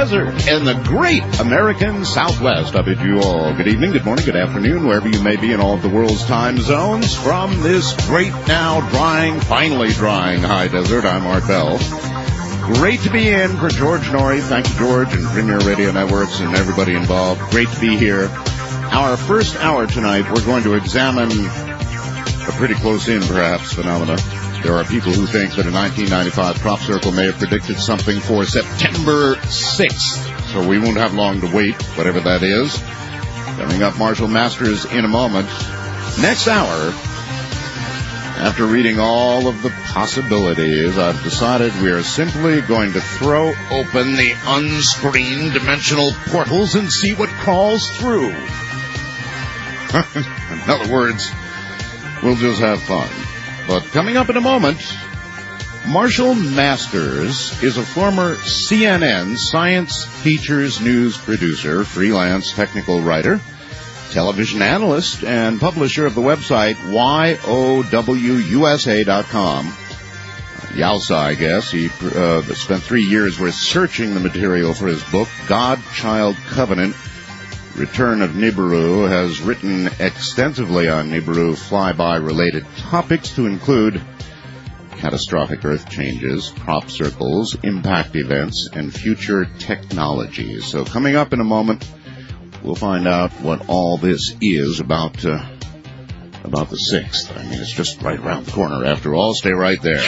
desert in the great American Southwest. I bid you all good evening, good morning, good afternoon, wherever you may be in all of the world's time zones. From this great now finally drying high desert, I'm Art Bell. Great to be in for George Noory. Thank you, George, and Premier Radio Networks and everybody involved. Great to be here. Our first hour tonight, we're going to examine a pretty close-in, perhaps, phenomena. There are people who think that a 1995 crop circle may have predicted something for September 6th, so we won't have long to wait, whatever that is. Coming up, Marshall Masters in a moment. Next hour, after reading all of the possibilities, I've decided we are simply going to throw open the unscreened dimensional portals and see what crawls through. In other words, we'll just have fun. But coming up in a moment, Marshall Masters is a former CNN Science Features news producer, freelance technical writer, television analyst, and publisher of the website YOWUSA.com. Yowsa, I guess. He spent 3 years researching the material for his book, God-Child Covenant, Return of Nibiru, has written extensively on Nibiru flyby-related topics to include catastrophic Earth changes, crop circles, impact events, and future technologies. So coming up in a moment, we'll find out what all this is about the 6th. I mean, it's just right around the corner after all. Stay right there.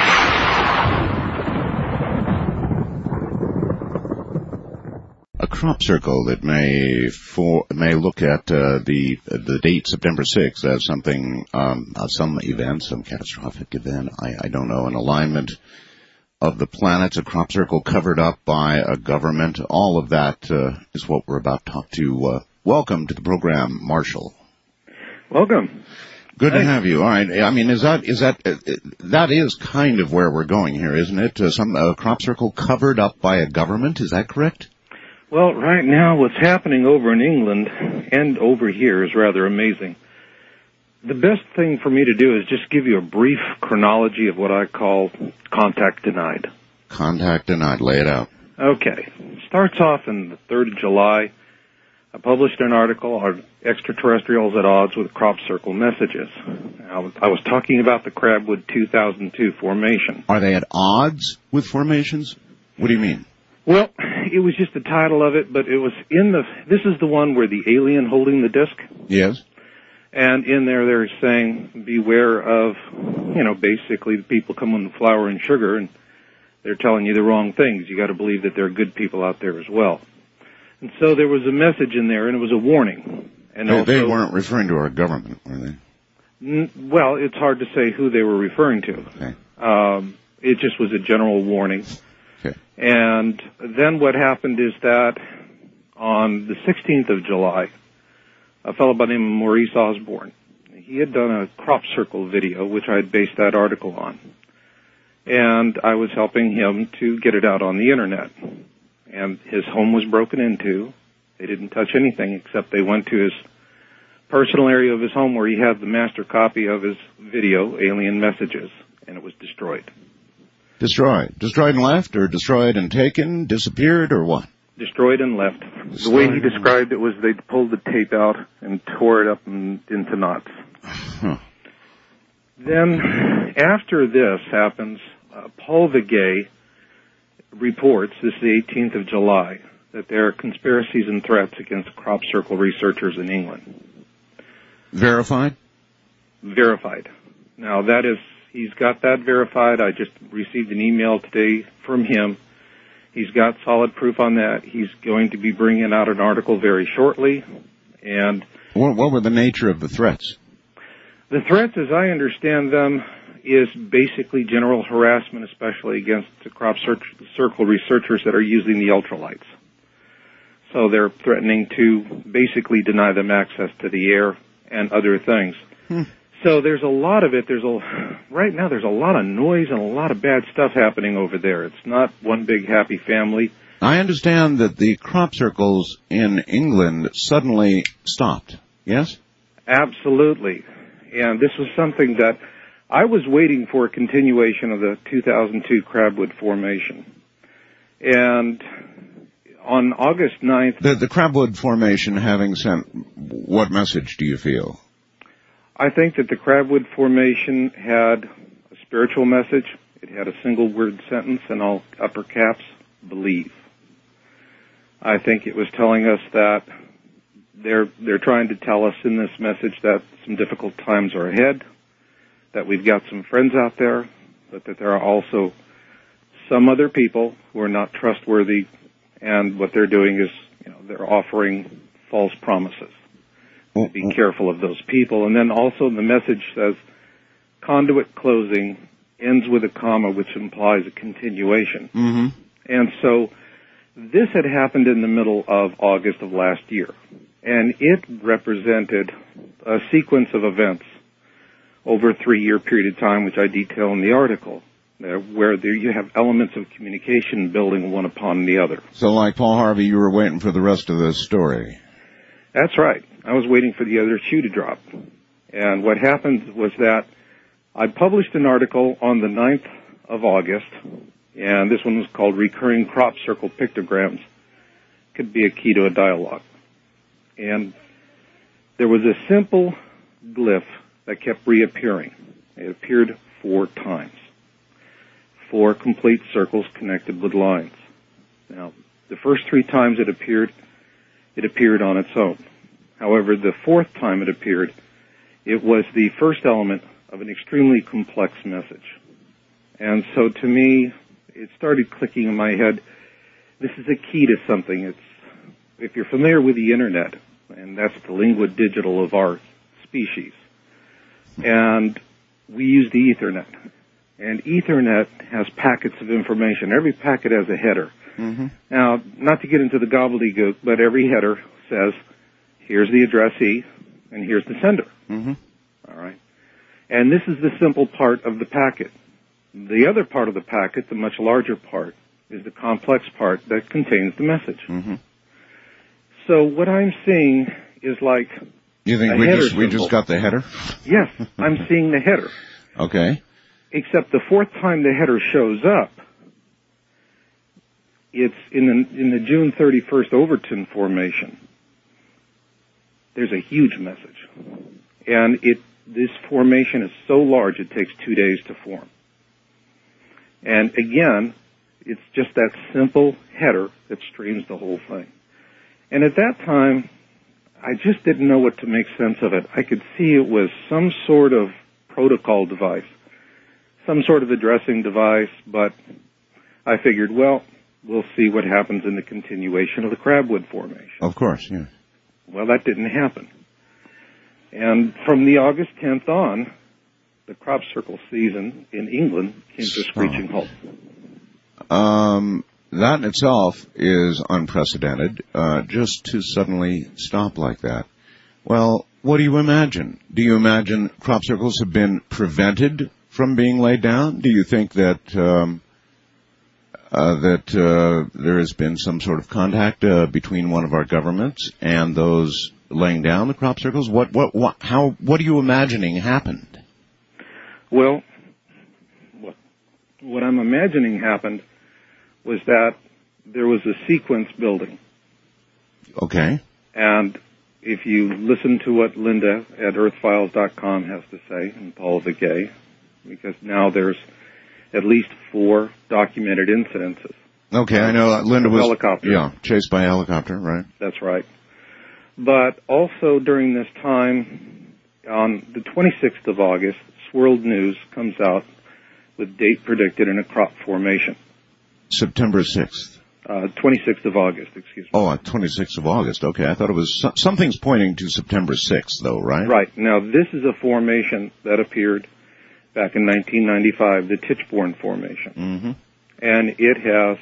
A crop circle that may look at the date September 6th as something, some event, some catastrophic event. I don't know, an alignment of the planets, a crop circle covered up by a government. All of that is what we're about to talk to. Welcome to the program, Marshall. Welcome. Good to have you. All right. I mean, that is kind of where we're going here, isn't it? A crop circle covered up by a government. Is that correct? Well, right now what's happening over in England and over here is rather amazing. The best thing for me to do is just give you a brief chronology of what I call contact denied. Contact denied. Lay it out. Okay. Starts off in the 3rd of July. I published an article on extraterrestrials at odds with crop circle messages. I was talking about the Crabwood 2002 formation. Are they at odds with formations? What do you mean? Well, it was just the title of it, but it was this is the one where the alien holding the disc. Yes. And in there they're saying, beware of, basically the people come with flour and sugar, and they're telling you the wrong things. You got to believe that there are good people out there as well. And so there was a message in there, and it was a warning. And they weren't referring to our government, were they? Well, it's hard to say who they were referring to. Okay. It just was a general warning. Okay. And then what happened is that on the 16th of July, a fellow by the name of Maurice Osborne, he had done a crop circle video, which I had based that article on. And I was helping him to get it out on the Internet. And his home was broken into. They didn't touch anything except they went to his personal area of his home where he had the master copy of his video, Alien Messages, and it was destroyed. Destroyed? Destroyed and left, or destroyed and taken, disappeared, or what? Destroyed and left. The way he described it was they pulled the tape out and tore it up into knots. Huh. Then, after this happens, Paul Vigay reports, this is the 18th of July, that there are conspiracies and threats against crop circle researchers in England. Verified? Verified. Now, that is, he's got that verified. I just received an email today from him. He's got solid proof on that. He's going to be bringing out an article very shortly. And what were the nature of the threats? The threats, as I understand them, is basically general harassment, especially against the crop circle researchers that are using the ultralights. So they're threatening to basically deny them access to the air and other things. So there's a lot of it. Right now there's a lot of noise and a lot of bad stuff happening over there. It's not one big happy family. I understand that the crop circles in England suddenly stopped, yes? Absolutely. And this was something that I was waiting for a continuation of the 2002 Crabwood formation. And on August 9th... The Crabwood Formation having sent what message do you feel? I think that the Crabwood Formation had a spiritual message. It had a single word sentence in all upper caps, believe. I think it was telling us that they're trying to tell us in this message that some difficult times are ahead, that we've got some friends out there, but that there are also some other people who are not trustworthy, and what they're doing is, they're offering false promises. Be careful of those people. And then also the message says, conduit closing ends with a comma, which implies a continuation. Mm-hmm. And so this had happened in the middle of August of last year, and it represented a sequence of events over a 3-year period of time, which I detail in the article, where you have elements of communication building one upon the other. So like Paul Harvey, you were waiting for the rest of this story. That's right. I was waiting for the other shoe to drop. And what happened was that I published an article on the 9th of August, and this one was called Recurring Crop Circle Pictograms Could Be a Key to a Dialogue. And there was a simple glyph that kept reappearing. It appeared 4 times. 4 complete circles connected with lines. Now, the first 3 times it appeared on its own. However, the 4th time it appeared, it was the first element of an extremely complex message. And so to me, it started clicking in my head, this is a key to something. If you're familiar with the Internet, and that's the lingua digital of our species, and we use the Ethernet. And Ethernet has packets of information. Every packet has a header. Mm-hmm. Now, not to get into the gobbledygook, but every header says, here's the addressee, and here's the sender. Mm-hmm. All right? And this is the simple part of the packet. The other part of the packet, the much larger part, is the complex part that contains the message. Mm-hmm. So what I'm seeing is like you think we just got the header? Yes, I'm seeing the header. Okay. Except the 4th time the header shows up, it's in the June 31st Overton formation. There's a huge message. And this formation is so large it takes 2 days to form. And again, it's just that simple header that streams the whole thing. And at that time, I just didn't know what to make sense of it. I could see it was some sort of protocol device, some sort of addressing device, but I figured, well, we'll see what happens in the continuation of the Crabwood Formation. Of course, yeah. Well, that didn't happen. And from the August 10th on, the crop circle season in England came to a screeching halt. That in itself is unprecedented, just to suddenly stop like that. Well, what do you imagine? Do you imagine crop circles have been prevented from being laid down? Do you think that there has been some sort of contact between one of our governments and those laying down the crop circles? What are you imagining happened? Well, what I'm imagining happened was that there was a sequence building. Okay. And if you listen to what Linda at earthfiles.com has to say, and Paul Vigay, because now there's at least 4 documented incidences. Okay, I know Linda was helicopter. Chased by a helicopter, right? That's right. But also during this time, on the 26th of August, Swirled News comes out with date predicted in a crop formation. September 6th. 26th of August, excuse me. Oh, 26th of August. Okay, I thought it was something's pointing to September 6th, though, right? Right. Now, this is a formation that appeared back in 1995, the Tichborne Formation. Mm-hmm. And it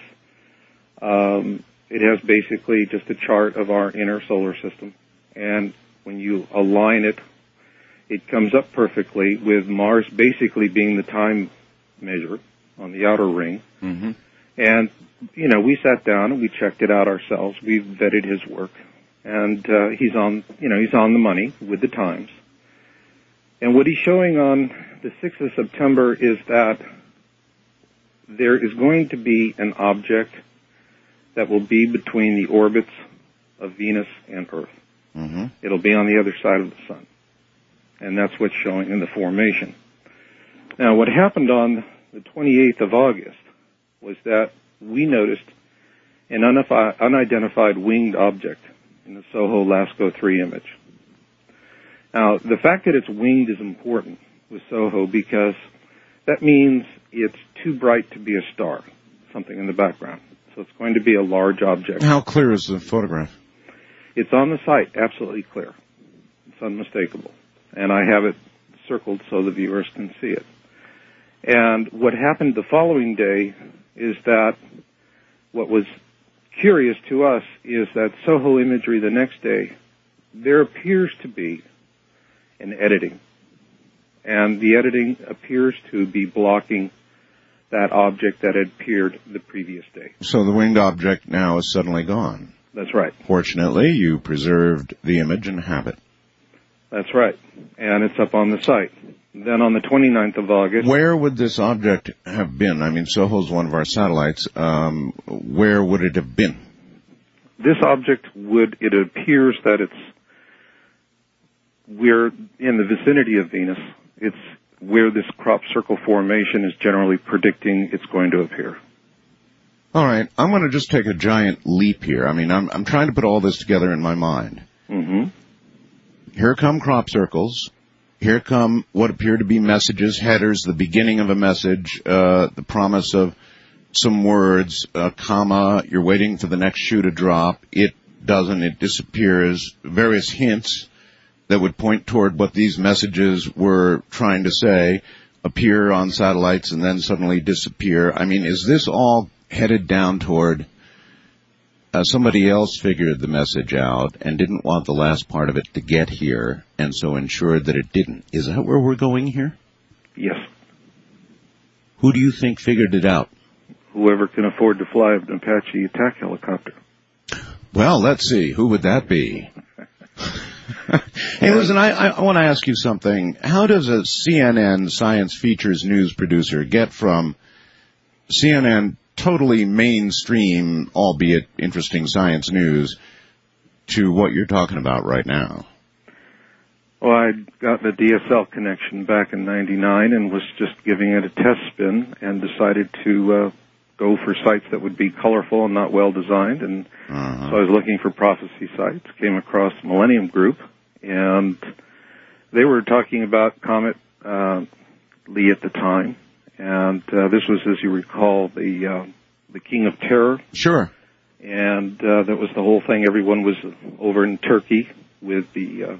has basically just a chart of our inner solar system. And when you align it, it comes up perfectly with Mars basically being the time measure on the outer ring. Mm-hmm. And, we sat down and we checked it out ourselves. We vetted his work. And he's on the money with the times. And what he's showing on the 6th of September is that there is going to be an object that will be between the orbits of Venus and Earth. Mm-hmm. It'll be on the other side of the sun. And that's what's showing in the formation. Now, what happened on the 28th of August was that we noticed an unidentified winged object in the SOHO LASCO 3 image. Now, the fact that it's winged is important with SOHO because that means it's too bright to be a star, something in the background. So it's going to be a large object. How clear is the photograph? It's on the site, absolutely clear. It's unmistakable. And I have it circled so the viewers can see it. And what happened the following day is that what was curious to us is that SOHO imagery the next day, there appears to be an editing. And the editing appears to be blocking that object that had appeared the previous day. So the winged object now is suddenly gone. That's right. Fortunately, you preserved the image and have it. That's right. And it's up on the site. Then on the 29th of August... Where would this object have been? I mean, SOHO's one of our satellites. Where would it have been? This object it appears that we're in the vicinity of Venus. It's where this crop circle formation is generally predicting it's going to appear. All right. I'm going to just take a giant leap here. I mean, I'm trying to put all this together in my mind. Mm-hmm. Here come crop circles. Here come what appear to be messages, headers, the beginning of a message, the promise of some words, a comma, you're waiting for the next shoe to drop. It doesn't, it disappears. Various hints that would point toward what these messages were trying to say appear on satellites and then suddenly disappear. I mean, is this all headed down toward somebody else figured the message out and didn't want the last part of it to get here and so ensured that it didn't? Is that where we're going here? Yes. Who do you think figured it out? Whoever can afford to fly an Apache attack helicopter. Well, let's see. Who would that be? Hey, listen, I want to ask you something. How does a CNN science features news producer get from CNN totally mainstream, albeit interesting science news, to what you're talking about right now? Well, I'd gotten a DSL connection back in '99 and was just giving it a test spin and decided to go for sites that would be colorful and not well designed. And so I was looking for prophecy sites, came across Millennium Group, and they were talking about Comet Lee at the time. And this was, as you recall, the King of Terror. Sure. And that was the whole thing. Everyone was over in Turkey with the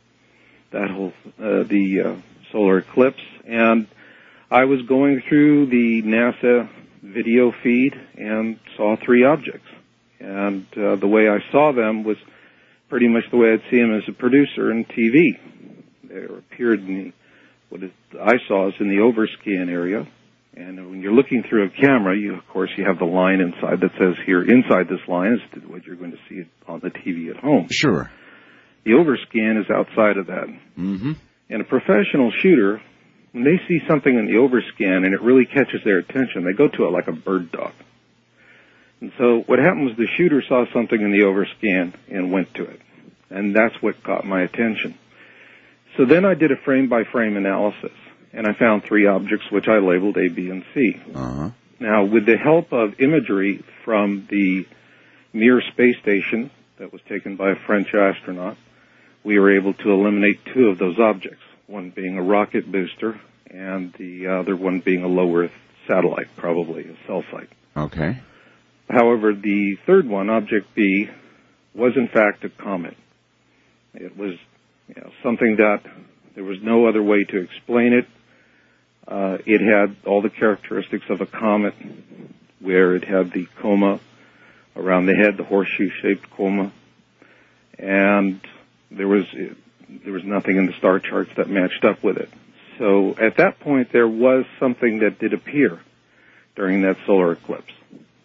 solar eclipse. And I was going through the NASA video feed and saw 3 objects. And the way I saw them was pretty much the way I'd see them as a producer in TV. They appeared in what I saw is in the overscan area. And when you're looking through a camera, of course, you have the line inside that says here, inside this line is what you're going to see on the TV at home. Sure. The overscan is outside of that. Mm-hmm. And a professional shooter, when they see something in the overscan and it really catches their attention, they go to it like a bird dog. And so what happened was the shooter saw something in the overscan and went to it. And that's what caught my attention. So then I did a frame-by-frame analysis, and I found 3 objects which I labeled A, B, and C. Uh-huh. Now, with the help of imagery from the Mir space station that was taken by a French astronaut, we were able to eliminate 2 of those objects, one being a rocket booster and the other one being a low Earth satellite, probably a cell site. Okay. However, the third one, Object B, was in fact a comet. It was something that there was no other way to explain it. It had all the characteristics of a comet, where it had the coma around the head, the horseshoe-shaped coma, and there was nothing in the star charts that matched up with it. So at that point, there was something that did appear during that solar eclipse.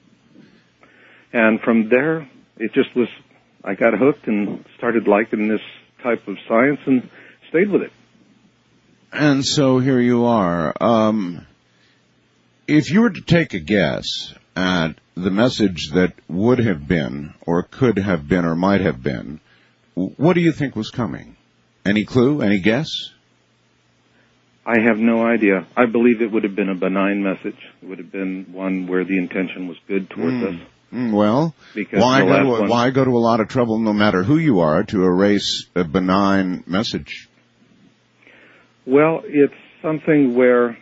And from there, it just was, I got hooked and started liking this type of science and stayed with it. And so here you are. If you were to take a guess, at the message that would have been, or could have been, or might have been, what do you think was coming? Any clue? Any guess? I have no idea. I believe it would have been a benign message. It would have been one where the intention was good towards us. Well, why go to a lot of trouble, no matter who you are, to erase a benign message? Well, it's something where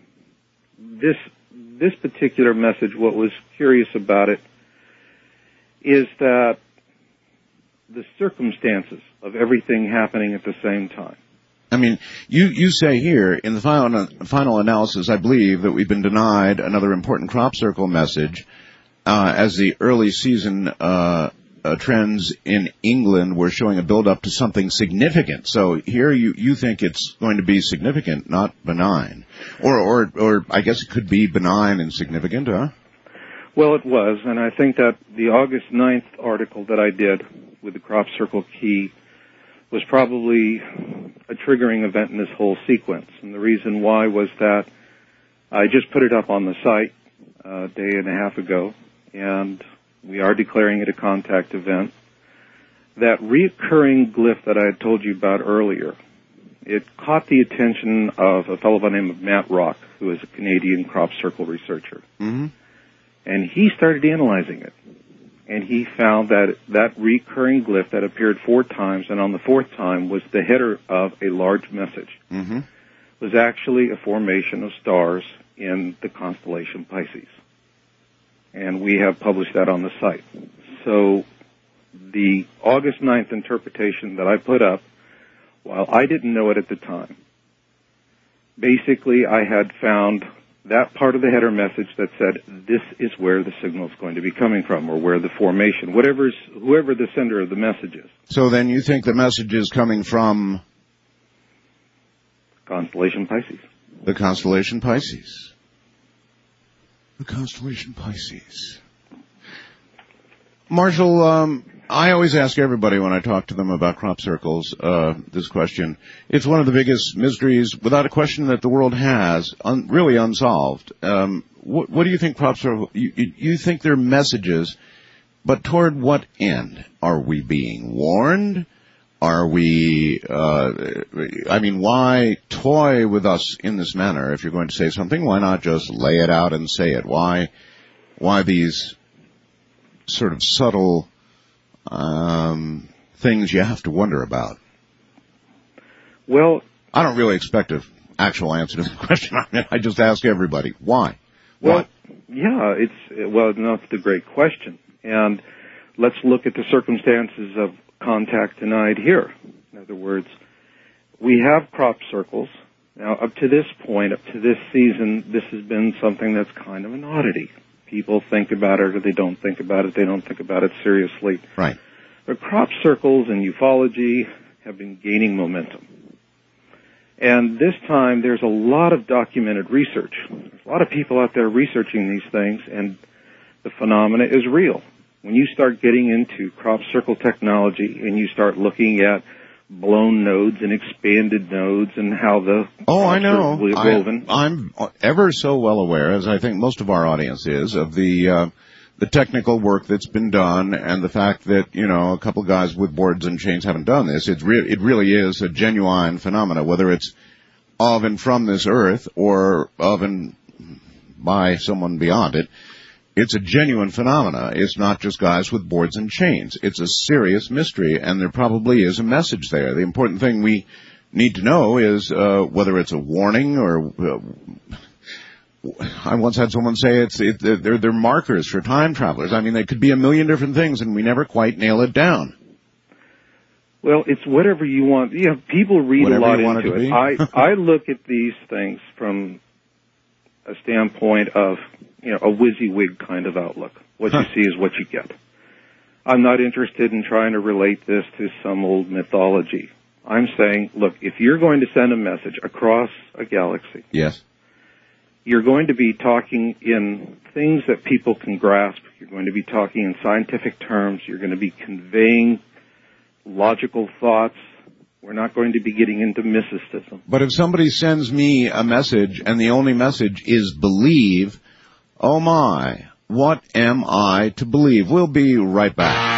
this particular message, what was curious about it, is that the circumstances of everything happening at the same time. I mean, you say here, in the final analysis, I believe that we've been denied another important crop circle message, as the early season trends in England were showing a build-up to something significant. So here you think it's going to be significant, not benign. Or I guess it could be benign and significant, huh? Well, it was, and I think that the August 9th article that I did with the crop circle key was probably a triggering event in this whole sequence. And the reason why was that I just put it up on the site a day and a half ago, and we are declaring it a contact event. That reoccurring glyph that I had told you about earlier, it caught the attention of a fellow by the name of Matt Rock, who is a Canadian crop circle researcher. Mm-hmm. And he started analyzing it. And he found that recurring glyph that appeared 4 times, and on the 4th time was the header of a large message, was actually a formation of stars in the constellation Pisces. And we have published that on the site. So the August 9th interpretation that I put up, while I didn't know it at the time, basically I had found that part of the header message that said, this is where the signal is going to be coming from, or where the formation, whoever the sender of the message is. So then you think the message is coming from? Constellation Pisces. The constellation Pisces. The constellation Pisces. Marshall, I always ask everybody when I talk to them about crop circles this question. It's one of the biggest mysteries, without a question, that the world has, really unsolved. What do you think crop circles? You think they're messages, but toward what end? Are we being warned? Are we? Why toy with us in this manner? If you're going to say something, why not just lay it out and say it? Why these sort of subtle things you have to wonder about? Well, I don't really expect an actual answer to the question. I just ask everybody, why? Well, yeah, that's the great question. And let's look at the circumstances of contact denied here. In other words, we have crop circles. Now, up to this point, up to this season, this has been something that's kind of an oddity. People think about it or they don't think about it. They don't think about it seriously. Right. But crop circles and ufology have been gaining momentum. And this time, there's a lot of documented research. There's a lot of people out there researching these things, and the phenomena is real. When you start getting into crop circle technology and you start looking at blown nodes and expanded nodes and how the I know. Woven. I'm ever so well aware, as I think most of our audience is, of the technical work that's been done and the fact that, a couple guys with boards and chains haven't done this. It really is a genuine phenomena, whether it's of and from this earth or of and by someone beyond it. It's a genuine phenomena. It's not just guys with boards and chains. It's a serious mystery, and there probably is a message there. The important thing we need to know is whether it's a warning or... I once had someone say they're markers for time travelers. I mean, they could be a million different things, and we never quite nail it down. Well, it's whatever you want. People read whatever a lot you want into it. I look at these things from a standpoint of, a WYSIWYG kind of outlook. What you see is what you get. I'm not interested in trying to relate this to some old mythology. I'm saying, look, if you're going to send a message across a galaxy, yes, you're going to be talking in things that people can grasp. You're going to be talking in scientific terms. You're going to be conveying logical thoughts. We're not going to be getting into mysticism. But if somebody sends me a message and the only message is believe, oh my, What Am I to Believe? We'll be right back.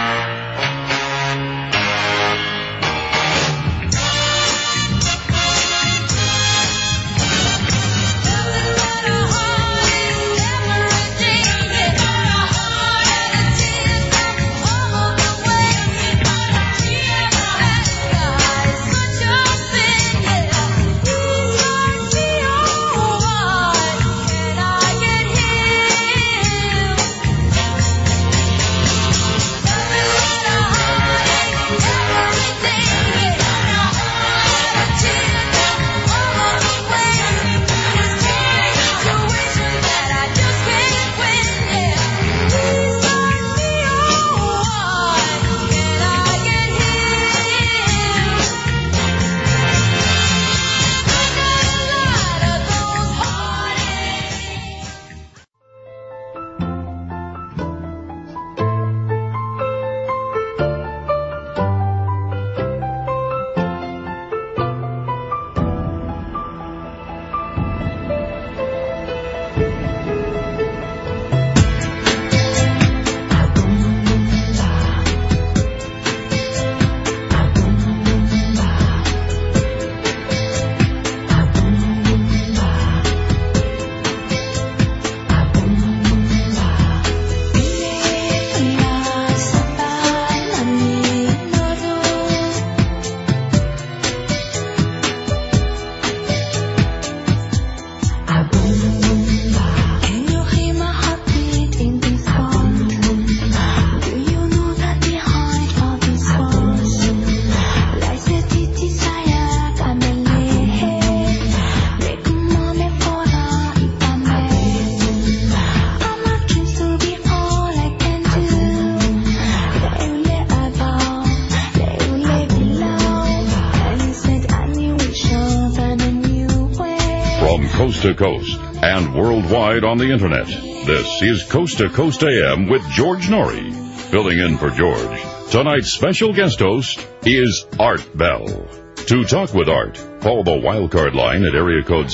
Coast to coast and worldwide on the internet. This is Coast to Coast AM with George Norrie. Filling in for George, tonight's special guest host is Art Bell. To talk with Art, call the wildcard line at area code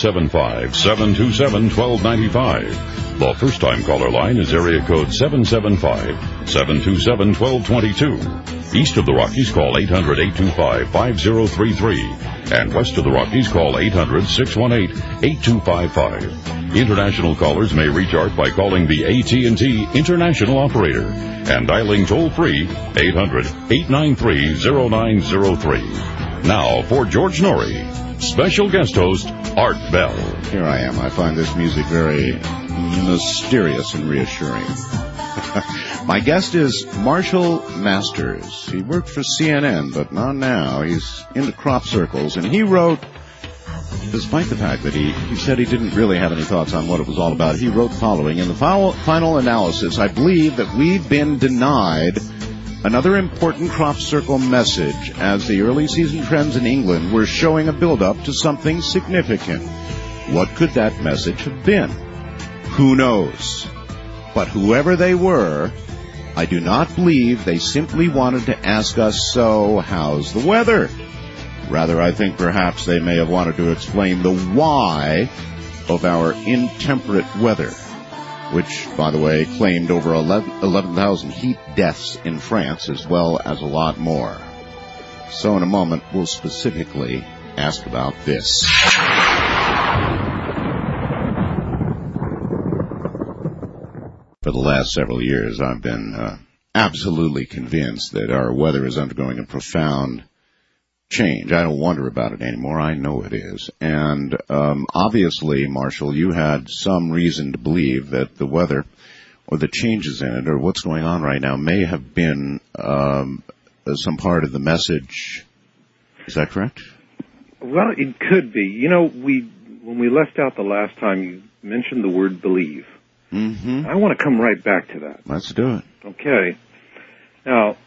775-727-1295. The first-time caller line is area code 775-727-1222. East of the Rockies, call 800-825-5033. And west of the Rockies, call 800-618-8255. International callers may reach Art by calling the AT&T International Operator and dialing toll-free 800-893-0903. Now for George Norrie, special guest host Art Bell. Here I am. I find this music very mysterious and reassuring. My guest is Marshall Masters. He worked for CNN, but not now. He's into crop circles, and he wrote, despite the fact that he said he didn't really have any thoughts on what it was all about, he wrote the following: in the final analysis, I believe that we've been denied another important crop circle message, as the early season trends in England were showing a build-up to something significant. What could that message have been? Who knows? But whoever they were, I do not believe they simply wanted to ask us, so how's the weather? Rather, I think perhaps they may have wanted to explain the why of our intemperate weather, which, by the way, claimed over 11,000 heat deaths in France, as well as a lot more. So in a moment, we'll specifically ask about this. For the last several years, I've been absolutely convinced that our weather is undergoing a profound change. I don't wonder about it anymore. I know it is. And obviously, Marshall, you had some reason to believe that the weather or the changes in it or what's going on right now may have been some part of the message. Is that correct? Well, it could be. You know, when we left out the last time, you mentioned the word believe. Mm-hmm. I want to come right back to that. Let's do it. Okay. Now,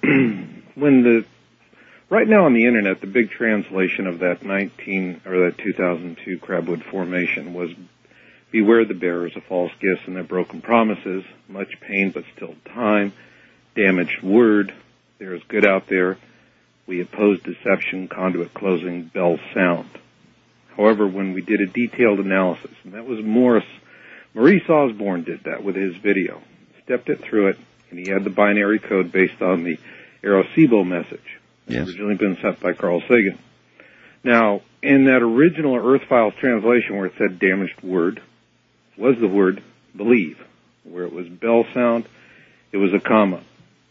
right now on the internet, the big translation of that 2002 Crabwood Formation was, beware the bearers of false gifts and their broken promises, much pain but still time, damaged word, there is good out there, we oppose deception, conduit closing, bells sound. However, when we did a detailed analysis, and that was Maurice Maurice Osborne did that with his video. Stepped it through it, and he had the binary code based on the Arecibo message. Yes. Originally been sent by Carl Sagan. Now, in that original Earth Files translation where it said damaged word, was the word believe. Where it was bell sound, it was a comma.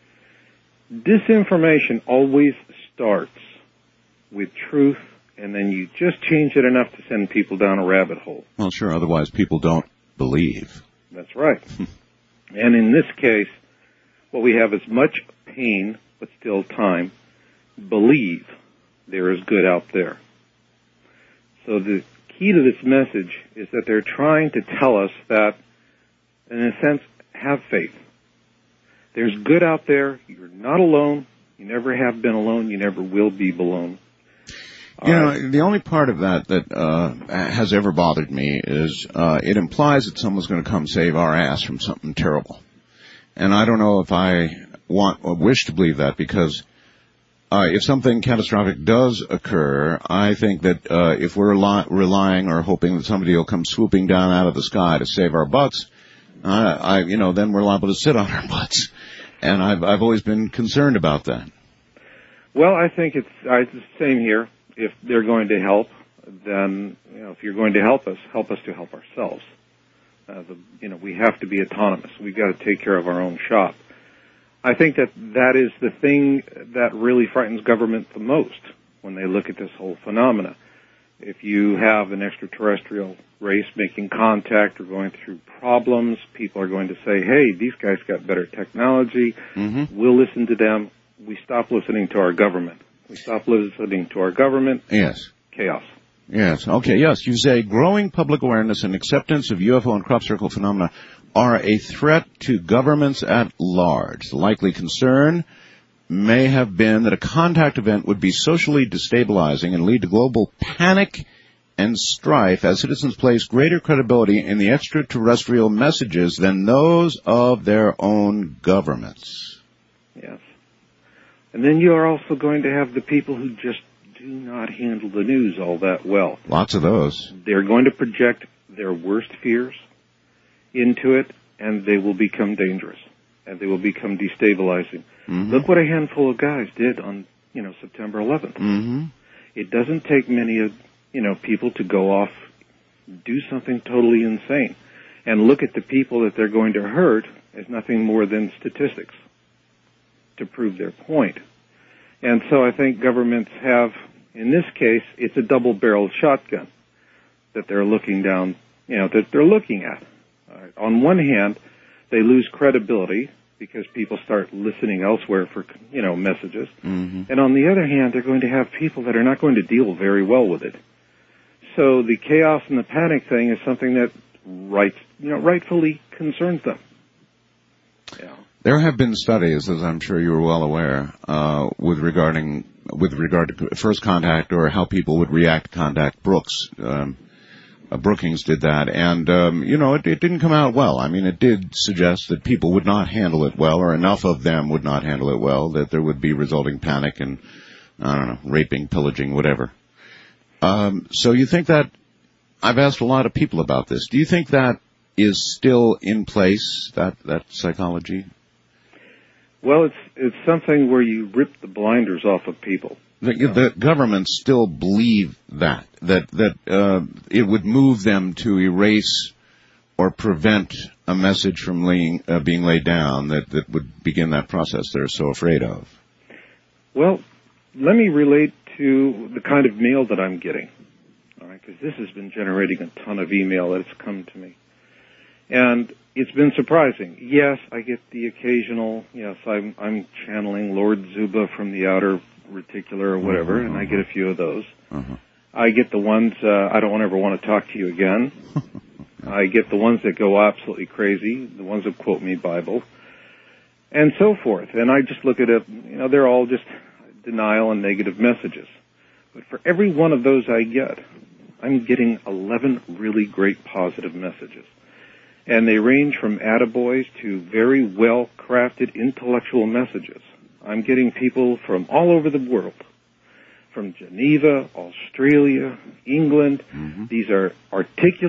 Disinformation always starts with truth, and then you just change it enough to send people down a rabbit hole. Well, sure, otherwise people don't believe. That's right. And in this case, what we have is much pain, but still time. Believe there is good out there. So the key to this message is that they're trying to tell us that, in a sense, have faith. There's good out there. You're not alone. You never have been alone. You never will be alone. You know, the only part of that has ever bothered me is it implies that someone's going to come save our ass from something terrible. And I don't know if I want or wish to believe that, because if something catastrophic does occur, I think that if we're relying or hoping that somebody will come swooping down out of the sky to save our butts, then we're liable to sit on our butts. And I've always been concerned about that. Well, I think it's the same here. If they're going to help, then, if you're going to help us to help ourselves. We have to be autonomous. We've got to take care of our own shop. I think that is the thing that really frightens government the most when they look at this whole phenomena. If you have an extraterrestrial race making contact or going through problems, people are going to say, hey, these guys got better technology. Mm-hmm. We'll listen to them. We stop listening to our government. We stop listening to our government. Yes. Chaos. Yes. Okay. Yes. You say growing public awareness and acceptance of UFO and crop circle phenomena are a threat to governments at large. The likely concern may have been that a contact event would be socially destabilizing and lead to global panic and strife as citizens place greater credibility in the extraterrestrial messages than those of their own governments. Yes. And then you are also going to have the people who just do not handle the news all that well. Lots of those. They're going to project their worst fears into it, and they will become dangerous, and they will become destabilizing. Mm-hmm. Look what a handful of guys did on, September 11th. Mm-hmm. It doesn't take many, people to go off, do something totally insane, and look at the people that they're going to hurt as nothing more than statistics to prove their point. And so I think governments have, in this case, it's a double-barreled shotgun that they're looking down, that they're looking at. On one hand, they lose credibility because people start listening elsewhere for, messages. Mm-hmm. And on the other hand, they're going to have people that are not going to deal very well with it. So the chaos and the panic thing is something that rightfully concerns them. Yeah. There have been studies, as I'm sure you were well aware, with regard to first contact or how people would react to contact. Brookings did that, and it didn't come out well. I mean, it did suggest that people would not handle it well, or enough of them would not handle it well, that there would be resulting panic and, raping, pillaging, whatever. So you think that, I've asked a lot of people about this, do you think that is still in place, that psychology? Well, it's something where you rip the blinders off of people. The governments still believe that it would move them to erase or prevent a message from being laid down that would begin that process they're so afraid of. Well, let me relate to the kind of mail that I'm getting, all right, because this has been generating a ton of email that's come to me. And it's been surprising. Yes, I get the occasional, I'm channeling Lord Zuba from the outer reticular or whatever, and I get a few of those. Uh-huh. I get the ones, I don't ever want to talk to you again. I get the ones that go absolutely crazy, the ones that quote me Bible, and so forth. And I just look at it, they're all just denial and negative messages. But for every one of those I get, I'm getting 11 really great positive messages. And they range from attaboys to very well-crafted intellectual messages. I'm getting people from all over the world, from Geneva, Australia, England. Mm-hmm. These are articulate,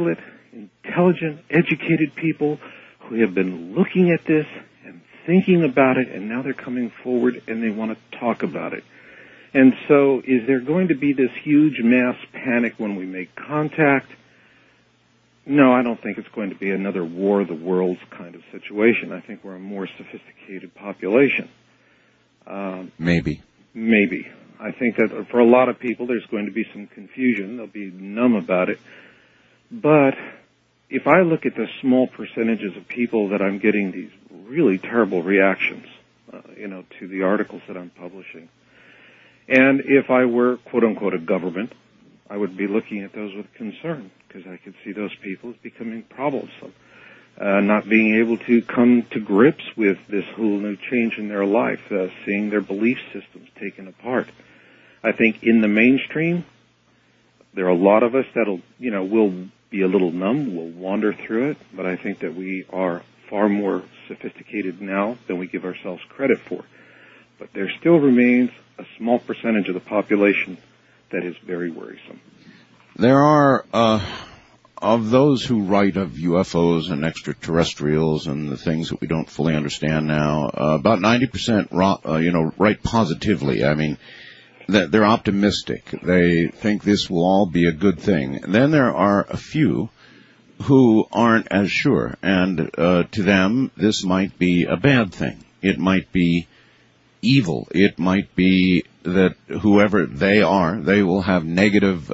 intelligent, educated people who have been looking at this and thinking about it, and now they're coming forward and they want to talk about it. And so is there going to be this huge mass panic when we make contact? No, I don't think it's going to be another War of the Worlds kind of situation. I think we're a more sophisticated population. Maybe. I think that for a lot of people there's going to be some confusion. They'll be numb about it. But if I look at the small percentages of people that I'm getting these really terrible reactions, to the articles that I'm publishing, and if I were, quote-unquote, a government, I would be looking at those with concern because I could see those people as becoming problemsome, not being able to come to grips with this whole new change in their life, seeing their belief systems taken apart. I think in the mainstream, there are a lot of us that'll, will be a little numb, we'll wander through it, but I think that we are far more sophisticated now than we give ourselves credit for. But there still remains a small percentage of the population that is very worrisome. There are, of those who write of UFOs and extraterrestrials and the things that we don't fully understand now, about 90% write positively. I mean, that they're optimistic. They think this will all be a good thing. And then there are a few who aren't as sure, and to them, this might be a bad thing. It might be evil. It might be that whoever they are, they will have negative,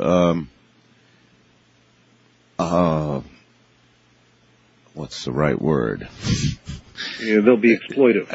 what's the right word? Yeah, they'll be exploitive.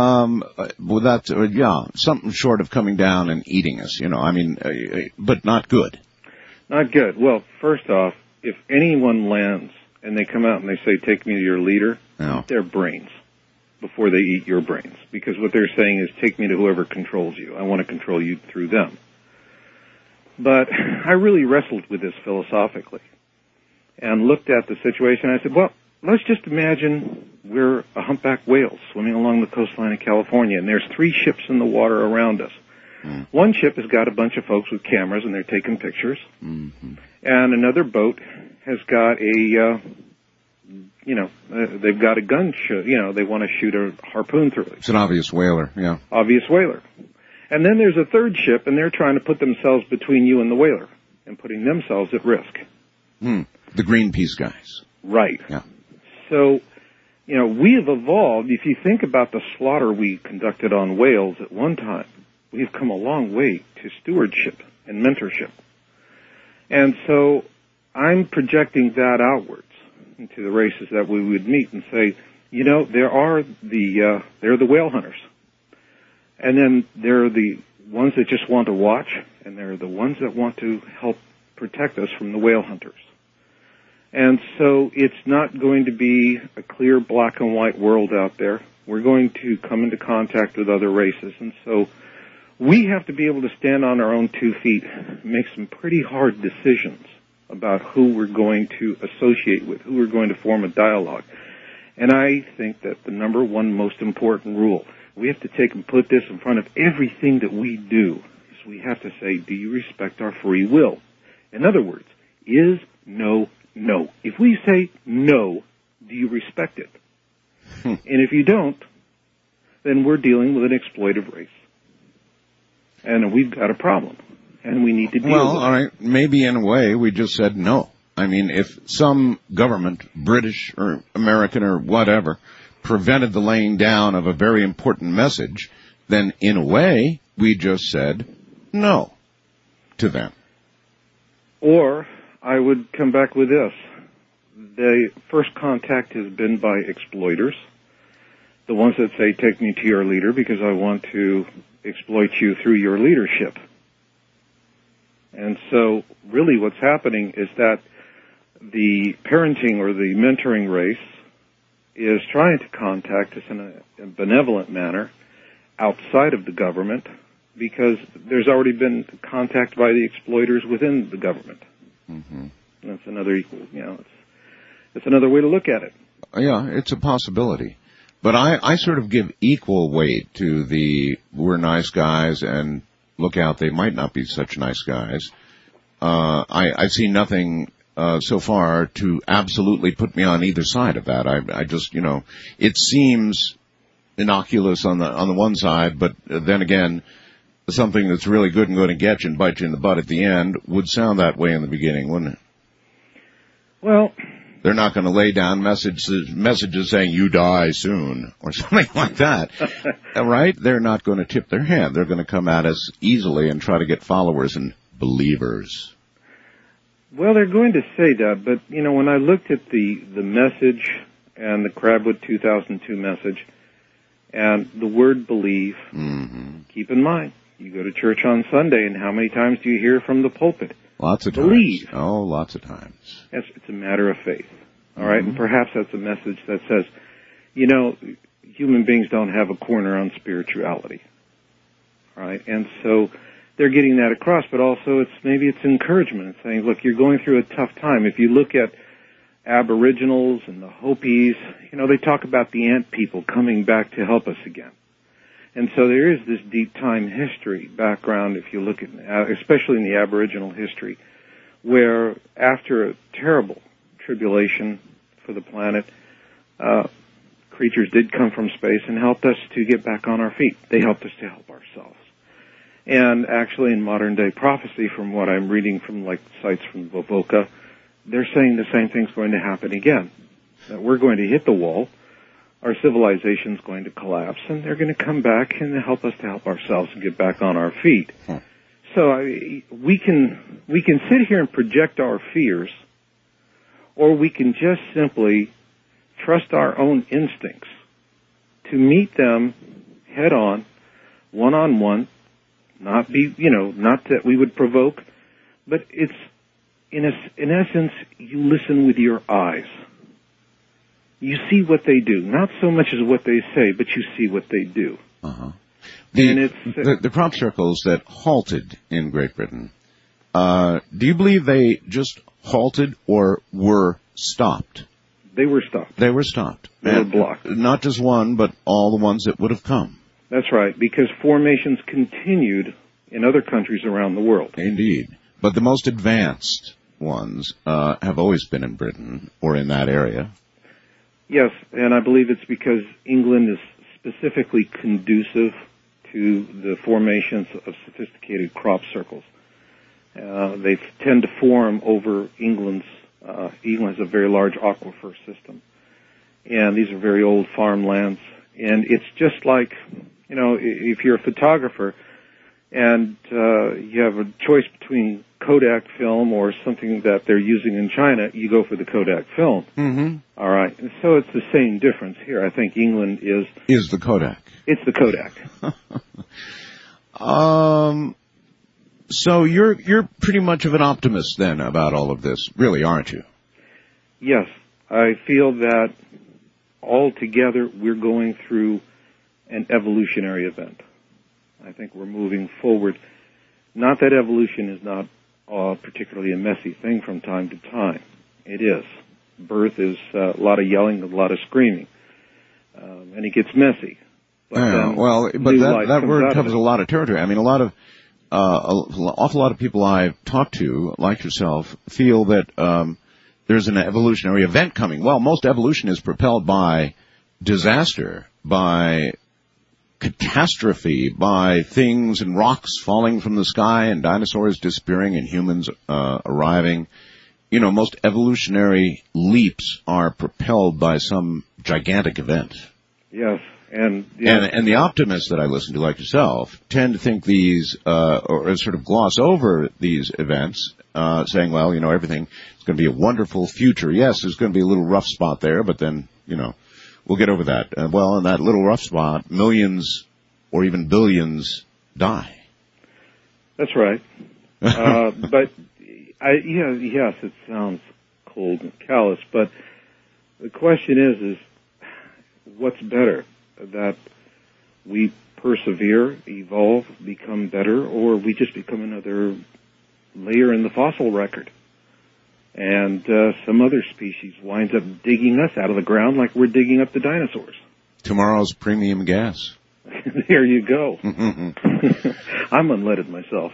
Something short of coming down and eating us, but not good. Not good. Well, first off, if anyone lands and they come out and they say, take me to your leader, eat their brains before they eat your brains. Because what they're saying is, take me to whoever controls you. I want to control you through them. But I really wrestled with this philosophically and looked at the situation. I said, well, let's just imagine we're a humpback whale swimming along the coastline of California, and there's 3 ships in the water around us. Mm. One ship has got a bunch of folks with cameras, and they're taking pictures. Mm-hmm. And another boat has got they've got a gun, they want to shoot a harpoon through it. It's an obvious whaler, yeah. Obvious whaler. And then there's a third ship, and they're trying to put themselves between you and the whaler and putting themselves at risk. The Greenpeace guys. Right. Yeah. So, we have evolved. If you think about the slaughter we conducted on whales at one time, we've come a long way to stewardship and mentorship. And so I'm projecting that outwards into the races that we would meet and say, there are they're the whale hunters. And then there are the ones that just want to watch, and there are the ones that want to help protect us from the whale hunters. And so it's not going to be a clear black and white world out there. We're going to come into contact with other races. And so we have to be able to stand on our own 2 feet, make some pretty hard decisions about who we're going to associate with, who we're going to form a dialogue. And I think that the number one most important rule, we have to take and put this in front of everything that we do, is we have to say, do you respect our free will? In other words, is no. If we say no, do you respect it? And if you don't, then we're dealing with an exploitive race. And we've got a problem. And we need to deal with it. Well, all right, maybe in a way we just said no. I mean, if some government, British or American or whatever, prevented the laying down of a very important message, then in a way we just said no to them. Or I would come back with this. The first contact has been by exploiters, the ones that say, take me to your leader because I want to exploit you through your leadership. And so really what's happening is that the parenting or the mentoring race is trying to contact us in a benevolent manner outside of the government because there's already been contact by the exploiters within the government. Mm-hmm. That's another it's another way to look at it. Yeah, it's a possibility. But I sort of give equal weight to the we're nice guys and look out, they might not be such nice guys. I see nothing so far to absolutely put me on either side of that. I just, it seems innocuous on the one side, but then again, something that's really good and going to get you and bite you in the butt at the end would sound that way in the beginning, wouldn't it? Well, they're not going to lay down messages saying you die soon or something like that, right? They're not going to tip their hand. They're going to come at us easily and try to get followers and believers. Well, they're going to say that, but, when I looked at the message and the Crabwood 2002 message and the word believe, keep in mind, you go to church on Sunday, and how many times do you hear from the pulpit? Lots of times. Believe. Oh, lots of times. It's a matter of faith, all right? And perhaps that's a message that says, human beings don't have a corner on spirituality, all right? And so they're getting that across, but also it's encouragement. It's saying, look, you're going through a tough time. If you look at Aboriginals and the Hopis, they talk about the ant people coming back to help us again. And so there is this deep time history background, if you look at, especially in the Aboriginal history, where after a terrible tribulation for the planet, creatures did come from space and helped us to get back on our feet. They helped us to help ourselves. And actually in modern day prophecy, from what I'm reading from sites from Vovoka, they're saying the same thing's going to happen again. That we're going to hit the wall, our civilization's going to collapse, and they're going to come back and help us to help ourselves and get back on our feet. So we can sit here and project our fears, or we can just simply trust our own instincts to meet them head on, one-on-one, not that we would provoke, but it's, in essence, you listen with your eyes. You see what they do, not so much as what they say, but you see what they do. The crop circles that halted in Great Britain, do you believe they just halted or were stopped? They were stopped. They were stopped. They were blocked. Not just one, but all the ones that would have come. That's right, because formations continued in other countries around the world. Indeed. But the most advanced ones have always been in Britain or in that area. Yes, and I believe it's because England is specifically conducive to the formations of sophisticated crop circles. They tend to form over England has a very large aquifer system. And these are very old farmlands. And it's just like, if you're a photographer and you have a choice between Kodak film or something that they're using in China, you go for the Kodak film. Mm-hmm. All right. And so it's the same difference here. I think England is the Kodak. It's the Kodak. So you're pretty much of an optimist then about all of this, really, aren't you? Yes. I feel that altogether we're going through an evolutionary event. I think we're moving forward. Not that evolution is not particularly a messy thing from time to time. It is. Birth is a lot of yelling, a lot of screaming, and it gets messy. But that word covers a lot of territory. I mean, an awful lot of people I've talked to, like yourself, feel that there's an evolutionary event coming. Well, most evolution is propelled by disaster, by catastrophe, by things and rocks falling from the sky and dinosaurs disappearing and humans arriving. Most evolutionary leaps are propelled by some gigantic event. Yes. And the optimists that I listen to, like yourself, tend to think these, or sort of gloss over these events, saying, well, everything is going to be a wonderful future. Yes, there's going to be a little rough spot there, but then, we'll get over that. Well, in that little rough spot, millions or even billions die. That's right. But yes, it sounds cold and callous, but the question is what's better? That we persevere, evolve, become better, or we just become another layer in the fossil record. And some other species winds up digging us out of the ground like we're digging up the dinosaurs. Tomorrow's premium gas. There you go. I'm unleaded myself.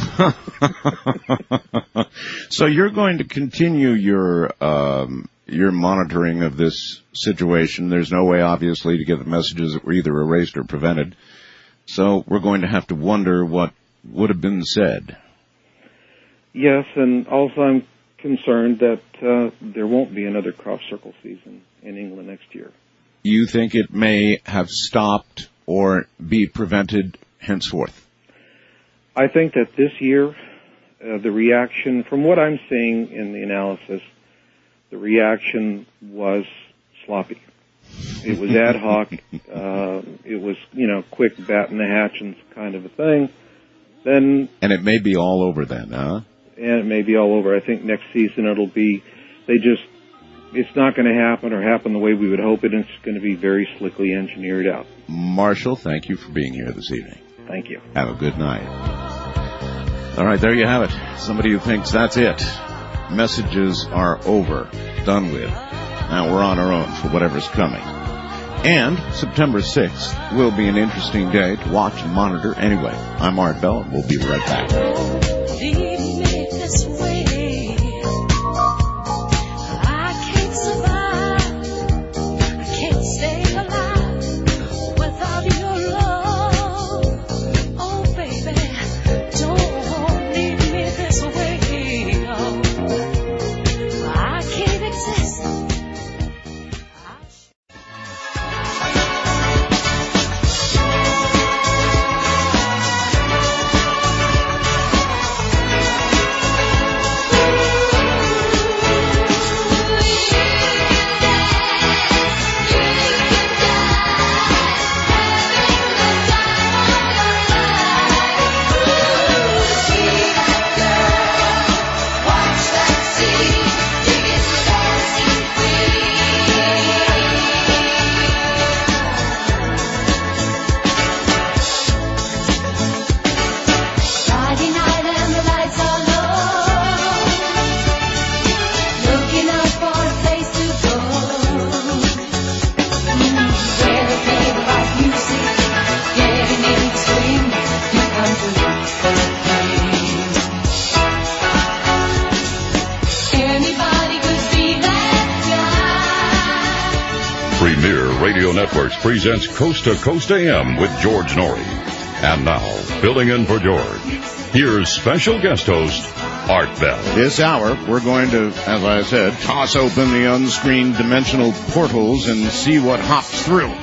So you're going to continue your monitoring of this situation. There's no way, obviously, to get the messages that were either erased or prevented. So we're going to have to wonder what would have been said. Yes, and also I'm concerned that there won't be another crop circle season in England next year. You think it may have stopped or be prevented henceforth? I think that this year, the reaction, from what I'm seeing in the analysis, the reaction was sloppy. It was ad hoc. It was, quick bat in the hatch and kind of a thing. And it may be all over then, huh? And it may be all over. I think next season it'll be, it's not going to happen the way we would hope it. It's going to be very slickly engineered out. Marshall, thank you for being here this evening. Thank you. Have a good night. All right, there you have it. Somebody who thinks that's it. Messages are over. Done with. Now we're on our own for whatever's coming. And September 6th will be an interesting day to watch and monitor anyway. I'm Art Bell, and we'll be right back. Networks presents Coast to Coast AM with George Norrie. And now, filling in for George, here's special guest host, Art Bell. This hour, we're going to, as I said, toss open the unscreened dimensional portals and see what hops through.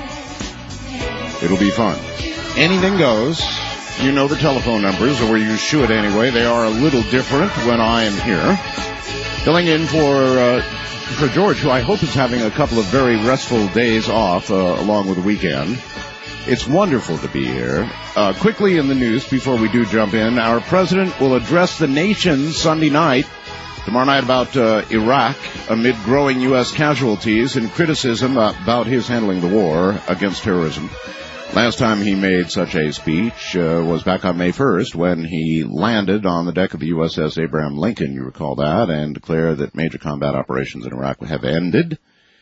It'll be fun. Anything goes. You know the telephone numbers, or you should anyway. They are a little different when I am here. Filling in for George, who I hope is having a couple of very restful days off along with the weekend. It's wonderful to be here. Quickly in the news, before we do jump in, our president will address the nation Sunday night, tomorrow night, about Iraq, amid growing U.S. casualties and criticism about his handling the war against terrorism. Last time he made such a speech was back on May 1st when he landed on the deck of the USS Abraham Lincoln, you recall that, and declared that major combat operations in Iraq have ended.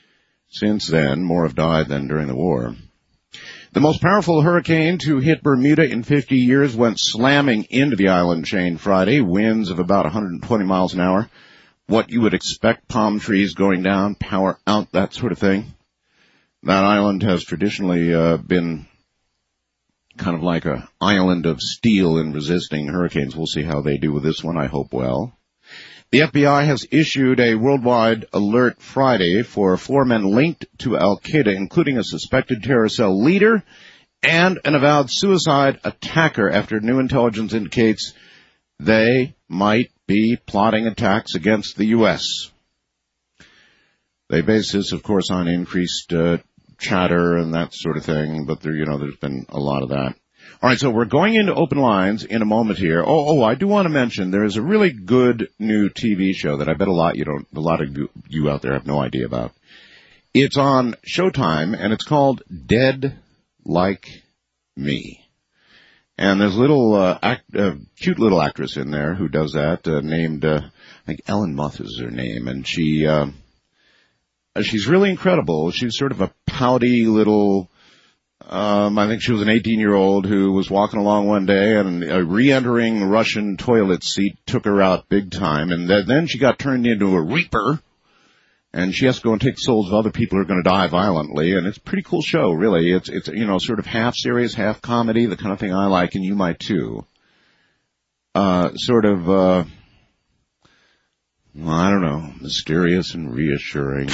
Since then, more have died than during the war. The most powerful hurricane to hit Bermuda in 50 years went slamming into the island chain Friday, winds of about 120 miles an hour. What you would expect, palm trees going down, power out, that sort of thing. That island has traditionally been kind of like an island of steel in resisting hurricanes. We'll see how they do with this one. I hope well. The FBI has issued a worldwide alert Friday for 4 men linked to Al-Qaeda, including a suspected terror cell leader and an avowed suicide attacker, after new intelligence indicates they might be plotting attacks against the U.S. They base this, of course, on increased chatter and that sort of thing, but there's been a lot of that. All right, so we're going into open lines in a moment here. I do want to mention there is a really good new TV show that I bet a lot of you out there have no idea about. It's on Showtime, and it's called Dead Like Me. And there's a little cute little actress in there who does that, named I think Ellen Muth is her name, and she's really incredible. She's sort of a pouty little I think she was an 18-year-old who was walking along one day, and a re-entering Russian toilet seat took her out big time, and then she got turned into a reaper, and she has to go and take the souls of other people who are going to die violently, and it's a pretty cool show, really. It's sort of half serious, half comedy, the kind of thing I like, and you might too. I don't know, mysterious and reassuring.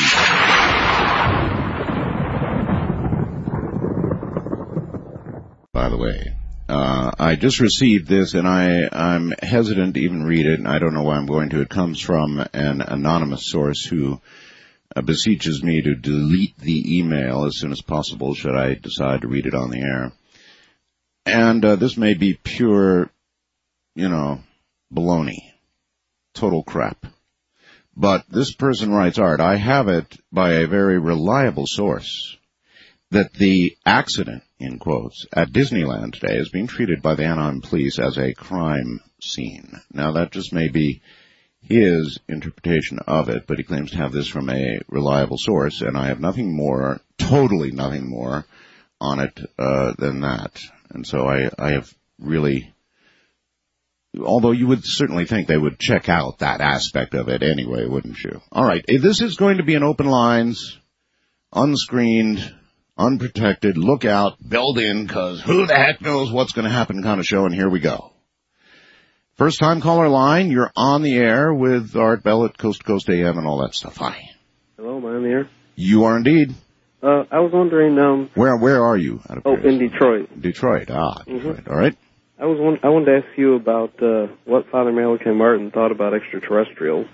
By the way, I just received this, and I'm hesitant to even read it, and I don't know why I'm going to. It comes from an anonymous source who beseeches me to delete the email as soon as possible should I decide to read it on the air. And this may be pure, baloney. Total crap. But this person writes, Art, I have it by a very reliable source that the accident, in quotes, at Disneyland today is being treated by the Anaheim police as a crime scene. Now, that just may be his interpretation of it, but he claims to have this from a reliable source, and I have nothing more, totally nothing more on it than that. And so I have really... Although you would certainly think they would check out that aspect of it anyway, wouldn't you? All right, this is going to be an open lines, unscreened, unprotected, look out, build in, because who the heck knows what's going to happen kind of show, and here we go. First time caller line, you're on the air with Art Bell at Coast to Coast AM and all that stuff. Hi. Hello, am I on the air? You are indeed. I was wondering... Where are you? In Detroit. Detroit, Detroit, all right. I wanted to ask you about what Father Malachi Martin thought about extraterrestrials.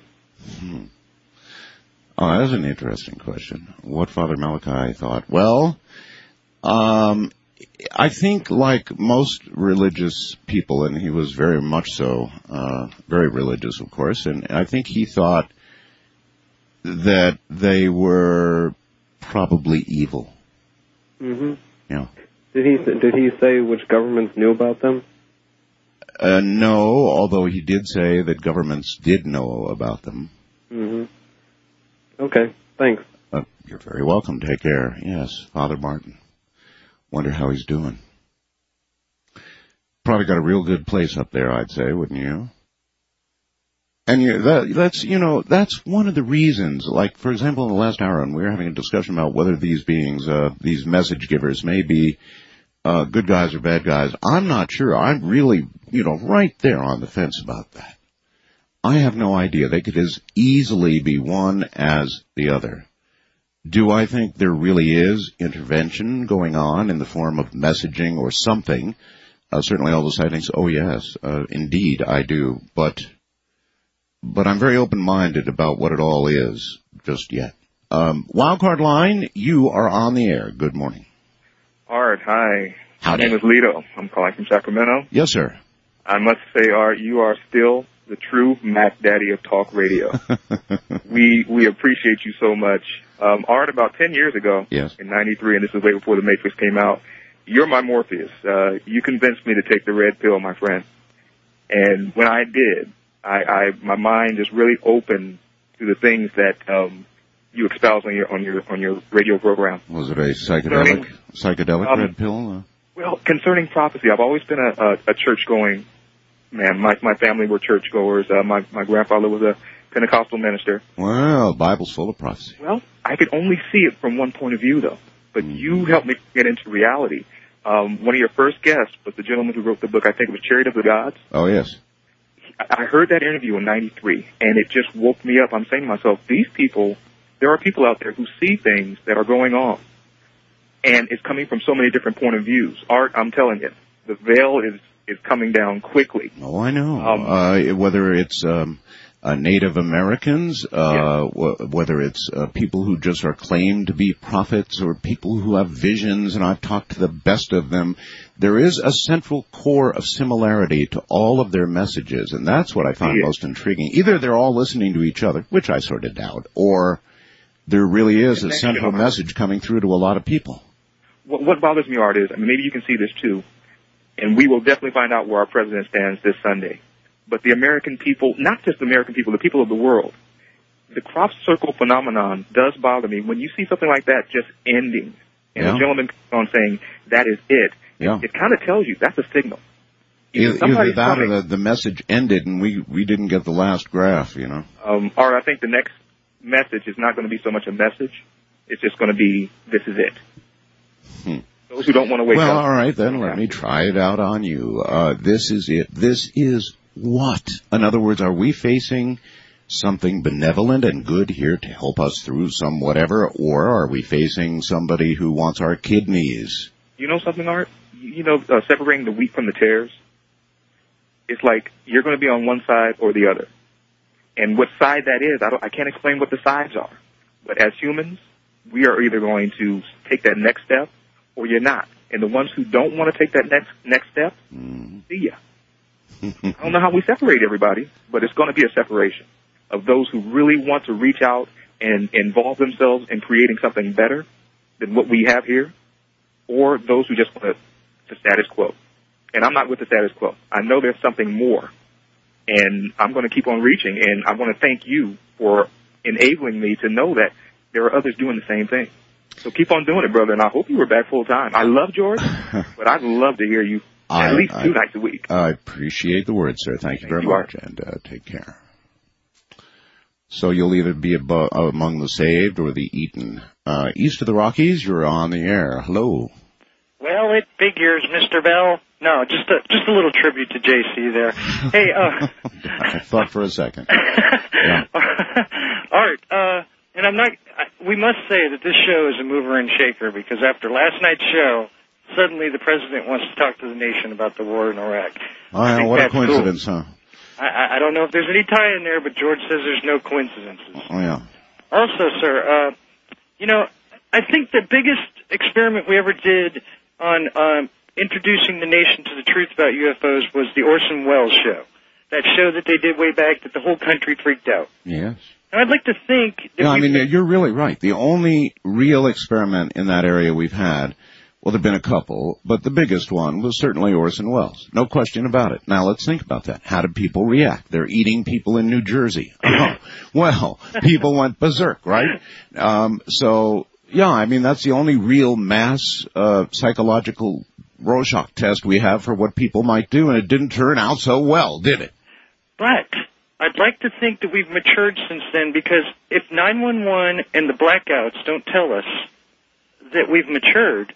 Oh, that's an interesting question. What Father Malachi thought. Well, I think like most religious people, and he was very much so, very religious, of course, and I think he thought that they were probably evil. Mm-hmm. Yeah. Did he say which governments knew about them? No, although he did say that governments did know about them. Mm-hmm. Okay, thanks. You're very welcome. Take care. Yes, Father Martin. Wonder how he's doing. Probably got a real good place up there, I'd say, wouldn't you? And that's one of the reasons, like, for example, in the last hour, and we were having a discussion about whether these beings, these message givers may be good guys or bad guys. I'm not sure. I'm really, right there on the fence about that. I have no idea. They could as easily be one as the other. Do I think there really is intervention going on in the form of messaging or something? Certainly all the sightings, oh yes, indeed I do. But I'm very open-minded about what it all is just yet. Wildcard line, you are on the air. Good morning. Art, hi. Howdy. My name is Lito. I'm calling from Sacramento. Yes, sir. I must say, Art, you are still the true Mac Daddy of talk radio. We appreciate you so much. Art, about 10 years ago, yes, in 93, and this is way before The Matrix came out, you're my Morpheus. You convinced me to take the red pill, my friend. And when I did, my mind just really opened to the things that you espouse on your radio program. Was it a psychedelic red pill? Well, concerning prophecy, I've always been a church-going man. My family were churchgoers. My grandfather was a Pentecostal minister. Well, Bible's full of prophecy. Well, I could only see it from one point of view, though. But you helped me get into reality. One of your first guests was the gentleman who wrote the book, I think it was Chariot of the Gods. Oh, yes. I heard that interview in 93, and it just woke me up. I'm saying to myself, there are people out there who see things that are going on, and it's coming from so many different point of views. Art, I'm telling you, the veil is coming down quickly. Oh, I know. Whether it's Native Americans, whether it's people who just are claimed to be prophets or people who have visions, and I've talked to the best of them, there is a central core of similarity to all of their messages, and that's what I find most intriguing. Either they're all listening to each other, which I sort of doubt, or there really is a central message coming through to a lot of people. What bothers me, Art, is, maybe you can see this too, and we will definitely find out where our president stands this Sunday. But the American people, not just the American people, the people of the world, the crop circle phenomenon does bother me. When you see something like that just ending, and the gentleman keeps on saying, that is it. Yeah. It kind of tells you that's a signal. Either that or the message ended and we didn't get the last graph, you know. Or I think the next message is not going to be so much a message. It's just going to be, this is it. Those who don't want to wake up. Well, all right, then let me try it out on you. This is it. This is what? In other words, are we facing something benevolent and good here to help us through some whatever, or are we facing somebody who wants our kidneys? You know something, Art? You know, separating the wheat from the tares? It's like you're going to be on one side or the other. And what side that is, I can't explain what the sides are. But as humans, we are either going to take that next step or you're not. And the ones who don't want to take that next step, see ya. I don't know how we separate everybody, but it's going to be a separation of those who really want to reach out and involve themselves in creating something better than what we have here, or those who just want the status quo. And I'm not with the status quo. I know there's something more, and I'm going to keep on reaching, and I want to thank you for enabling me to know that there are others doing the same thing. So keep on doing it, brother, and I hope you were back full time. I love George, but I'd love to hear you at least 2 nights a week. I appreciate the word, sir. Thank you very much, and take care. So you'll either be among the saved or the eaten. East of the Rockies, you're on the air. Hello. Well, it figures, Mr. Bell. No, just a little tribute to JC there. Hey, I thought for a second. Yeah. Art, and we must say that this show is a mover and shaker because after last night's show, suddenly the president wants to talk to the nation about the war in Iraq. Oh, yeah, what a coincidence, cool. I don't know if there's any tie in there, but George says there's no coincidences. Oh, yeah. Also, sir, I think the biggest experiment we ever did on introducing the nation to the truth about UFOs was the Orson Welles show. That show that they did way back that the whole country freaked out. Yes. And I'd like to think that I mean, you're really right. The only real experiment in that area we've had, well, there have been a couple, but the biggest one was certainly Orson Welles. No question about it. Now, let's think about that. How did people react? They're eating people in New Jersey. Oh, well, people went berserk, right? So, yeah, I mean, that's the only real mass psychological Rorschach test we have for what people might do, and it didn't turn out so well, did it? But I'd like to think that we've matured since then, because if 911 and the blackouts don't tell us that we've matured,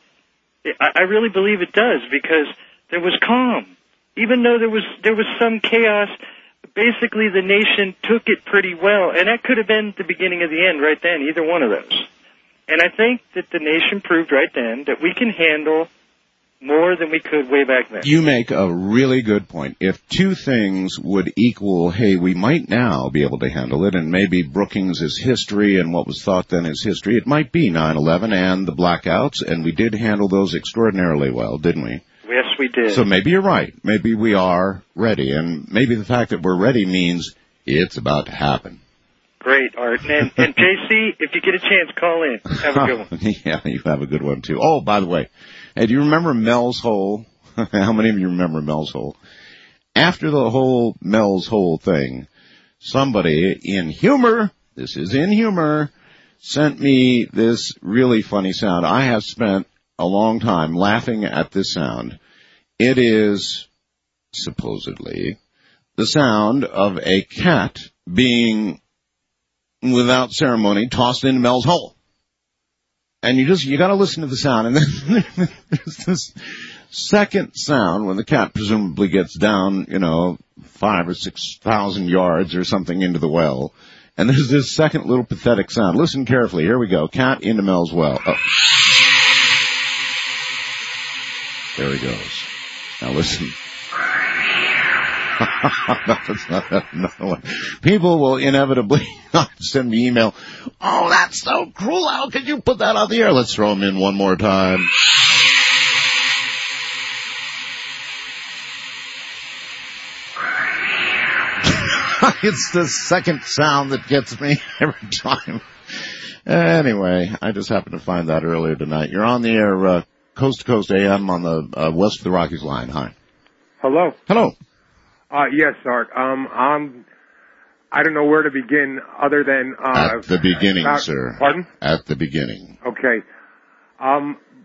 I really believe it does, because there was calm. Even though there was some chaos, basically the nation took it pretty well, and that could have been the beginning of the end right then, either one of those. And I think that the nation proved right then that we can handle more than we could way back then. You make a really good point. If two things would equal, hey, we might now be able to handle it, and maybe Brookings is history and what was thought then is history, it might be 9/11 and the blackouts, and we did handle those extraordinarily well, didn't we? Yes, we did. So maybe you're right. Maybe we are ready, and maybe the fact that we're ready means it's about to happen. Great, Art. And JC, if you get a chance, call in. Have a good one. Yeah, you have a good one, too. Oh, by the way, hey, do you remember Mel's Hole? How many of you remember Mel's Hole? After the whole Mel's Hole thing, somebody in humor, this is in humor, sent me this really funny sound. I have spent a long time laughing at this sound. It is, supposedly, the sound of a cat being, without ceremony, tossed into Mel's Hole. And you gotta listen to the sound, and then there's this second sound when the cat presumably gets down, 5,000 or 6,000 yards or something into the well. And there's this second little pathetic sound. Listen carefully. Here we go. Cat into Mel's well. Oh. There he goes. Now listen. That's not another one. People will inevitably send me email. Oh, that's so cruel. How could you put that on the air? Let's throw them in one more time. It's the second sound that gets me every time. Anyway, I just happened to find that earlier tonight. You're on the air, Coast to Coast AM on the West of the Rockies line. Hi. Hello. Hello. Yes, Art. I don't know where to begin other than... At the beginning, sir. Pardon? At the beginning. Okay.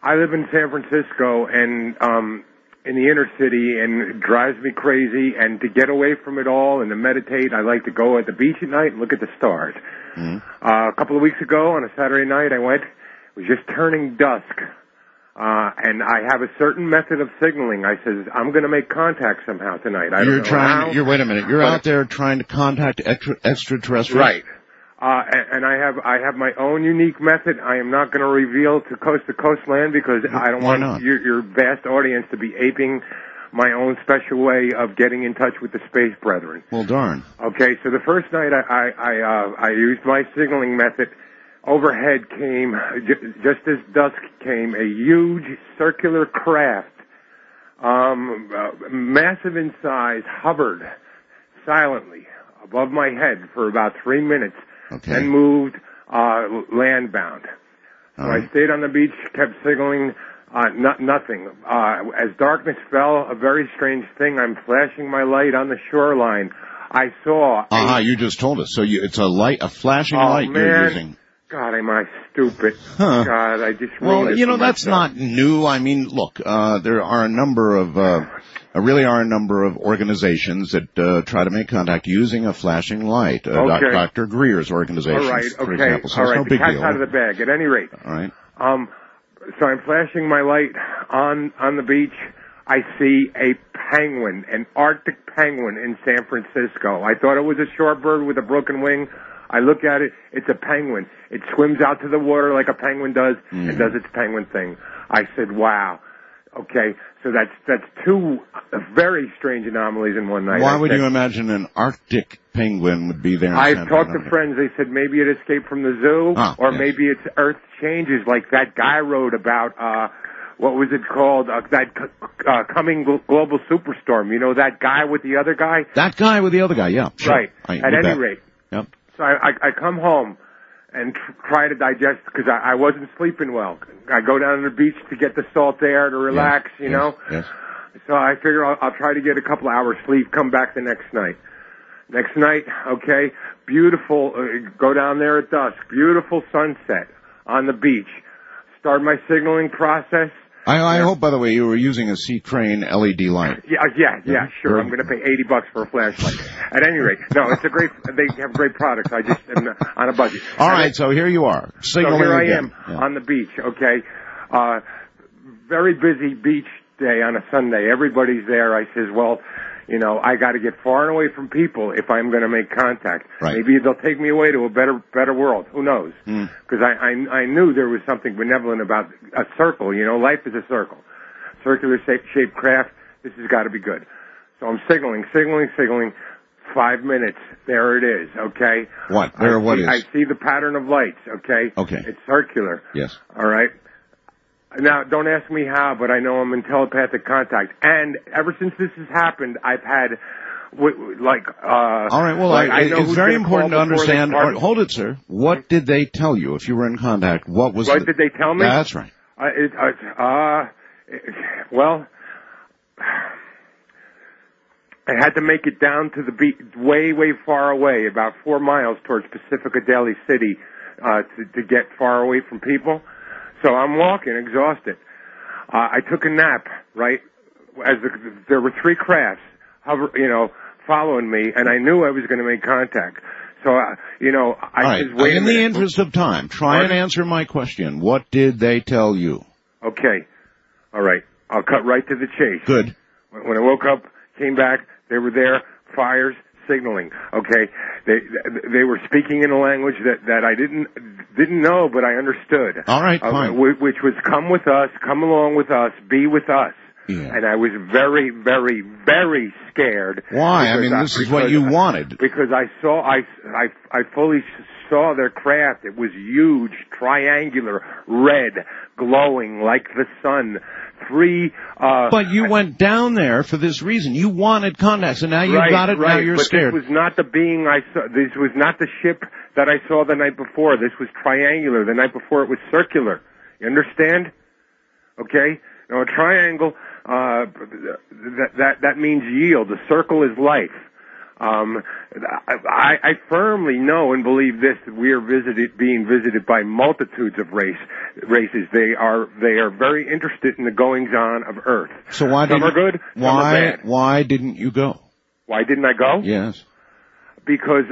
I live in San Francisco and in the inner city, and it drives me crazy. And to get away from it all and to meditate, I like to go at the beach at night and look at the stars. Mm-hmm. A couple of weeks ago on a Saturday night, I went. It was just turning dusk. And I have a certain method of signaling. I says, I'm going to make contact somehow tonight. I don't know how. Wait a minute. You're out there trying to contact extraterrestrials? Right. And I have my own unique method. I am not going to reveal to Coast Land because I don't want your vast audience to be aping my own special way of getting in touch with the space brethren. Well, darn. Okay, so the first night I used my signaling method. Overhead came, just as dusk came, a huge circular craft, massive in size, hovered silently above my head for about 3 minutes, and moved land-bound. So I stayed on the beach, kept signaling, nothing. As darkness fell, a very strange thing. I'm flashing my light on the shoreline. I saw... you just told us. So it's a flashing light you're using. God, am I stupid. God, I just ruined it. Well, that's not new. I mean, look, there are a number of, organizations that try to make contact using a flashing light. Dr. Greer's organization, for example. So it's no big deal. The cat's out of the bag, at any rate. All right. So I'm flashing my light on the beach. I see a penguin, an Arctic penguin in San Francisco. I thought it was a shorebird with a broken wing. I look at it, it's a penguin. It swims out to the water like a penguin does and does its penguin thing. I said, wow. Okay, so that's two very strange anomalies in one night. Why would you imagine an Arctic penguin would be there? I've talked to friends. They said maybe it escaped from the zoo, maybe it's Earth changes like that guy wrote about, what was it called? That coming global superstorm. You know that guy with the other guy? That guy with the other guy, yeah. Sure. Right. At any rate. Yep. So I come home and try to digest because I wasn't sleeping well. I go down to the beach to get the salt air to relax, you know. Yes. So I figure I'll try to get a couple hours sleep, come back the next night. Next night, okay, beautiful, go down there at dusk, beautiful sunset on the beach. Start my signaling process. I hope, by the way, you were using a Sea Crane LED light. Yeah, sure. I'm going to pay $80 for a flashlight. At any rate, no, it's they have great products. I just am on a budget. All right, so here you are. Signaling so here I again. am on the beach, okay? Very busy beach day on a Sunday. Everybody's there. I says, well, you know, I got to get far and away from people if I'm going to make contact. Right. Maybe they'll take me away to a better world. Who knows? Because I knew there was something benevolent about a circle. You know, life is a circle. Circular shaped craft. This has got to be good. So I'm signaling. 5 minutes. There it is. Okay. What? What is? I see the pattern of lights. Okay. Okay. It's circular. Yes. All right. Now, don't ask me how, but I know I'm in telepathic contact. And ever since this has happened, I've had, all right, well, it's very important to understand. Hold it, sir. What did they tell you if you were in contact? What did they tell me? That's right. Well, I had to make it down to the beach, way far away, about 4 miles towards Pacifica Daly City, to get far away from people. So I'm walking, exhausted. I took a nap, right? There were 3 crafts, following me, and I knew I was going to make contact. So, I said, wait a minute. In the interest of time, try and answer my question. What did they tell you? Okay. All right. I'll cut right to the chase. Good. When I woke up, came back, they were there, fires, signaling. Okay. They were speaking in a language that I didn't know, but I understood. All right, fine. Which was come with us, come along with us, be with us. Yeah. And I was very, very, very scared. Why? I mean, this is what you wanted. Because I fully saw their craft. It was huge, triangular, red, glowing like the sun. 3, But you went down there for this reason. You wanted contact, and now you got it, now you're scared. This was not the being I saw. This was not the ship that I saw the night before. This was triangular. The night before it was circular. You understand? Okay? Now a triangle, that means yield. A circle is life. I firmly know and believe this, that we are being visited by multitudes of races. They are very interested in the goings-on of Earth. So why some are good, some are bad. Why didn't you go? Why didn't I go? Yes. Because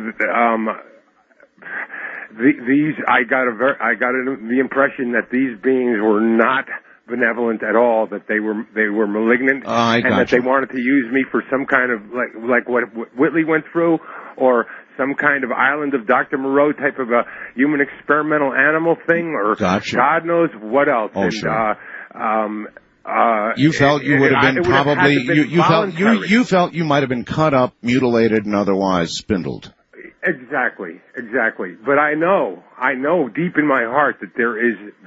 I got the impression that these beings were not benevolent at all, that they were malignant, and that they wanted to use me for some kind of like what Whitley went through, or some kind of Island of Dr. Moreau type of a human experimental animal thing, or God knows what else. Oh, and, sure. You felt you would have been you felt you might have been cut up, mutilated, and otherwise spindled. Exactly. But I know deep in my heart that there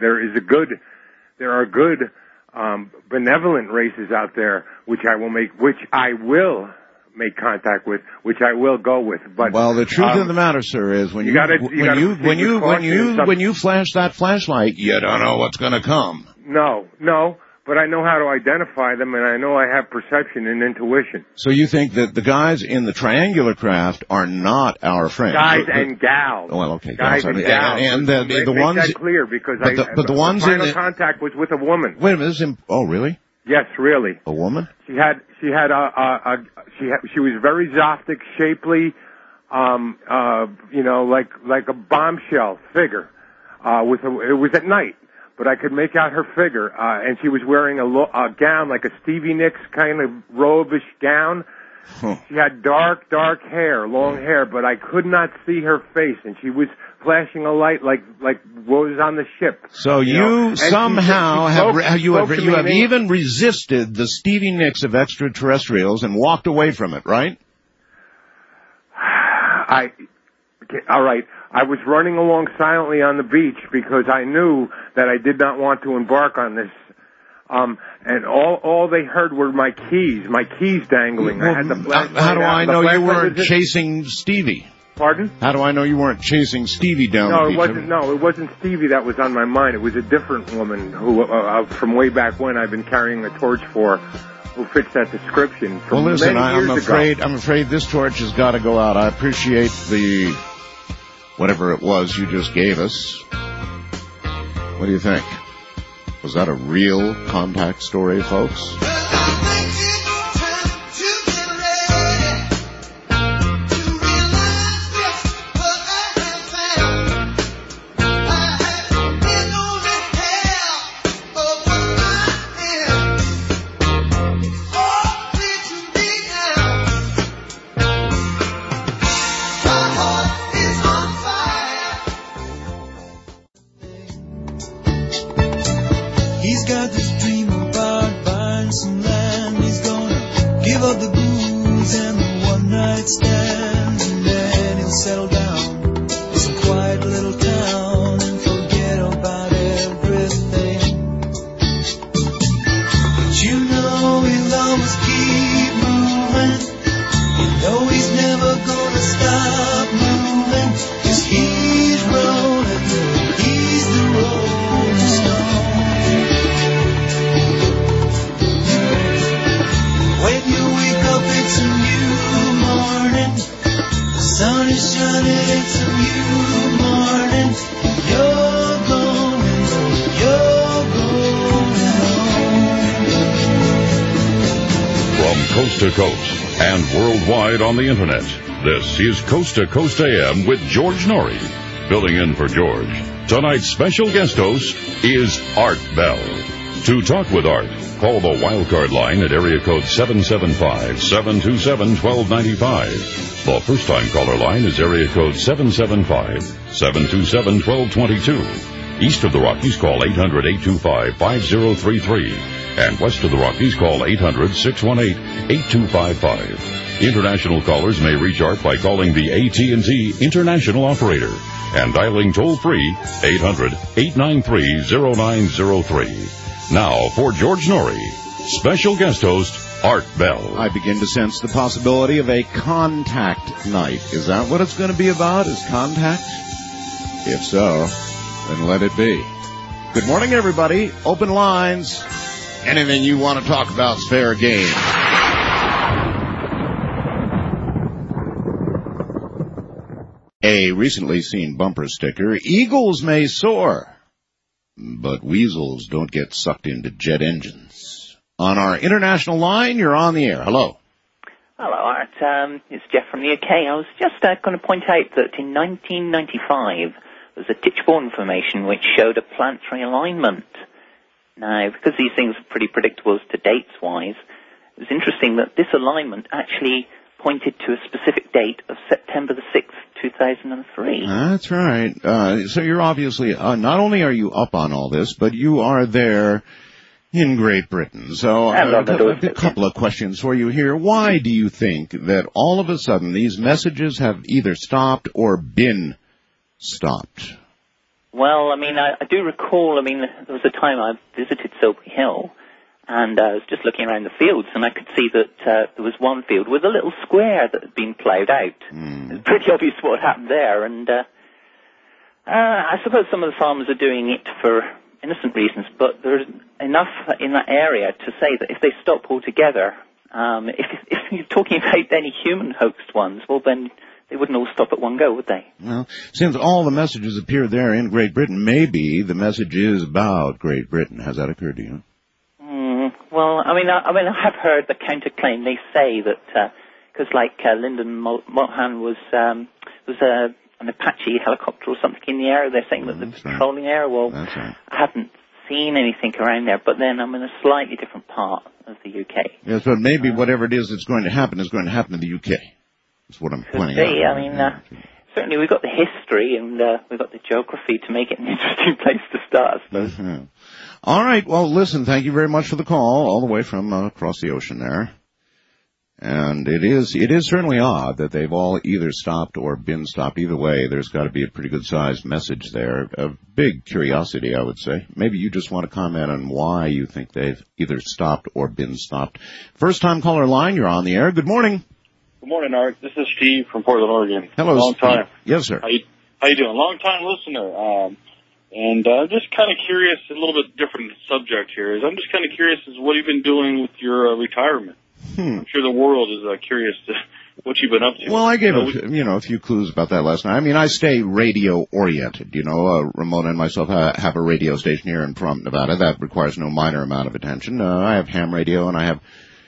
are good, benevolent races out there, which I will make contact with, which I will go with. But the truth of the matter, sir, is when you flash that flashlight, you don't know what's going to come. No. But I know how to identify them, and I know I have perception and intuition. So you think that the guys in the triangular craft are not our friends? Guys and gals. Well, okay. Guys and gals. And the ones... Make that clear, because the ones final contact was with a woman. Wait a minute. Oh, really? Yes, really. A woman? She was very zoptic, shapely, like a bombshell figure. It was at night. But I could make out her figure, and she was wearing a gown, like a Stevie Nicks kind of robe-ish gown. Huh. She had dark hair, long hair, but I could not see her face, and she was flashing a light like what was on the ship. So you somehow have even resisted the Stevie Nicks of extraterrestrials and walked away from it, right? All right. I was running along silently on the beach because I knew that I did not want to embark on this. And all they heard were my keys dangling. Well, I had the flashlight. How do I know you weren't chasing Stevie? Pardon? How do I know you weren't chasing Stevie down the beach? It wasn't Stevie that was on my mind. It was a different woman who, from way back when, I've been carrying a torch for, who fits that description. Well, listen, I'm afraid this torch has got to go out. I appreciate the whatever it was you just gave us. What do you think? Was that a real contact story, folks? He's got this dream about buying some land. He's gonna give up the booze and the one-night stands, and then he'll settle down in some quiet little town and forget about everything. But you know he'll always keep moving. You know he's never gonna stop moving, 'cause he's rolling, he's the rolling stone. When you wake up, it's a new morning. The sun is shining, it's a new morning. You're going home. From coast to coast and worldwide on the internet, this is Coast to Coast AM with George Norrie. Filling in for George, tonight's special guest host is Art Bell. To talk with Art, call the wildcard line at area code 775-727-1295. The first-time caller line is area code 775-727-1222. East of the Rockies, call 800-825-5033. And west of the Rockies, call 800-618-8255. International callers may reach Art by calling the AT&T International Operator and dialing toll-free 800-893-0903. Now, for George Norrie, special guest host, Art Bell. I begin to sense the possibility of a contact night. Is that what it's going to be about, is contact? If so, then let it be. Good morning, everybody. Open lines. Anything you want to talk about is fair game. A recently seen bumper sticker, eagles may soar, but weasels don't get sucked into jet engines. On our international line, you're on the air. Hello. Hello, Art. It's Jeff from the UK. I was just going to point out that in 1995, there was a Tichborne formation which showed a planetary alignment. Now, because these things are pretty predictable as to dates-wise, it was interesting that this alignment actually pointed to a specific date of September the 6th, 2003. That's right. So you're obviously, not only are you up on all this, but you are there in Great Britain. So a couple of questions for you here. Why do you think that all of a sudden these messages have either stopped or been stopped? Well, I mean, I do recall, I mean, there was a time I visited Silbury Hill, and I was just looking around the fields, and I could see that there was one field with a little square that had been ploughed out. It was pretty obvious what happened there, and I suppose some of the farmers are doing it for innocent reasons, but there's enough in that area to say that if they stop altogether, if you're talking about any human-hoaxed ones, well, then they wouldn't all stop at one go, would they? Well, since all the messages appear there in Great Britain, maybe the message is about Great Britain. Has that occurred to you? Well, I mean, I have heard the counterclaim. They say that because, Lyndon Mohan was an Apache helicopter or something in the air. They're saying that they're patrolling the air. Well, I haven't seen anything around there, but then I'm in a slightly different part of the UK. Yes, but maybe whatever it is that's going to happen is going to happen in the UK. That's what I'm pointing out. I mean, certainly we've got the history and we've got the geography to make it an interesting place to start, I suppose. Mm-hmm. All right. Well, listen, thank you very much for the call, all the way from across the ocean there. And it is certainly odd that they've all either stopped or been stopped. Either way, there's got to be a pretty good-sized message there. A big curiosity, I would say. Maybe you just want to comment on why you think they've either stopped or been stopped. First-time caller line, you're on the air. Good morning. Good morning, Art. This is Steve from Portland, Oregon. Hello, Long time. Yes, sir. How you doing? Long time listener. And I'm just kind of curious, a little bit different subject here. I'm just kind of curious as what you've been doing with your retirement. I'm sure the world is curious to what you've been up to. Well, I gave a few clues about that last night. I mean, I stay radio-oriented. Ramona and myself have a radio station here in Pahrump, Nevada. That requires no minor amount of attention. I have ham radio and I have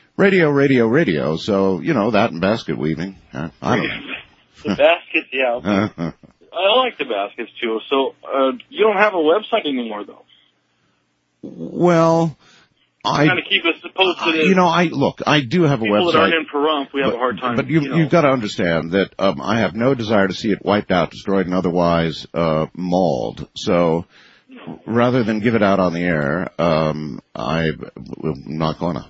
radio. So, that and basket weaving. I don't know. The baskets, yeah. Okay. I like the baskets, too. So, you don't have a website anymore, though? Well, kind of keep us posted. I do have a website. People that aren't in Pahrump, we have a hard time. But you've got to understand that I have no desire to see it wiped out, destroyed, and otherwise mauled. So, rather than give it out on the air, I'm not gonna.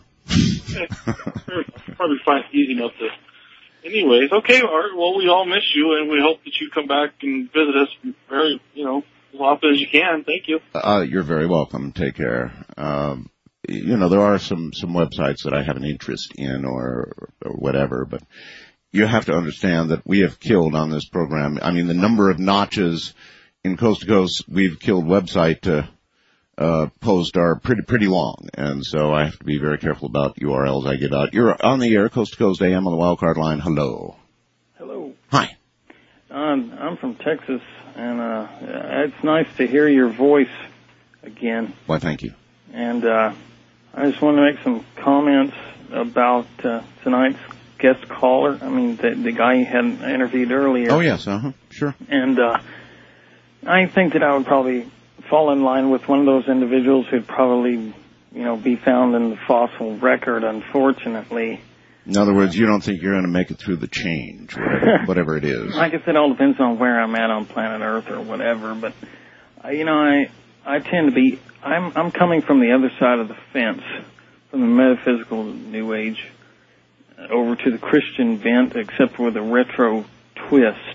Probably find it easy enough to. Anyways, okay, Art. Well, we all miss you, and we hope that you come back and visit us very, as often as you can. Thank you. You're very welcome. Take care. There are some websites that I have an interest in or whatever, but you have to understand that we have killed on this program. I mean, the number of notches in Coast to Coast we've killed website posts are pretty long, and so I have to be very careful about URLs I give out. You're on the air, Coast to Coast AM on the Wildcard line. Hello. Hello. Hi. I'm from Texas, and it's nice to hear your voice again. Why, thank you. And I just want to make some comments about tonight's guest caller. I mean, the guy you had interviewed earlier. Oh, yes, sure. And I think that I would probably fall in line with one of those individuals who'd probably, be found in the fossil record, unfortunately. In other words, you don't think you're going to make it through the change, whatever it is. I guess it all depends on where I'm at on planet Earth or whatever, but, I tend to be, I'm coming from the other side of the fence, from the metaphysical New Age over to the Christian bent, except with a retro twist.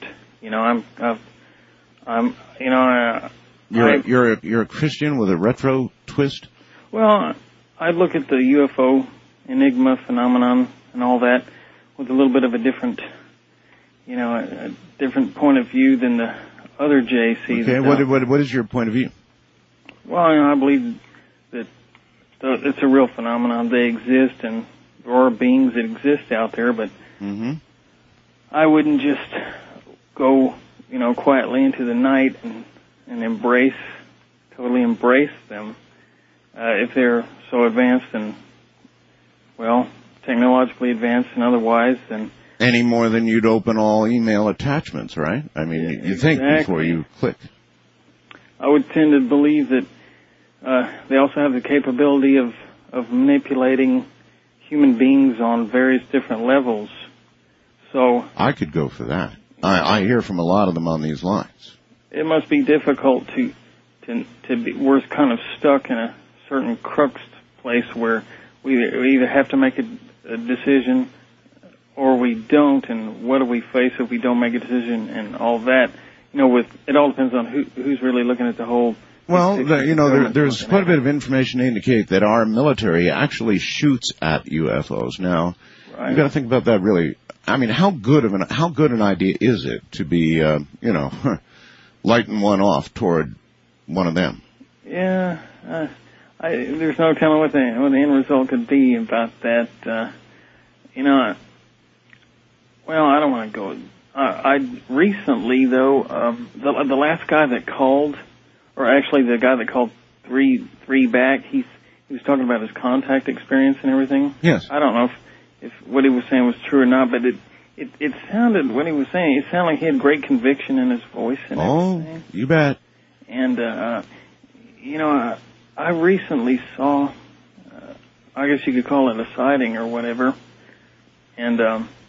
You're a Christian with a retro twist? Well, I look at the UFO enigma phenomenon and all that with a little bit of a different, a different point of view than the other JC. Okay, what is your point of view? Well, I believe that it's a real phenomenon. They exist, and there are beings that exist out there, but I wouldn't just go quietly into the night and totally embrace them, if they're so advanced and, technologically advanced and otherwise, then... Any more than you'd open all email attachments, right? I mean, you think before you click. I would tend to believe that they also have the capability of manipulating human beings on various different levels. So I could go for that. I hear from a lot of them on these lines. It must be difficult to be. We're kind of stuck in a certain crux place where we either have to make a decision or we don't, and what do we face if we don't make a decision, and all that. It all depends on who's really looking at the whole. Well, there's quite a bit of information to indicate that our military actually shoots at UFOs. Now, you've got to think about that really. I mean, how good an idea is it to be, lighting one off toward one of them? Yeah, there's no telling what the end result could be about that. I don't want to go. I recently, though, the last guy that called, or actually the guy that called three back, he was talking about his contact experience and everything. Yes. I don't know if what he was saying was true or not, but it sounded, what he was saying, it sounded like he had great conviction in his voice and everything. Oh, you bet. And, I recently saw, I guess you could call it a sighting or whatever, and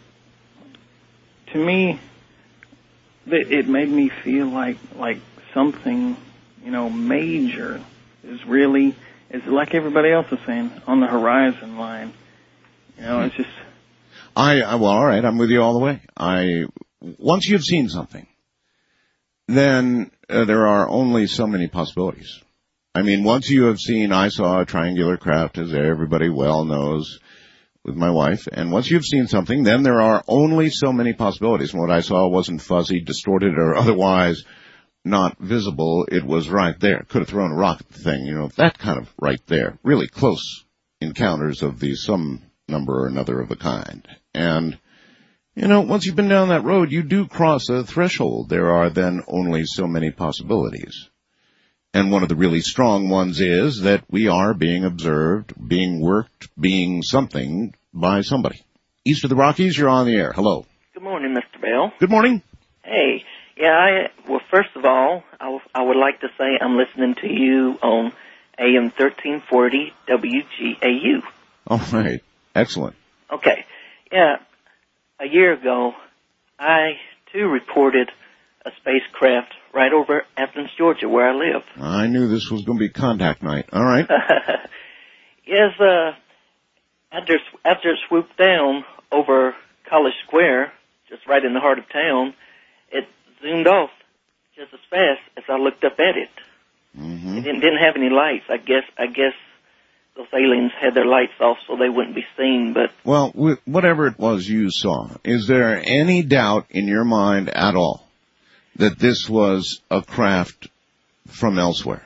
to me, it made me feel like something, major is really, it's like everybody else is saying, on the horizon line. It's just... well, all right, I'm with you all the way. Once you've seen something, then there are only so many possibilities. I mean, once you have seen, I saw a triangular craft, as everybody well knows, with my wife, and once you've seen something, then there are only so many possibilities. And what I saw wasn't fuzzy, distorted, or otherwise not visible. It was right there. Could have thrown a rock at the thing, that kind of right there. Really close encounters of some number or another of a kind. And, once you've been down that road, you do cross a threshold. There are then only so many possibilities. And one of the really strong ones is that we are being observed, being worked, being something by somebody. East of the Rockies, you're on the air. Hello. Good morning, Mr. Bell. Good morning. Hey. Yeah, first of all, I would like to say I'm listening to you on AM 1340 WGAU. All right. Excellent. Okay. Yeah, a year ago, I, too, reported a spacecraft right over Athens, Georgia, where I live. I knew this was going to be contact night. All right. Yes, after it swooped down over College Square, just right in the heart of town, it zoomed off just as fast as I looked up at it. Mm-hmm. It didn't have any lights. I guess those aliens had their lights off so they wouldn't be seen, but... Well, whatever it was you saw, is there any doubt in your mind at all that this was a craft from elsewhere?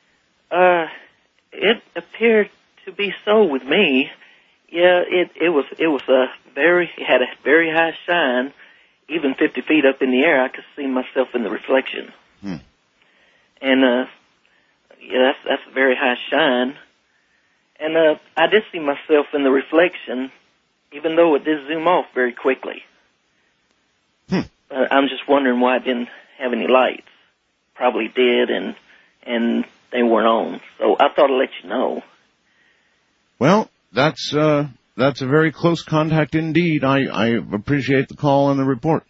It appeared to be so with me. Yeah, it had a very high shine. Even 50 feet up in the air, I could see myself in the reflection. And, that's a very high shine. And, I did see myself in the reflection, even though it did zoom off very quickly. I'm just wondering why it didn't have any lights. Probably did, and they weren't on. So I thought I'd let you know. Well, that's a very close contact indeed. I appreciate the call and the report.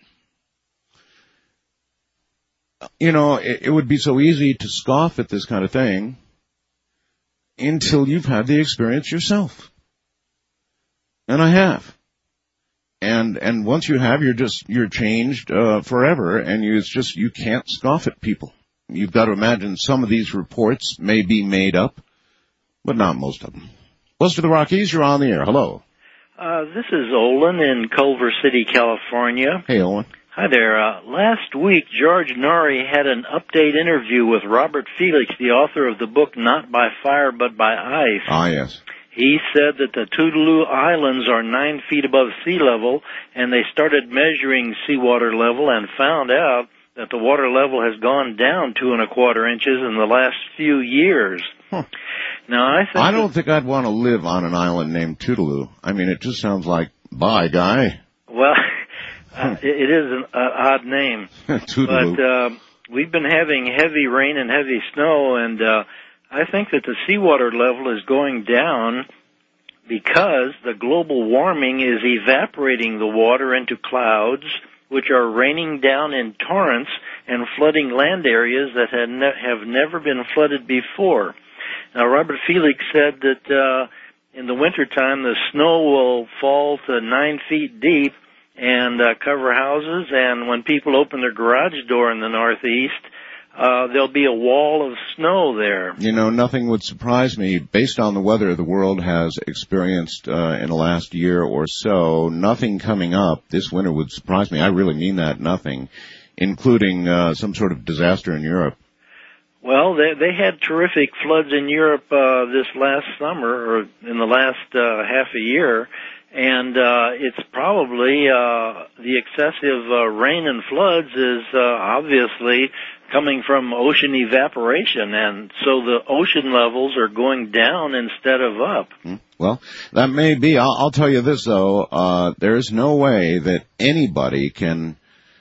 It would be so easy to scoff at this kind of thing until you've had the experience yourself. And I have. And once you have, you're changed forever, and you can't scoff at people. You've got to imagine some of these reports may be made up, but not most of them. West of the Rockies, you're on the air. Hello. This is Olin in Culver City, California. Hey, Olin. Hi there. Last week, George Norrie had an update interview with Robert Felix, the author of the book Not by Fire But by Ice. Ah, yes. He said that the Tuvalu Islands are 9 feet above sea level, and they started measuring seawater level and found out that the water level has gone down 2¼ inches in the last few years. Now, I don't think I'd want to live on an island named Toodaloo. I mean, it just sounds like, bye, guy. Well, it is an odd name. Toodaloo. But we've been having heavy rain and heavy snow, and I think that the seawater level is going down because the global warming is evaporating the water into clouds, which are raining down in torrents and flooding land areas that have never been flooded before. Now, Robert Felix said that in the wintertime the snow will fall to 9 feet deep and cover houses, and when people open their garage door in the Northeast, there'll be a wall of snow there. You know, nothing would surprise me. Based on the weather the world has experienced in the last year or so, nothing coming up this winter would surprise me. I really mean that, nothing, including some sort of disaster in Europe. Well, they had terrific floods in Europe this last summer, or in the last half a year, and it's probably the excessive rain and floods is obviously coming from ocean evaporation, and so the ocean levels are going down instead of up. Well, that may be. I'll tell you this, though. There is no way that anybody can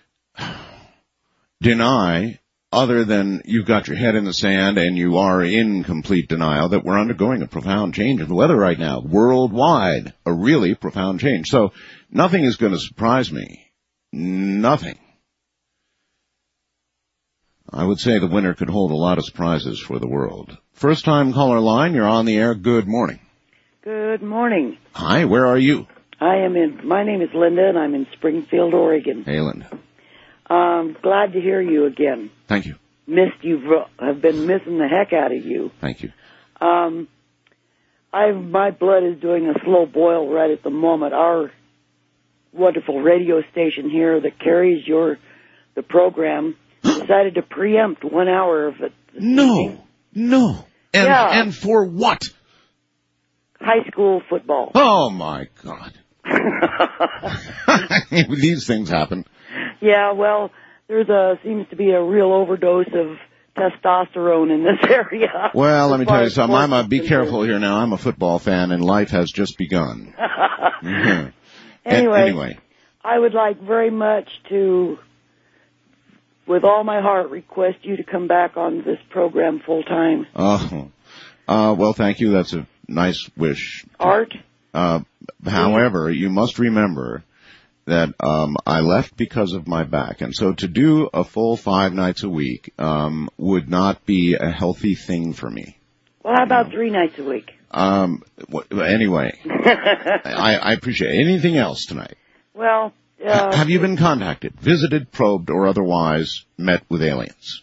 deny, other than you've got your head in the sand and you are in complete denial, that we're undergoing a profound change in the weather right now, worldwide, a really profound change. So nothing is going to surprise me. Nothing. I would say the winter could hold a lot of surprises for the world. First time caller line, you're on the air. Good morning. Good morning. Hi, where are you? My name is Linda, and I'm in Springfield, Oregon. Hey, Linda. Glad to hear you again. Thank you. Have been missing the heck out of you. Thank you. My blood is doing a slow boil right at the moment. Our wonderful radio station here that carries the program decided to preempt 1 hour of it. No. And for what? High school football. Oh, my God. These things happen. Yeah, well, seems to be a real overdose of testosterone in this area. Well, let me tell you something. Be careful here now. I'm a football fan, and life has just begun. Mm-hmm. Anyway, I would like very much to, with all my heart, request you to come back on this program full time. Well, thank you. That's a nice wish. Art? However, you must remember that I left because of my back, and so to do a full 5 nights a week would not be a healthy thing for me. Well, how about 3 nights a week? Anyway, I appreciate it. Anything else tonight? Well, have you been contacted, visited, probed, or otherwise met with aliens?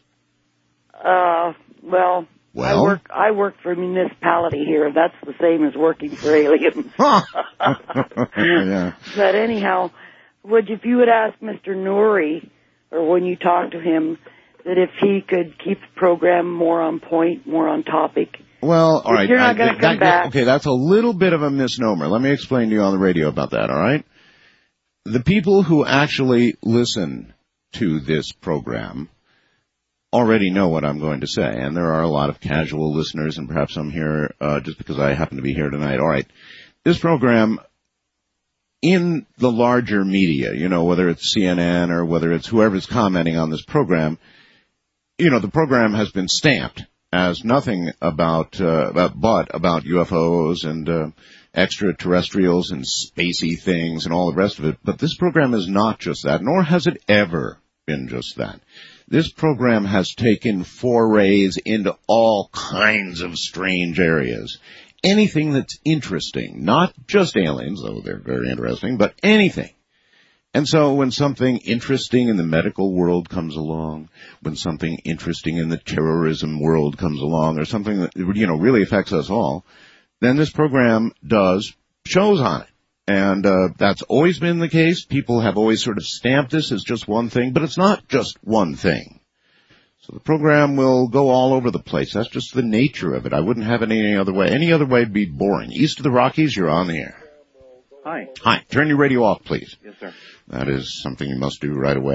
Well, I work for a municipality here. That's the same as working for aliens. Yeah. But anyhow, if you would ask Mr. Nouri, or when you talk to him, that if he could keep the program more on point, more on topic. Well, all right. You're not going to come back. Okay, that's a little bit of a misnomer. Let me explain to you on the radio about that, all right? The people who actually listen to this program already know what I'm going to say, and there are a lot of casual listeners, and perhaps I'm here just because I happen to be here tonight. All right. This program, in the larger media, whether it's CNN or whether it's whoever's commenting on this program, the program has been stamped as nothing but about UFOs and extraterrestrials and spacey things and all the rest of it. But this program is not just that, nor has it ever been just that. This program has taken forays into all kinds of strange areas. Anything that's interesting, not just aliens, though they're very interesting, but anything. And so when something interesting in the medical world comes along, when something interesting in the terrorism world comes along, or something that, really affects us all, then this program does shows on it. And that's always been the case. People have always sort of stamped this as just one thing, but it's not just one thing. So the program will go all over the place. That's just the nature of it. I wouldn't have it any other way. Any other way would be boring. East of the Rockies, you're on the air. Hi. Hi. Turn your radio off, please. Yes, sir. That is something you must do right away.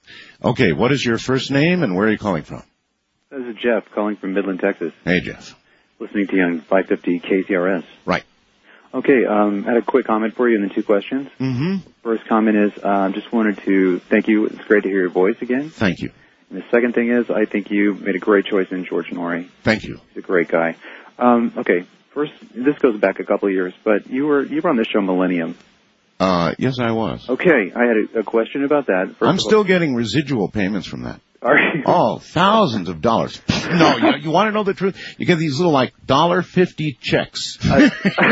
Okay, what is your first name and where are you calling from? This is Jeff calling from Midland, Texas. Hey, Jeff. Listening to you on 550 KCRS. Right. Okay, I had a quick comment for you and then two questions. Mm-hmm. First comment is, just wanted to thank you. It's great to hear your voice again. Thank you. And the second thing is, I think you made a great choice in George Norrie. Thank you. He's a great guy. Okay, first, this goes back a couple of years, but you were on this show Millennium. Yes, I was. Okay, I had a question about that. I'm still getting residual payments from that. Are you? Oh, thousands of dollars. No, you want to know the truth? You get these little, like, $1.50 checks. How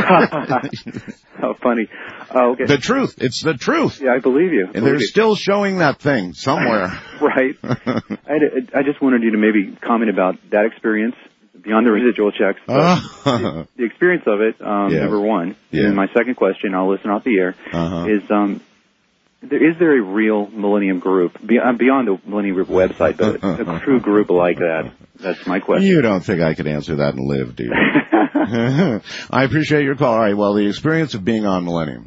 funny. Okay. The truth. It's the truth. Yeah, I believe you. And they're still showing that thing somewhere. Right. I just wanted you to maybe comment about that experience beyond the residual checks. The experience of it, number one. Yeah. And my second question, I'll listen off the air, is there a real Millennium Group, beyond the Millennium Group website, but a true group like that? That's my question. You don't think I could answer that and live, do you? I appreciate your call. All right, well, the experience of being on Millennium.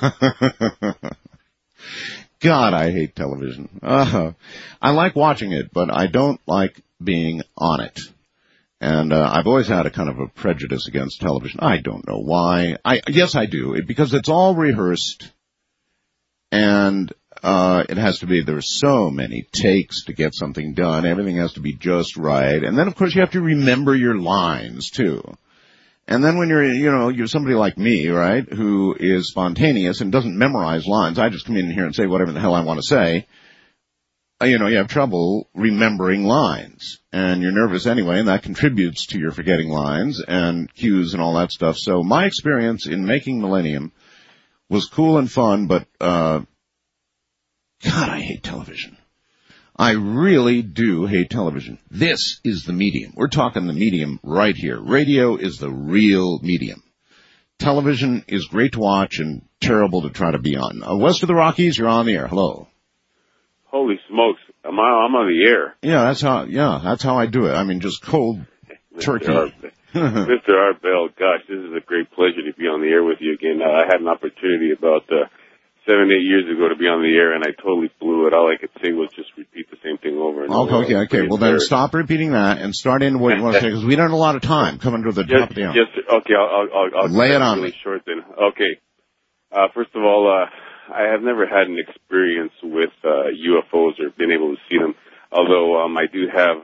God, I hate television. I like watching it, but I don't like being on it. And I've always had a kind of a prejudice against television. I don't know why. Yes, I do. Because it's all rehearsed. And it has to be, there's so many takes to get something done. Everything has to be just right. And then, of course, you have to remember your lines, too. And then when you're somebody like me, right, who is spontaneous and doesn't memorize lines, I just come in here and say whatever the hell I want to say. You have trouble remembering lines. And you're nervous anyway, and that contributes to your forgetting lines and cues and all that stuff. So my experience in making Millennium was cool and fun, but, God, I hate television. I really do hate television. This is the medium. We're talking the medium right here. Radio is the real medium. Television is great to watch and terrible to try to be on. West of the Rockies, you're on the air. Hello. Holy smokes. I'm on the air. Yeah, that's how I do it. I mean, just cold turkey. Mr. Art Bell, gosh, this is a great pleasure to be on the air with you again. I had an opportunity about 7-8 years ago to be on the air, and I totally blew it. All I could say was just repeat the same thing over and over. Okay. Well, then stop repeating that and start in what you want to say, because we don't have a lot of time coming to the top of the hour. Yes, okay, I'll lay it on really me. short then. Okay. First of all, I have never had an experience with UFOs or been able to see them, although I do have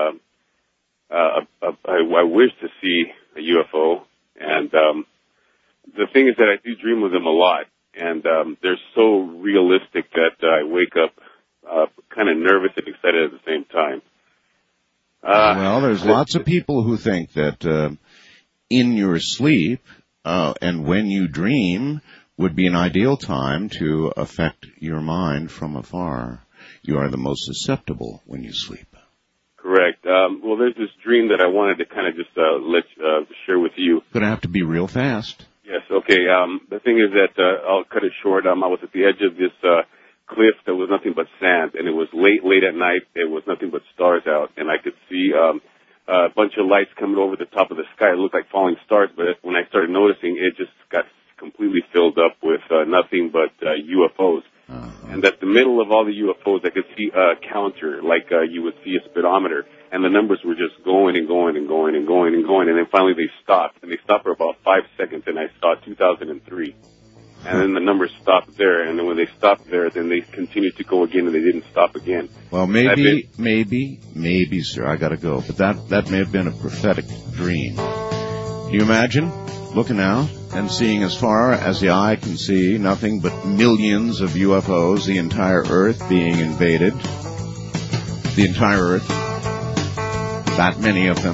I wish to see a UFO, and the thing is that I do dream of them a lot, and they're so realistic that I wake up kind of nervous and excited at the same time. Well, there's lots of people who think that in your sleep and when you dream would be an ideal time to affect your mind from afar. You are the most susceptible when you sleep. Correct. Well, there's this dream that I wanted to kind of just share with you. Going to have to be real fast. Yes. Okay. The thing is that I'll cut it short. I was at the edge of this cliff that was nothing but sand, and it was late at night. There was nothing but stars out, and I could see a bunch of lights coming over the top of the sky. It looked like falling stars, but when I started noticing, it just got completely filled up with nothing but UFOs. And at the middle of all the UFOs, I could see a counter, like you would see a speedometer, and the numbers were just going and going and going and going and going, and then finally they stopped, and they stopped for about 5 seconds, and I saw 2003. And then the numbers stopped there, and then when they stopped there, then they continued to go again, and they didn't stop again. Well, maybe, sir, I gotta go, but that may have been a prophetic dream. Can you imagine looking out and seeing as far as the eye can see nothing but millions of UFOs, the entire Earth being invaded? The entire Earth. That many of them.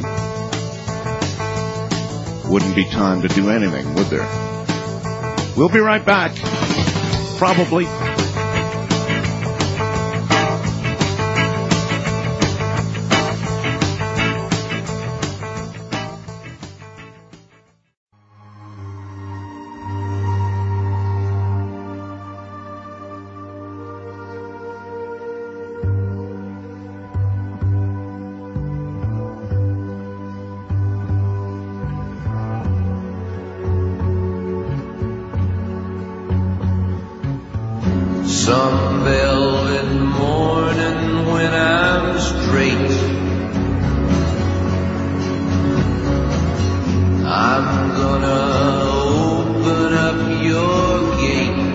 Wouldn't be time to do anything, would there? We'll be right back. Probably. Some velvet morning when I'm straight. I'm gonna open up your gate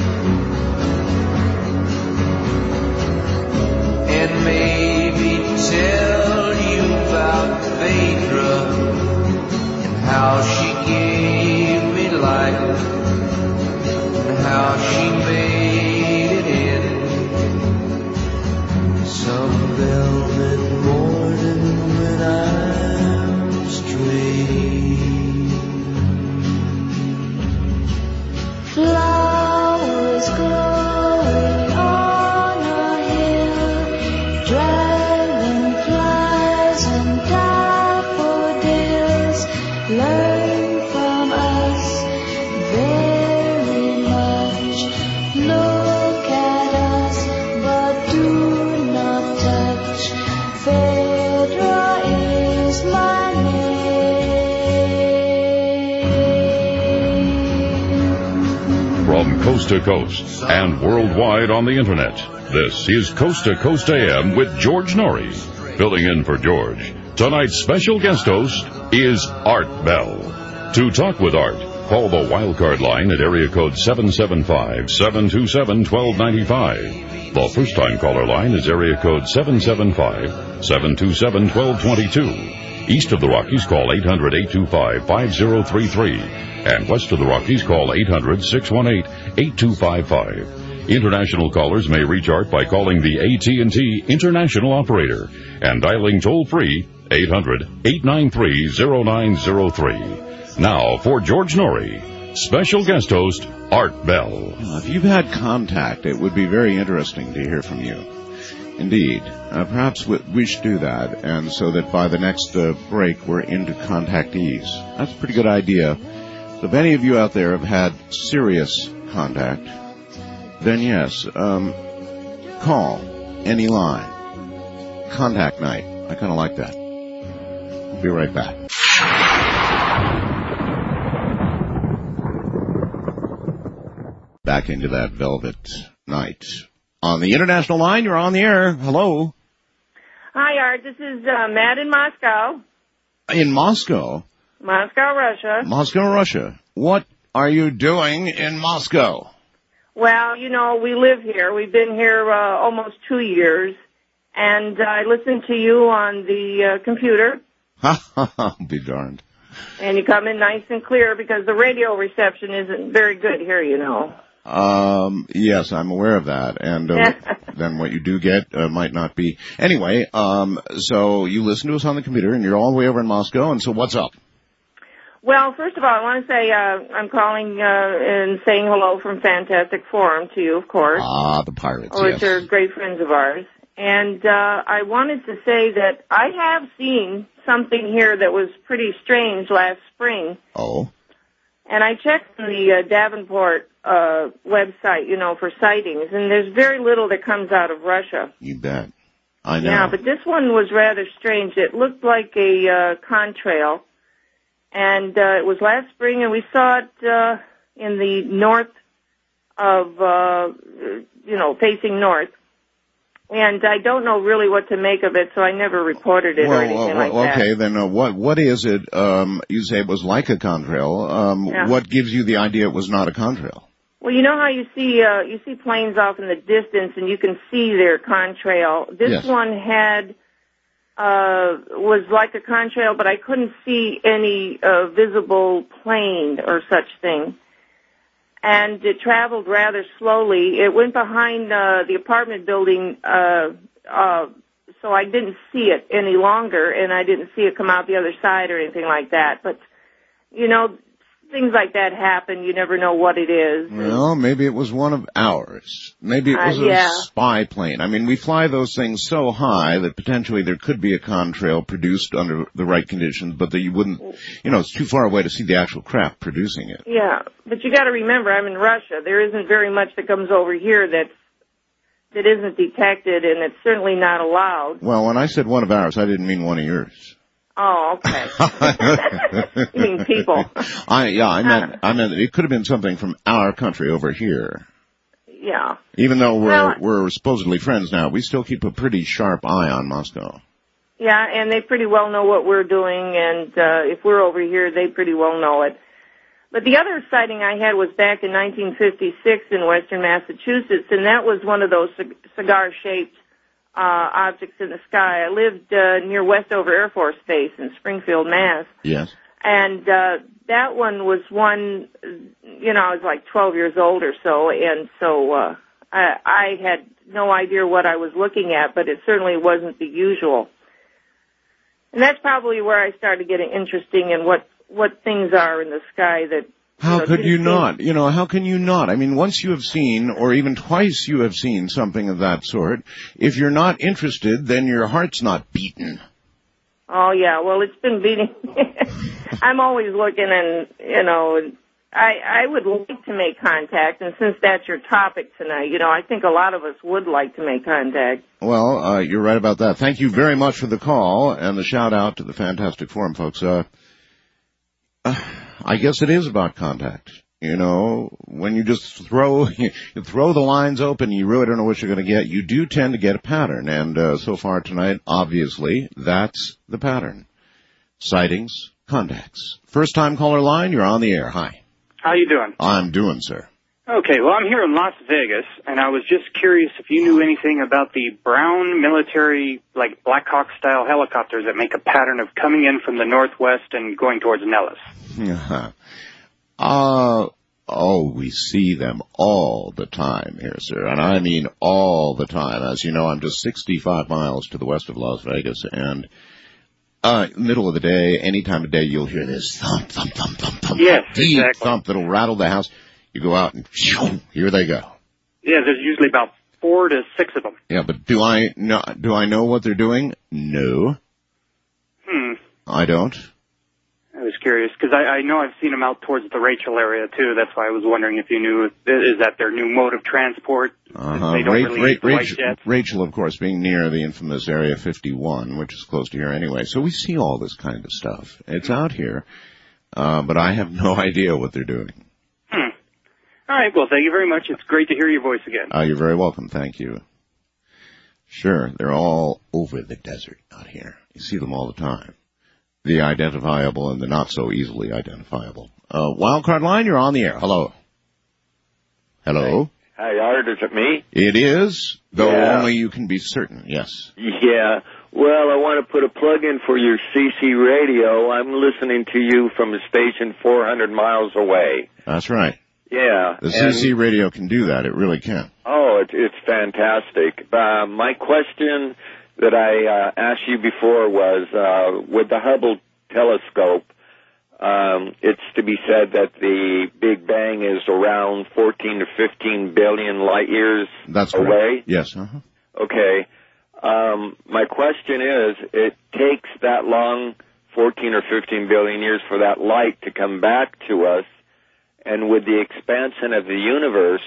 and maybe tell you about Phaedra and how she gave me life and how she made it in some velvet morning when I'm straight. Flowers growing on a hill, dragonflies and daffodils, learn from us very much. Look at us, but do not touch. Phaedra is my name. From coast to coast and worldwide on the internet, this is Coast to Coast AM with George Norrie. Filling in for George, tonight's special guest host is Art Bell. To talk with Art, call the wildcard line at area code 775-727-1295. The first-time caller line is area code 775-727-1222. East of the Rockies, call 800-825-5033. And west of the Rockies, call 800-618-8255. International callers may reach Art by calling the AT&T International Operator and dialing toll-free 800-893-0903. Now, for George Norrie, special guest host Art Bell. If you've had contact, it would be very interesting to hear from you. Indeed. Perhaps we should do that, and so that by the next break we're into contactees. That's a pretty good idea. So if any of you out there have had serious contact, then yes, call any line. Contact night. I kind of like that. We'll be right back. Back into that velvet night. On the international line, you're on the air. Hello. Hi, Art. This is Matt in Moscow. In Moscow? Moscow, Russia. Moscow, Russia. What are you doing in Moscow? Well, you know, we live here. We've been here almost 2 years, and I listen to you on the computer. I'll be darned. And you come in nice and clear because the radio reception isn't very good here, you know. Yes, I'm aware of that. And then what you do get might not be. Anyway, so you listen to us on the computer, and you're all the way over in Moscow, and so what's up? Well, first of all, I want to say I'm calling and saying hello from Fantastic Forum to you, of course. Ah, the pirates, which are great friends of ours. And I wanted to say that I have seen something here that was pretty strange last spring. Oh. And I checked the Davenport website, you know, for sightings, and there's very little that comes out of Russia. You bet. I know. Yeah, but this one was rather strange. It looked like a contrail, and it was last spring, and we saw it in the north of, facing north. And I don't know really what to make of it, so I never reported it or anything like that. Okay, then what is it? You say it was like a contrail. Yeah. What gives you the idea it was not a contrail? Well, you know how you see planes off in the distance, and you can see their contrail. This one was like a contrail, but I couldn't see any visible plane or such thing. And it traveled rather slowly. It went behind the apartment building, so I didn't see it any longer, and I didn't see it come out the other side or anything like that. But, you know, things like that happen. You never know what it is. Well, maybe it was one of ours. Maybe it was a spy plane. I mean, we fly those things so high that potentially there could be a contrail produced under the right conditions, but that you wouldn't, you know, it's too far away to see the actual craft producing it. Yeah, but you got to remember, I'm in Russia. There isn't very much that comes over here that isn't detected, and it's certainly not allowed. Well, when I said one of ours, I didn't mean one of yours. Oh, okay. You mean people? I meant it could have been something from our country over here. Yeah. Even though we're supposedly friends now, we still keep a pretty sharp eye on Moscow. Yeah, and they pretty well know what we're doing, and if we're over here, they pretty well know it. But the other sighting I had was back in 1956 in western Massachusetts, and that was one of those cigar-shaped objects in the sky. I lived near Westover Air Force Base in Springfield, Mass. Yes. And that one was one, I was like 12 years old or so, and so I had no idea what I was looking at, but it certainly wasn't the usual. And that's probably where I started getting interesting in what things are in the sky that... How could you not? How can you not? I mean, once you have seen, or even twice you have seen something of that sort, if you're not interested, then your heart's not beating. Oh, yeah, well, it's been beating. I'm always looking and, I would like to make contact, and since that's your topic tonight, I think a lot of us would like to make contact. Well, you're right about that. Thank you very much for the call and the shout-out to the Fantastic Forum, folks. I guess it is about contact. When you just throw the lines open, you really don't know what you're going to get. You do tend to get a pattern, and so far tonight, obviously, that's the pattern. Sightings, contacts. First-time caller line, you're on the air. Hi. How you doing? I'm doing, sir. Okay, well, I'm here in Las Vegas, and I was just curious if you knew anything about the brown military, like Black Hawk-style helicopters that make a pattern of coming in from the northwest and going towards Nellis. We see them all the time here, sir. And I mean all the time. As you know, I'm just 65 miles to the west of Las Vegas, and middle of the day, any time of day, you'll hear this thump, thump, thump, thump, thump. Yes, deep exactly. thump that'll rattle the house. You go out and here they go. Yeah, there's usually about 4 to 6 of them. Yeah, but do I know what they're doing? No. I don't. I was curious, because I know I've seen them out towards the Rachel area, too. That's why I was wondering if you knew, is that their new mode of transport? They don't really use the white jets? Rachel, of course, being near the infamous Area 51, which is close to here anyway. So we see all this kind of stuff. It's out here, but I have no idea what they're doing. All right, well, thank you very much. It's great to hear your voice again. You're very welcome. Thank you. Sure, they're all over the desert out here. You see them all the time. The identifiable and the not so easily identifiable. Wildcard line, you're on the air. Hello. Hello. Hi, Art. Is it me? It is, though only you can be certain. Yes. Yeah. Well, I want to put a plug in for your CC radio. I'm listening to you from a station 400 miles away. That's right. Yeah. The CC radio can do that. It really can. Oh, it's fantastic. My question that I asked you before was, with the Hubble telescope, it's to be said that the Big Bang is around 14 to 15 billion light years away? Yes. Okay. My question is, it takes that long, 14 or 15 billion years, for that light to come back to us, and with the expansion of the universe,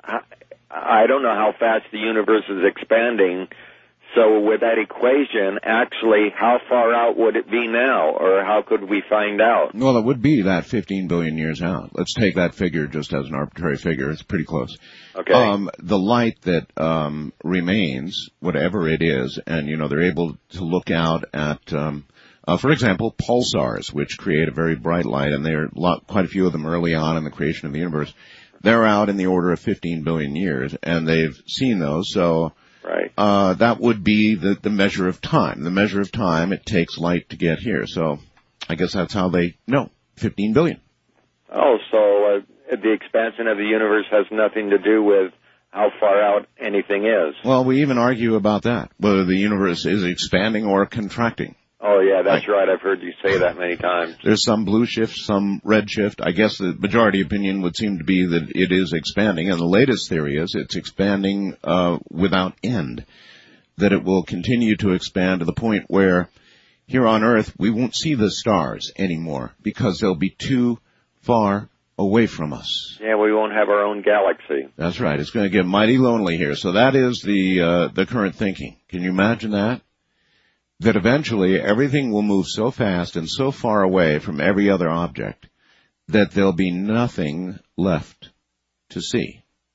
I don't know how fast the universe is expanding. So with that equation, actually, how far out would it be now, or how could we find out? Well, it would be that 15 billion years out. Let's take that figure just as an arbitrary figure. It's pretty close. Okay. The light that remains, whatever it is, and, they're able to look out at, for example, pulsars, which create a very bright light, and there are quite a few of them early on in the creation of the universe. They're out in the order of 15 billion years, and they've seen those, so... Right. That would be the measure of time. The measure of time it takes light to get here. So I guess that's how they know. 15 billion. Oh, so the expansion of the universe has nothing to do with how far out anything is. Well, we even argue about that, whether the universe is expanding or contracting. Oh, yeah, that's right. I've heard you say that many times. There's some blue shift, some red shift. I guess the majority opinion would seem to be that it is expanding, and the latest theory is it's expanding without end, that it will continue to expand to the point where here on Earth we won't see the stars anymore because they'll be too far away from us. Yeah, we won't have our own galaxy. That's right. It's going to get mighty lonely here. So that is the current thinking. Can you imagine that? That eventually everything will move so fast and so far away from every other object that there'll be nothing left to see.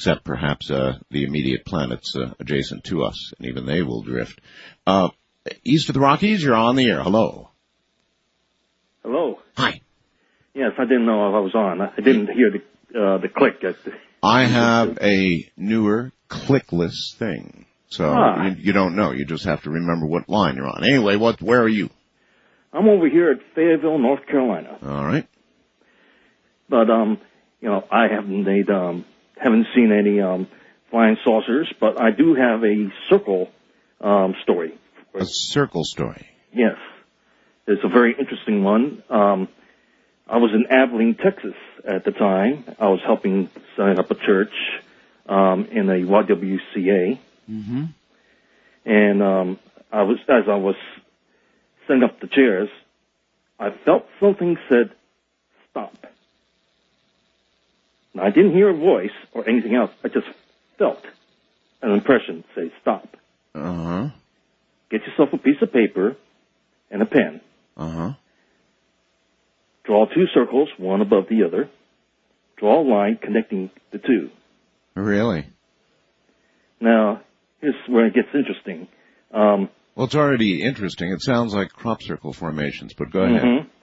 except perhaps the immediate planets adjacent to us, and even they will drift. East of the Rockies, you're on the air. Hello. Hello. Hi. Yes, I didn't know if I was on. I didn't hear the click. I have a newer clickless thing, so you don't know. You just have to remember what line you're on. Anyway, where are you? I'm over here at Fayetteville, North Carolina. All right. But I haven't seen any flying saucers, but I do have a circle story. A circle story. Yes. It's a very interesting one. I was in Abilene, Texas at the time. I was helping set up a church in a YWCA. Mm-hmm. And as I was setting up the chairs, I felt something said, "Stop." Now, I didn't hear a voice or anything else. I just felt an impression say, "Stop." Uh-huh. Get yourself a piece of paper and a pen. Uh-huh. Draw 2 circles, one above the other. Draw a line connecting the 2. Really? Now, here's where it gets interesting. Well, it's already interesting. It sounds like crop circle formations, but go ahead. Mm-hmm.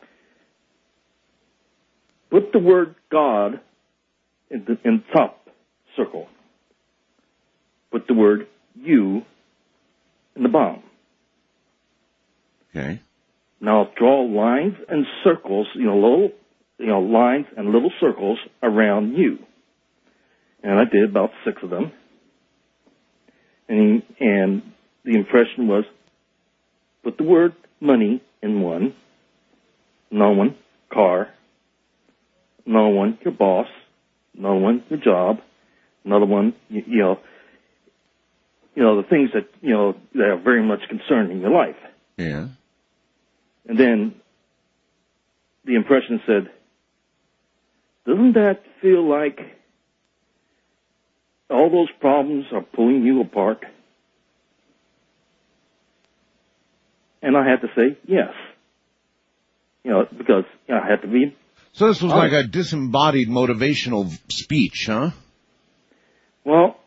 Put the word God in the top circle. Put the word you in the bottom. Okay. Now draw lines and circles, little, lines and little circles around you. And I did about 6 of them. And the impression was, put the word money in one, another one, car, another one, your boss, another one, your job, another one, the things that, that are very much concerned in your life. Yeah. And then the impression said, doesn't that feel like all those problems are pulling you apart? And I had to say yes. Because I had to be. So this was like a disembodied motivational speech, huh? Well,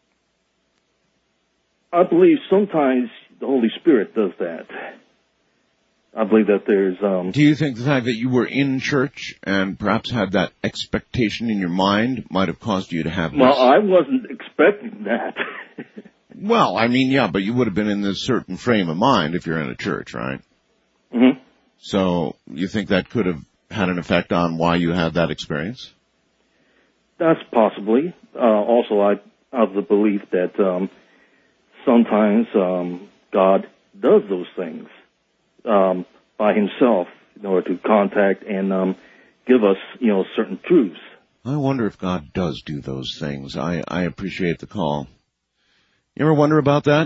I believe sometimes the Holy Spirit does that. I believe that there's... Do you think the fact that you were in church and perhaps had that expectation in your mind might have caused you to have this? Well, I wasn't expecting that. Well, I mean, yeah, but you would have been in this certain frame of mind if you're in a church, right? Mm-hmm. So you think that could have had an effect on why you had that experience? That's possibly. Also, I have the belief that sometimes God does those things by himself in order to contact and give us, certain truths. I wonder if God does do those things. I appreciate the call. You ever wonder about that?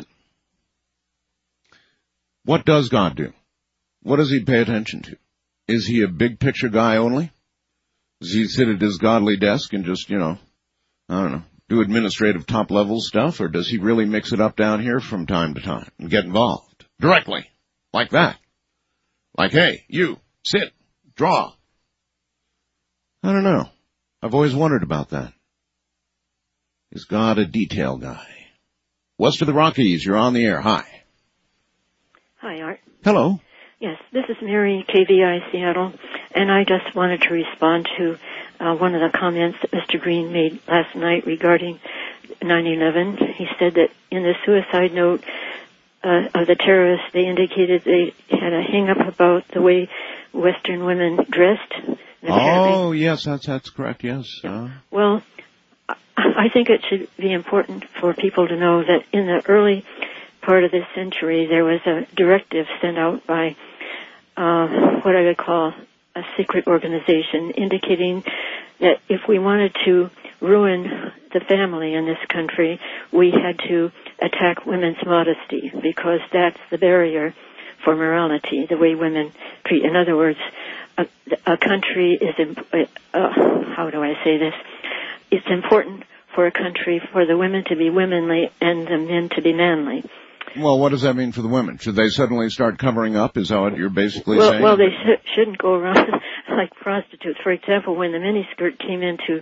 What does God do? What does he pay attention to? Is he a big picture guy only? Does he sit at his godly desk and just, do administrative top level stuff, or does he really mix it up down here from time to time and get involved directly like that? Like, hey, you, sit, draw. I don't know. I've always wondered about that. Is God a detail guy? West of the Rockies, you're on the air. Hi. Hi, Art. Hello. Yes, this is Mary, KVI Seattle, and I just wanted to respond to one of the comments that Mr. Green made last night regarding 9/11. He said that in the suicide note of the terrorists, they indicated they had a hang-up about the way Western women dressed. Oh, yes, that's correct, yes. Well, I think it should be important for people to know that in the early part of this century, there was a directive sent out by what I would call a secret organization, indicating that if we wanted to ruin the family in this country, we had to attack women's modesty, because that's the barrier for morality, the way women treat. In other words, a country is, how do I say this? It's important for a country for the women to be womanly and the men to be manly. Well, what does that mean for the women? Should they suddenly start covering up? Is that what you're basically saying? Well, they shouldn't go around like prostitutes. For example, when the miniskirt came into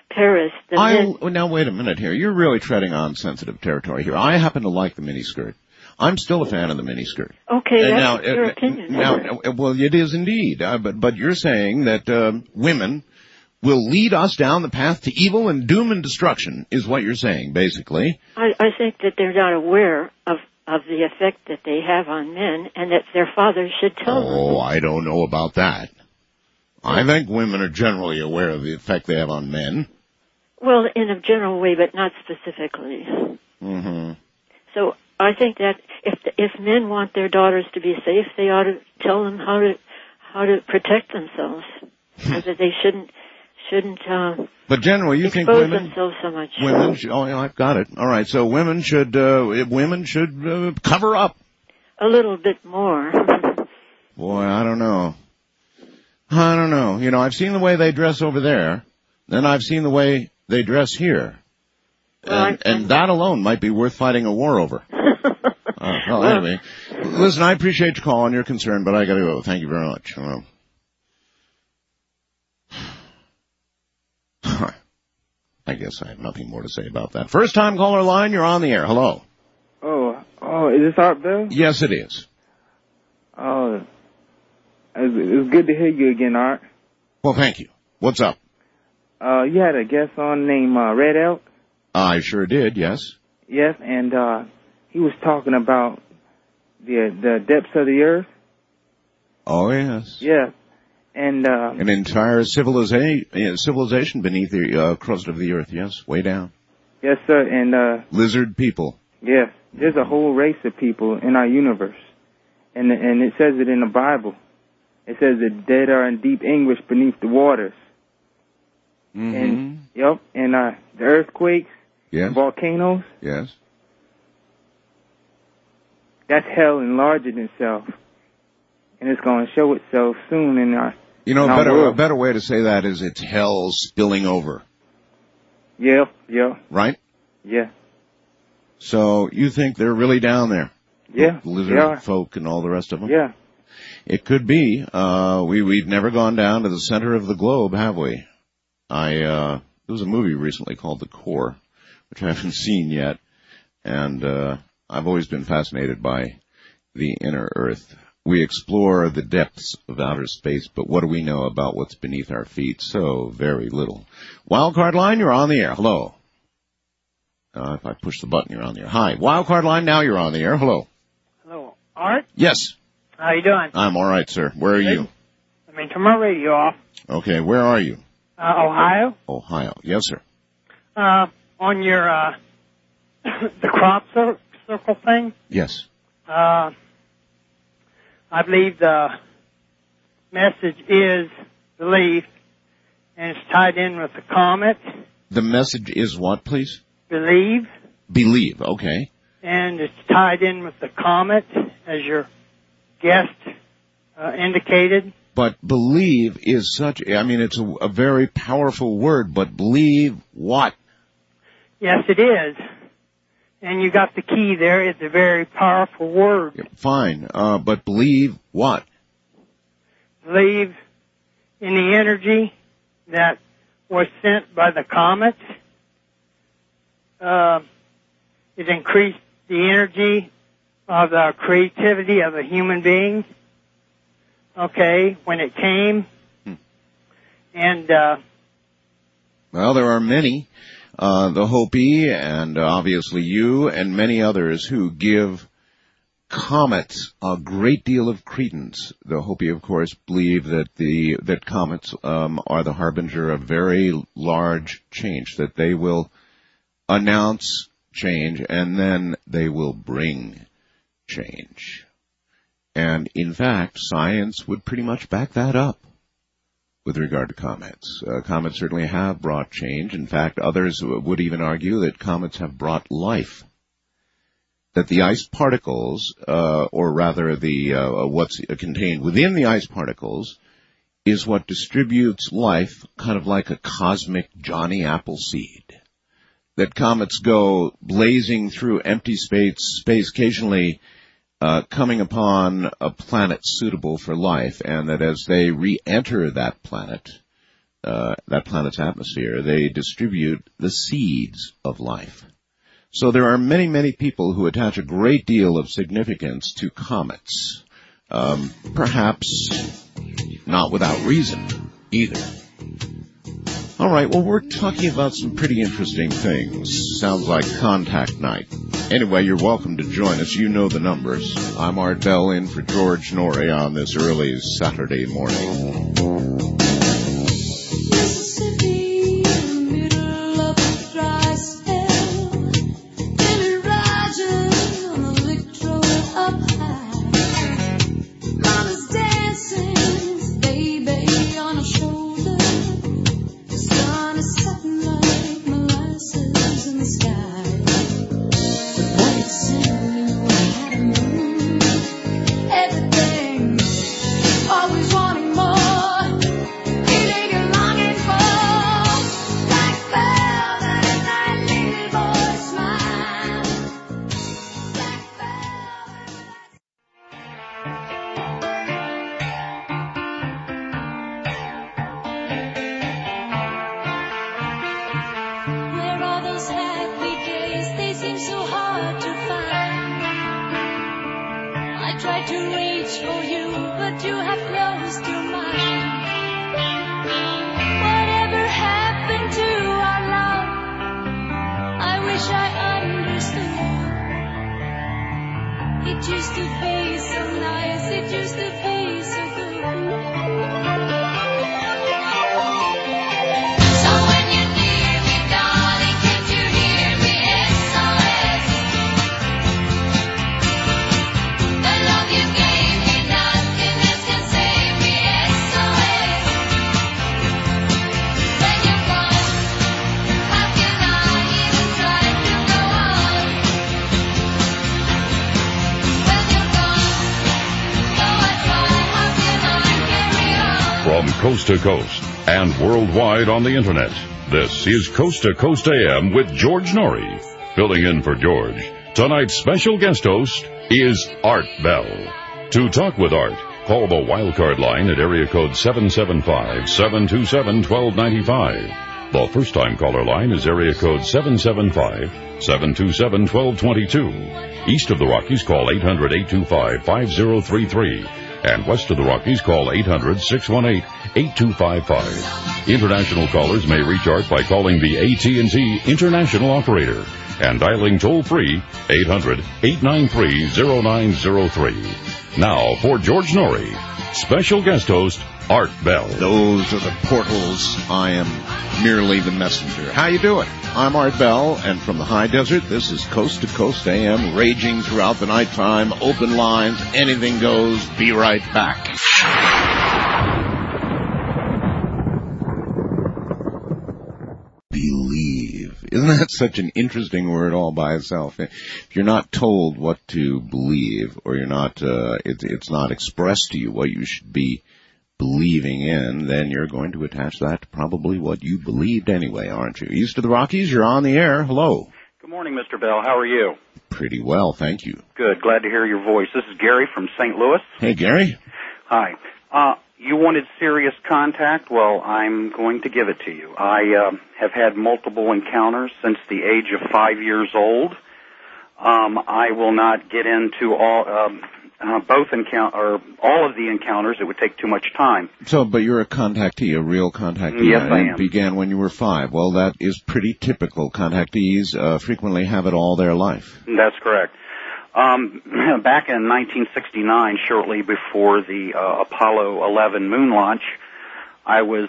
Paris, Now, wait a minute here. You're really treading on sensitive territory here. I happen to like the miniskirt. I'm still a fan of the miniskirt. Okay, that's your opinion. Well, it is indeed. But you're saying that women will lead us down the path to evil and doom and destruction, is what you're saying, basically. I think that they're not aware of the effect that they have on men, and that their fathers should tell them. Oh, I don't know about that. I think women are generally aware of the effect they have on men. Well, in a general way, but not specifically. Mm-hmm. So I think that if men want their daughters to be safe, they ought to tell them how to protect themselves, so that they shouldn't. But generally, you think women themselves so much. Women. Yeah, I've got it. All right. So women should cover up a little bit more. Boy, I don't know. You know, I've seen the way they dress over there. Then I've seen the way they dress here. And that alone might be worth fighting a war over. Anyway. Listen, I appreciate your call and your concern, but I gotta go. Thank you very much. I guess I have nothing more to say about that. First time caller line, you're on the air. Hello. Oh, is this Art Bell? Yes, it is. Oh, it's good to hear you again, Art. Well, thank you. What's up? You had a guest on named Red Elk? I sure did, yes. Yes, and he was talking about the depths of the earth. Oh, yes. Yeah. And an entire civilization beneath the crust of the earth, yes, way down. Yes, sir, and lizard people. Yes, there's a whole race of people in our universe, and it says it in the Bible. It says the dead are in deep anguish beneath the waters. Mm-hmm. And the earthquakes, yes, volcanoes, yes, that's hell enlarging itself, and it's going to show itself soon in our. A better way to say that is it's hell spilling over. Yeah. Right? Yeah. So you think they're really down there? Yeah. The lizard folk and all the rest of them? Yeah. It could be. We've never gone down to the center of the globe, have we? There was a movie recently called The Core, which I haven't seen yet, and I've always been fascinated by the inner earth. We explore the depths of outer space, but what do we know about what's beneath our feet? So very little. Wildcard line, you're on the air. Hello. If I push the button, you're on the air. Hi. Wildcard line, now you're on the air. Hello. Hello. Art? Yes. How you doing? I'm all right, sir. Where are you? I mean, turn my radio off. Okay, where are you? Ohio. Ohio. Yes, sir. On your, the crop circle thing? Yes. I believe the message is belief, and it's tied in with the comet. The message is what, please? Believe. Believe, okay. And it's tied in with the comet, as your guest indicated. But believe is it's a very powerful word, but believe what? Yes, it is. And you got the key there. It's a very powerful word. Yeah, fine. But believe what? Believe in the energy that was sent by the comet. It increased the energy of the creativity of a human being. Okay, when it came. And, well, there are many. The Hopi and obviously you and many others who give comets a great deal of credence. The Hopi, of course, believe that comets are the harbinger of very large change, that they will announce change and then they will bring change. And in fact, science would pretty much back that up. With regard to comets. Comets certainly have brought change. In fact, others would even argue that comets have brought life. That the ice particles, or rather what's contained within the ice particles, is what distributes life, kind of like a cosmic Johnny Appleseed. That comets go blazing through empty space occasionally coming upon a planet suitable for life, and that as they re-enter that planet, that planet's atmosphere, they distribute the seeds of life. So there are many, many people who attach a great deal of significance to comets. Perhaps not without reason either. All right, well, we're talking about some pretty interesting things. Sounds like contact night. Anyway, you're welcome to join us. You know the numbers. I'm Art Bell in for George Norrie on this early Saturday morning. Coast to coast and worldwide on the internet. This is Coast to Coast AM with George Norrie. Filling in for George, tonight's special guest host is Art Bell. To talk with Art, call the wildcard line at area code 775-727-1295. The first-time caller line is area code 775-727-1222. East of the Rockies, call 800-825-5033. And west of the Rockies, call 800-618-8255. International callers may reach Art by calling the AT&T International Operator and dialing toll-free 800-893-0903. Now, for George Norrie, special guest host, Art Bell. Those are the portals. I am merely the messenger. How you doing? I'm Art Bell, and from the high desert, this is Coast to Coast AM, raging throughout the nighttime, open lines, anything goes. Be right back. Believe. Isn't that such an interesting word all by itself? If you're not told what to believe, or you're not, it's not expressed to you what you should be believing in, then you're going to attach that to probably what you believed anyway, aren't you? East of the Rockies, you're on the air. Hello. Good morning, Mr. Bell. How are you? Pretty well, thank you. Good. Glad to hear your voice. This is Gary from St. Louis. Hey, Gary. Hi. You wanted serious contact? Well, I'm going to give it to you. I have had multiple encounters since the age of 5 years old. I will not get into all of the encounters. It would take too much time. So, but you're a contactee, a real contactee. Yes, I am. It began when you were 5. Well, that is pretty typical. Contactees frequently have it all their life. That's correct. Back in 1969, shortly before the Apollo 11 moon launch, I was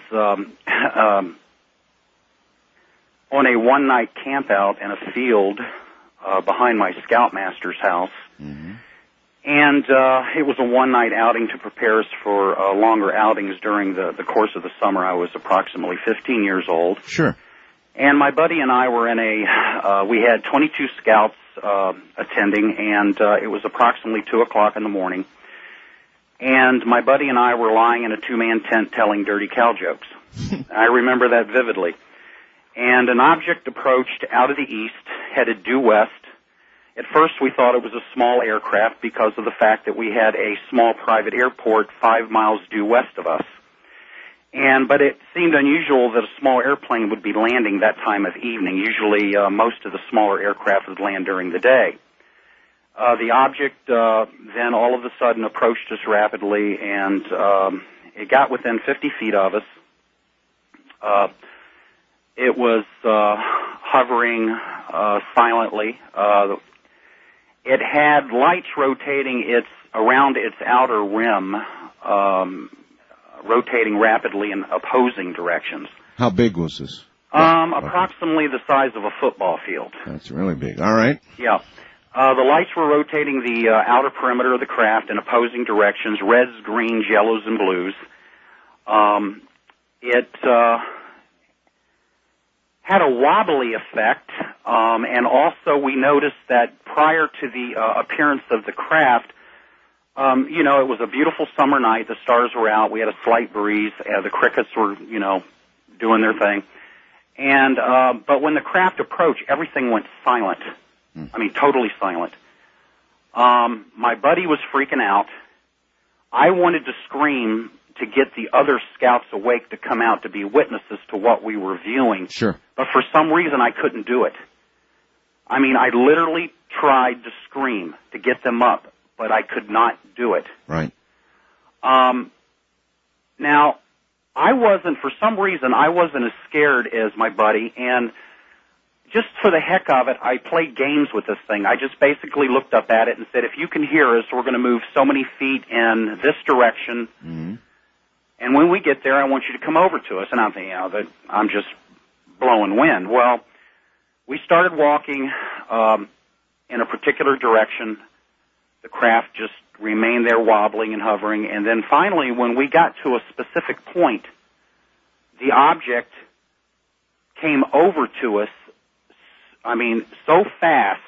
on a one-night campout in a field behind my Scoutmaster's house. Mm-hmm. And it was a one-night outing to prepare us for longer outings during the course of the summer. I was approximately 15 years old. Sure. And my buddy and I were in we had 22 scouts attending, and it was approximately 2 o'clock in the morning. And my buddy and I were lying in a two-man tent telling dirty cow jokes. I remember that vividly. And an object approached out of the east, headed due west. At first, we thought it was a small aircraft because of the fact that we had a small private airport 5 miles due west of us. But it seemed unusual that a small airplane would be landing that time of evening. Usually, most of the smaller aircraft would land during the day. The object then all of a sudden approached us rapidly, and it got within 50 feet of us. It was hovering silently. It had lights rotating around its outer rim, rotating rapidly in opposing directions. How big was this? Approximately the size of a football field. That's really big. All right. Yeah. The lights were rotating the outer perimeter of the craft in opposing directions, reds, greens, yellows, and blues. It had a wobbly effect, and also we noticed that prior to the appearance of the craft, it was a beautiful summer night. The stars were out. We had a slight breeze. The crickets were, doing their thing. But when the craft approached, everything went silent. I mean, totally silent. My buddy was freaking out. I wanted to scream to get the other scouts awake to come out to be witnesses to what we were viewing. Sure. But for some reason, I couldn't do it. I mean, I literally tried to scream to get them up, but I could not do it. Right. Now, for some reason, I wasn't as scared as my buddy, and just for the heck of it, I played games with this thing. I just basically looked up at it and said, if you can hear us, we're going to move so many feet in this direction, and when we get there, I want you to come over to us. And I'm thinking, that I'm just blowing wind. Well, we started walking in a particular direction. The craft just remained there wobbling and hovering, and then finally, when we got to a specific point, the object came over to us, so fast.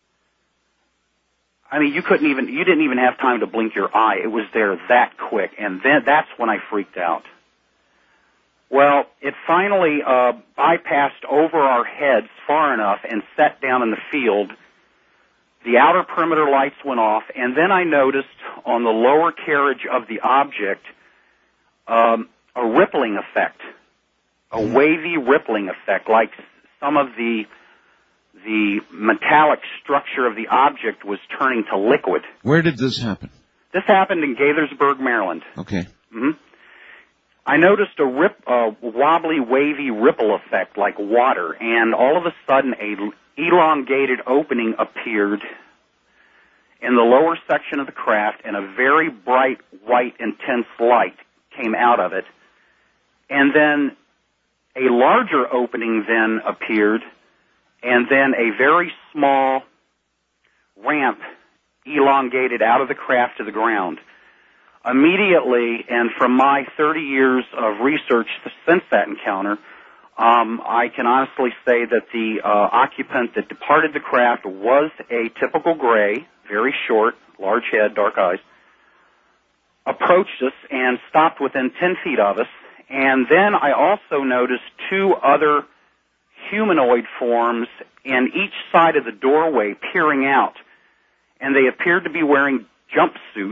You didn't even have time to blink your eye. It was there that quick, and then that's when I freaked out. Well, it finally bypassed over our heads far enough and set down in the field. The outer perimeter lights went off, and then I noticed on the lower carriage of the object a rippling effect, a wavy rippling effect, like some of the metallic structure of the object was turning to liquid. Where did this happen? This happened in Gaithersburg, Maryland. Okay. Mm-hmm. I noticed a wobbly, wavy ripple effect like water, and all of a sudden a elongated opening appeared in the lower section of the craft, and a very bright, white, intense light came out of it. And then a larger opening then appeared, and then a very small ramp elongated out of the craft to the ground. Immediately, and from my 30 years of research since that encounter, I can honestly say that the occupant that departed the craft was a typical gray, very short, large head, dark eyes, approached us and stopped within 10 feet of us. And then I also noticed two other humanoid forms in each side of the doorway peering out, and they appeared to be wearing jumpsuits.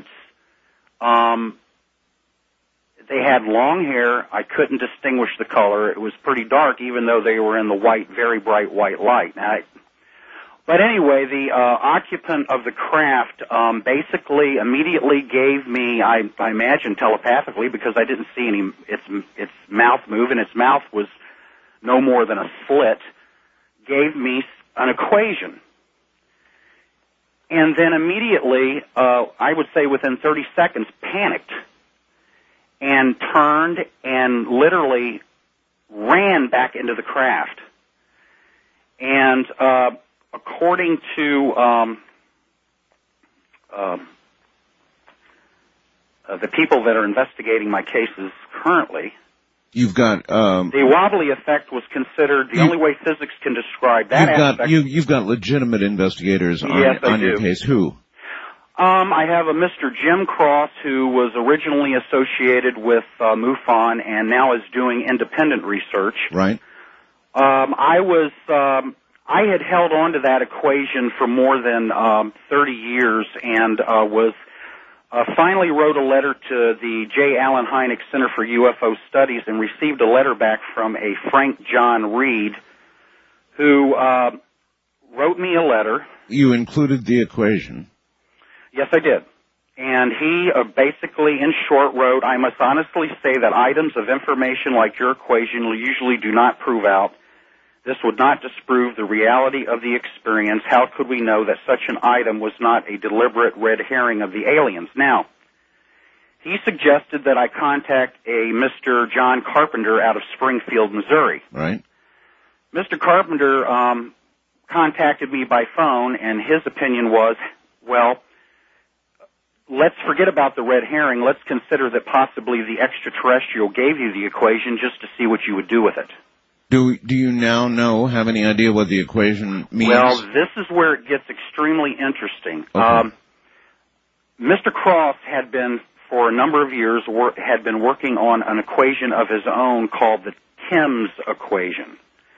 They had long hair. I couldn't distinguish the color. It was pretty dark, even though they were in the white, very bright white light. But anyway, the occupant of the craft basically immediately gave me, I imagine telepathically, because I didn't see its mouth move, and its mouth was no more than a slit, gave me an equation. And then immediately, I would say within 30 seconds, panicked and turned and literally ran back into the craft. And according to the people that are investigating my cases currently, you've got the wobbly effect was considered the only way physics can describe that aspect. You've got legitimate investigators on your case. Who? I have a Mr. Jim Cross, who was originally associated with MUFON and now is doing independent research. Right. I had held on to that equation for more than 30 years and was finally wrote a letter to the J. Allen Hynek Center for UFO Studies and received a letter back from a Frank John Reed, who wrote me a letter. You included the equation. Yes, I did. And he basically, in short, wrote, I must honestly say that items of information like your equation usually do not prove out. This would not disprove the reality of the experience. How could we know that such an item was not a deliberate red herring of the aliens? Now, he suggested that I contact a Mr. John Carpenter out of Springfield, Missouri. Right. Mr. Carpenter contacted me by phone, and his opinion was, well, let's forget about the red herring. Let's consider that possibly the extraterrestrial gave you the equation just to see what you would do with it. Do you now have any idea what the equation means? Well, this is where it gets extremely interesting. Okay. Mr. Cross had been, for a number of years, had been working on an equation of his own called the Timms equation.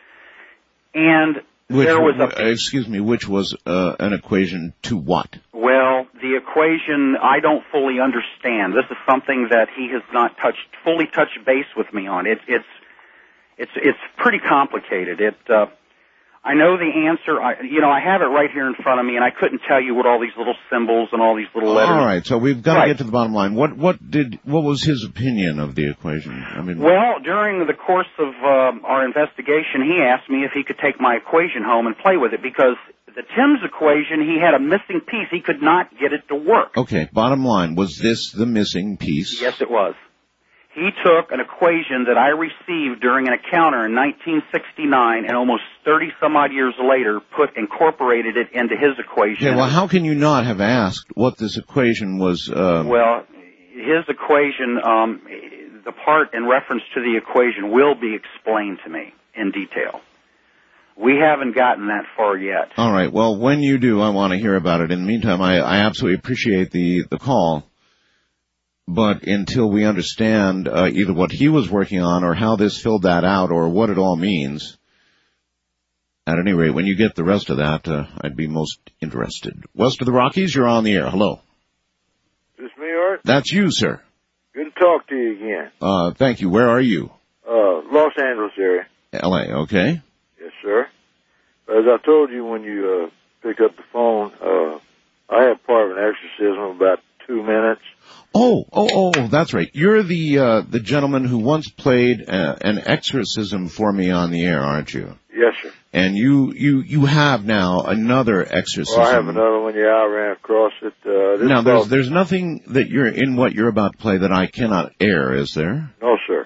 And there was which was an equation to what? Well, the equation I don't fully understand. This is something that he has not fully touched base with me on. It's pretty complicated. I know the answer. I have it right here in front of me, and I couldn't tell you what all these little symbols and all these little letters. All right, so we've got to get to the bottom line. What was his opinion of the equation? I mean, well, during the course of our investigation, he asked me if he could take my equation home and play with it because the Timms equation, he had a missing piece. He could not get it to work. Okay, bottom line, was this the missing piece? Yes, it was. He took an equation that I received during an encounter in 1969 and almost 30-some-odd years later incorporated it into his equation. Yeah, well, how can you not have asked what this equation was? Well, his equation, the part in reference to the equation will be explained to me in detail. We haven't gotten that far yet. All right, well, when you do, I want to hear about it. In the meantime, I absolutely appreciate the call. But until we understand either what he was working on or how this filled that out or what it all means, at any rate, when you get the rest of that, I'd be most interested. West of the Rockies, you're on the air. Hello. Is this me, Art? That's you, sir. Good to talk to you again. Thank you. Where are you? Los Angeles area. L.A., okay. Yes, sir. As I told you when you picked up the phone, I had part of an exorcism of about 2 minutes. Oh, that's right. You're the gentleman who once played an exorcism for me on the air, aren't you? Yes, sir. And you have now another exorcism. Well, I have another one. Yeah, I ran across it. Now, there's nothing that you're in what you're about to play that I cannot air, is there? No, sir.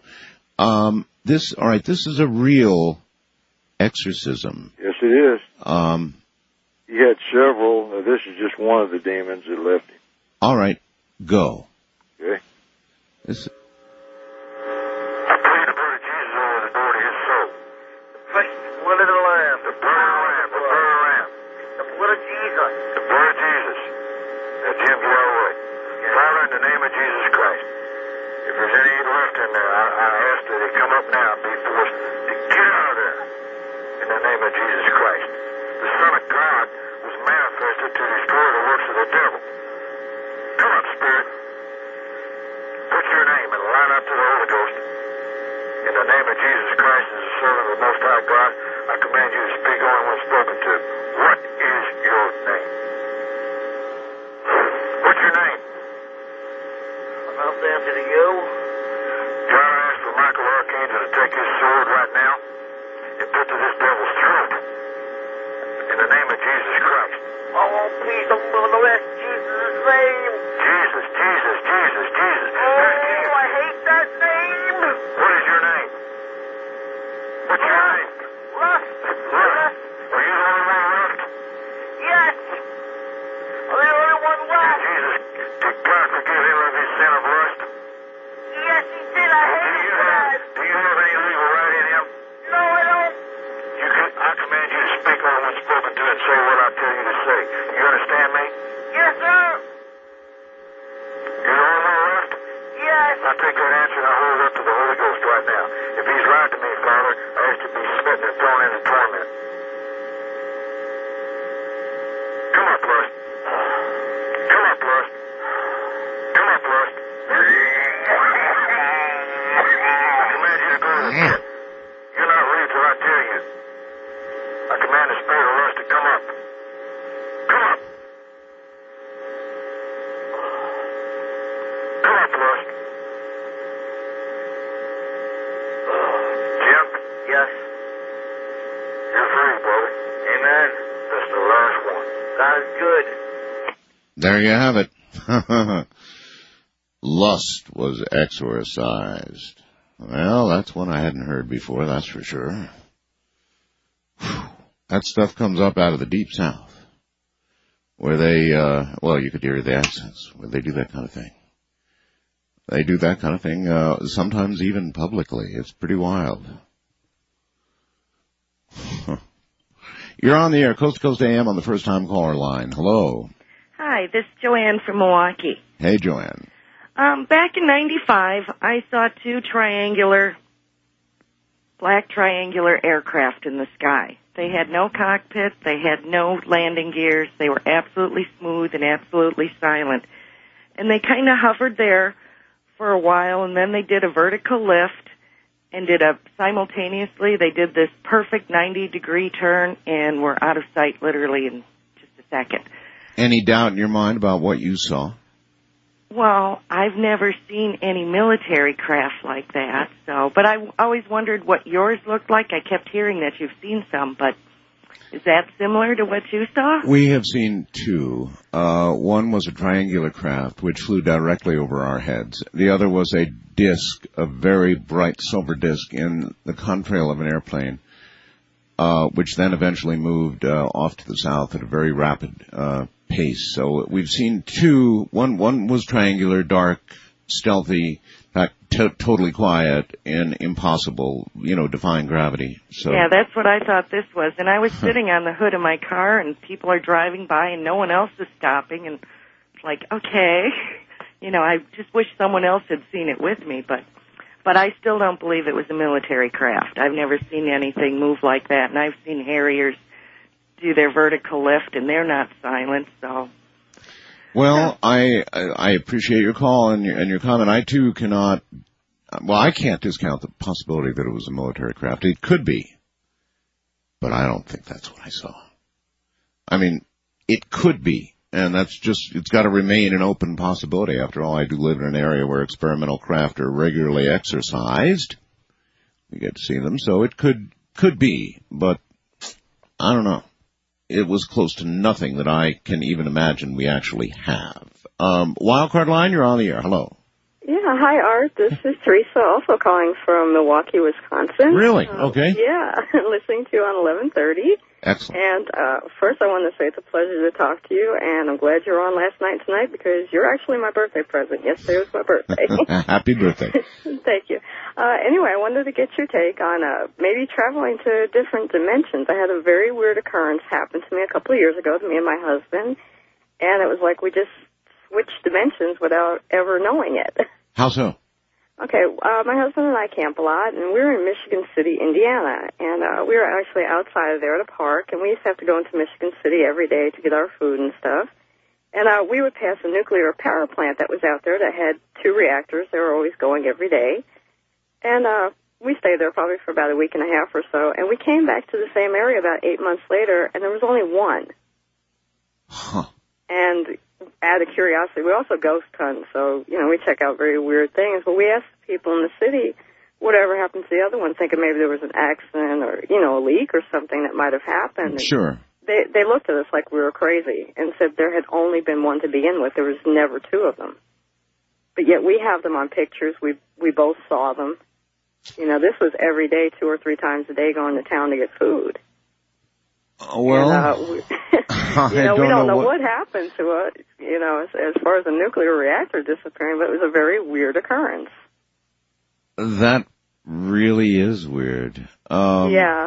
This is a real exorcism. Yes, it is. He had several. This is just one of the demons that left him. All right, go. Okay. I plead the blood of Jesus over the door to his soul. The precious blood of the Lamb, the blood of the Lamb, the blood of the Lamb. The blood of Jesus. The blood of Jesus. That's him, get out of the way. Father, in the name of Jesus Christ, if there's any left in there, I ask that they come up now and be forced to get out of there. In the name of Jesus Christ. The Son of God was manifested to destroy the works of the devil. Come on, Spirit. Put your name and line up to the Holy Ghost. In the name of Jesus Christ, as the Son of the Most High God, I command you to speak only when spoken to. What is your name? What's your name? I'm Anthony Yo. John, I ask for Michael Archangel to take his sword right now and put to this devil's throat. In the name of Jesus Christ. Oh, please don't molest Jesus' name. Jesus, Jesus, Jesus, Jesus. Oh, I hate that name. What is your name? What's your name? Rust. Rust. Are you the only one left? Yes. I'm the only one left. Jesus, did God forgive him of his sin of lust? Yes, he did. I hate that. Do you have any legal right in him? No, I don't. I command you to speak on what's spoken to and say what I tell you to say. You understand me? Yes, sir. You're the God is good. There you have it. Lust was exorcised. Well, that's one I hadn't heard before, that's for sure. Whew. That stuff comes up out of the Deep South, where they, you could hear the accents, where they do that kind of thing. They do that kind of thing, sometimes even publicly. It's pretty wild. You're on the air, Coast to Coast AM on the first time caller line. Hello. Hi, this is Joanne from Milwaukee. Hey, Joanne. Back in '95, I saw two black triangular aircraft in the sky. They had no cockpit, they had no landing gears, they were absolutely smooth and absolutely silent. And they kind of hovered there for a while, and then they did a vertical lift, and simultaneously they did this perfect 90-degree turn, and were out of sight literally in just a second. Any doubt in your mind about what you saw? Well, I've never seen any military craft like that, but I always wondered what yours looked like. I kept hearing that you've seen some, but is that similar to what you saw? We have seen two. One was a triangular craft, which flew directly over our heads. The other was a disc, a very bright silver disc in the contrail of an airplane, which then eventually moved off to the south at a very rapid pace. So we've seen two. One was triangular, dark, stealthy, in fact, totally quiet and impossible, defying gravity. So yeah, that's what I thought this was. And I was sitting on the hood of my car, and people are driving by, and no one else is stopping. And it's like, okay, I just wish someone else had seen it with me, but I still don't believe it was a military craft. I've never seen anything move like that, and I've seen Harriers do their vertical lift, and they're not silent, so. Well, I appreciate your call and your comment. I too cannot, I can't discount the possibility that it was a military craft. It could be, but I don't think that's what I saw. I mean, it could be, and it's got to remain an open possibility. After all, I do live in an area where experimental craft are regularly exercised. We get to see them, so it could be, but I don't know. It was close to nothing that I can even imagine we actually have. Wildcard line, you're on the air. Hello. Yeah, hi, Art. This is Teresa, also calling from Milwaukee, Wisconsin. Really? Okay. Yeah, listening to you on 1130. Excellent. And first I want to say it's a pleasure to talk to you, and I'm glad you're on last night tonight because you're actually my birthday present. Yesterday was my birthday. Happy birthday. Thank you. Anyway, I wanted to get your take on maybe traveling to different dimensions. I had a very weird occurrence happen to me a couple of years ago to me and my husband, and it was like we just switched dimensions without ever knowing it. How so? Okay, my husband and I camp a lot, and we were in Michigan City, Indiana, and we were actually outside of there at a park, and we used to have to go into Michigan City every day to get our food and stuff. And we would pass a nuclear power plant that was out there that had 2 reactors. They were always going every day. And we stayed there probably for about a week and a half or so, and we came back to the same area about 8 months later, and there was only one. Huh. And out of curiosity, we also ghost hunt, so, we check out very weird things. But we asked people in the city whatever happened to the other one, thinking maybe there was an accident or, a leak or something that might have happened. Sure. They looked at us like we were crazy and said there had only been one to begin with. There was never 2 of them. But yet we have them on pictures. We both saw them. This was every day, 2 or 3 times a day going to town to get food. Well, and, we don't know what happened to it, as far as the nuclear reactor disappearing, but it was a very weird occurrence. That really is weird. Yeah.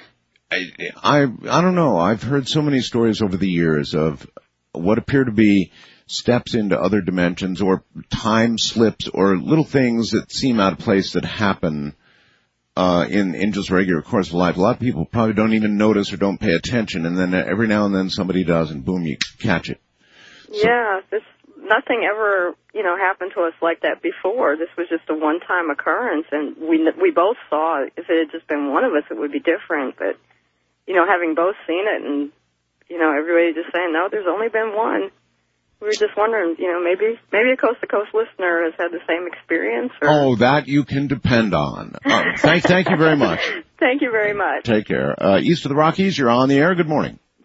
I don't know. I've heard so many stories over the years of what appear to be steps into other dimensions or time slips or little things that seem out of place that happen in just regular course of life. A lot of people probably don't even notice or don't pay attention, and then every now and then somebody does, and boom, you catch it. Yeah, nothing ever, happened to us like that before. This was just a one-time occurrence, and we both saw it. If it had just been one of us, it would be different. But, having both seen it and, everybody just saying, no, there's only been one. We were just wondering, maybe a coast-to-coast listener has had the same experience. Or... Oh, that you can depend on. Thank you very much. Thank you very much. Take care. East of the Rockies, you're on the air. Good morning.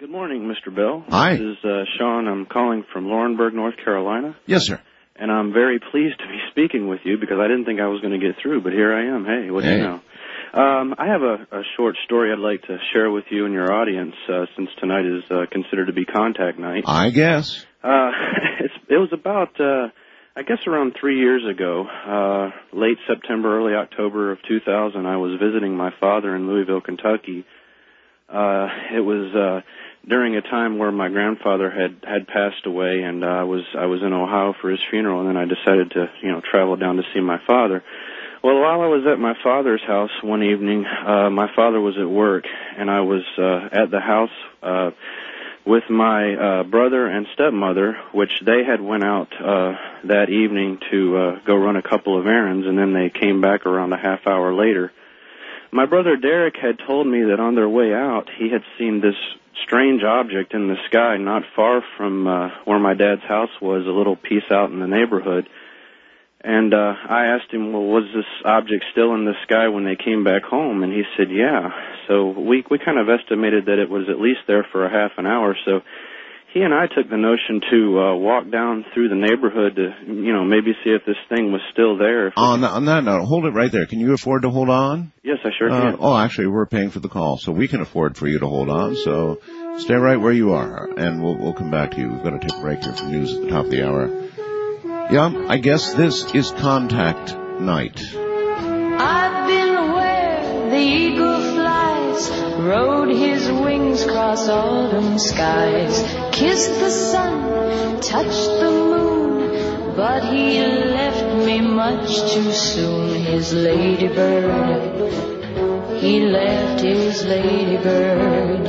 Good morning, Mr. Bell. Hi. This is Sean. I'm calling from Laurinburg, North Carolina. Yes, sir. And I'm very pleased to be speaking with you because I didn't think I was going to get through, but here I am. Hey, what do you know? I have a short story I'd like to share with you and your audience since tonight is considered to be contact night. I guess. It was about, I guess around 3 years ago, late September, early October of 2000, I was visiting my father in Louisville, Kentucky. It was during a time where my grandfather had passed away, and I was in Ohio for his funeral, and then I decided to travel down to see my father. Well, while I was at my father's house one evening, my father was at work, and I was at the house with my brother and stepmother, which they had went out that evening to go run a couple of errands, and then they came back around a half hour later. My brother Derek had told me that on their way out, he had seen this strange object in the sky not far from where my dad's house was, a little piece out in the neighborhood. And I asked him, well, was this object still in the sky when they came back home? And he said, yeah. So we kind of estimated that it was at least there for a half an hour. So he and I took the notion to walk down through the neighborhood to, maybe see if this thing was still there. On that note, hold it right there. Can you afford to hold on? Yes, I sure can. Actually, we're paying for the call, so we can afford for you to hold on. So stay right where you are, and we'll come back to you. We've got to take a break here for news at the top of the hour. Yeah, I guess this is contact night. I've been where the eagle flies, rode his wings across autumn skies, kissed the sun, touched the moon, but he left me much too soon. His ladybird, he left his ladybird.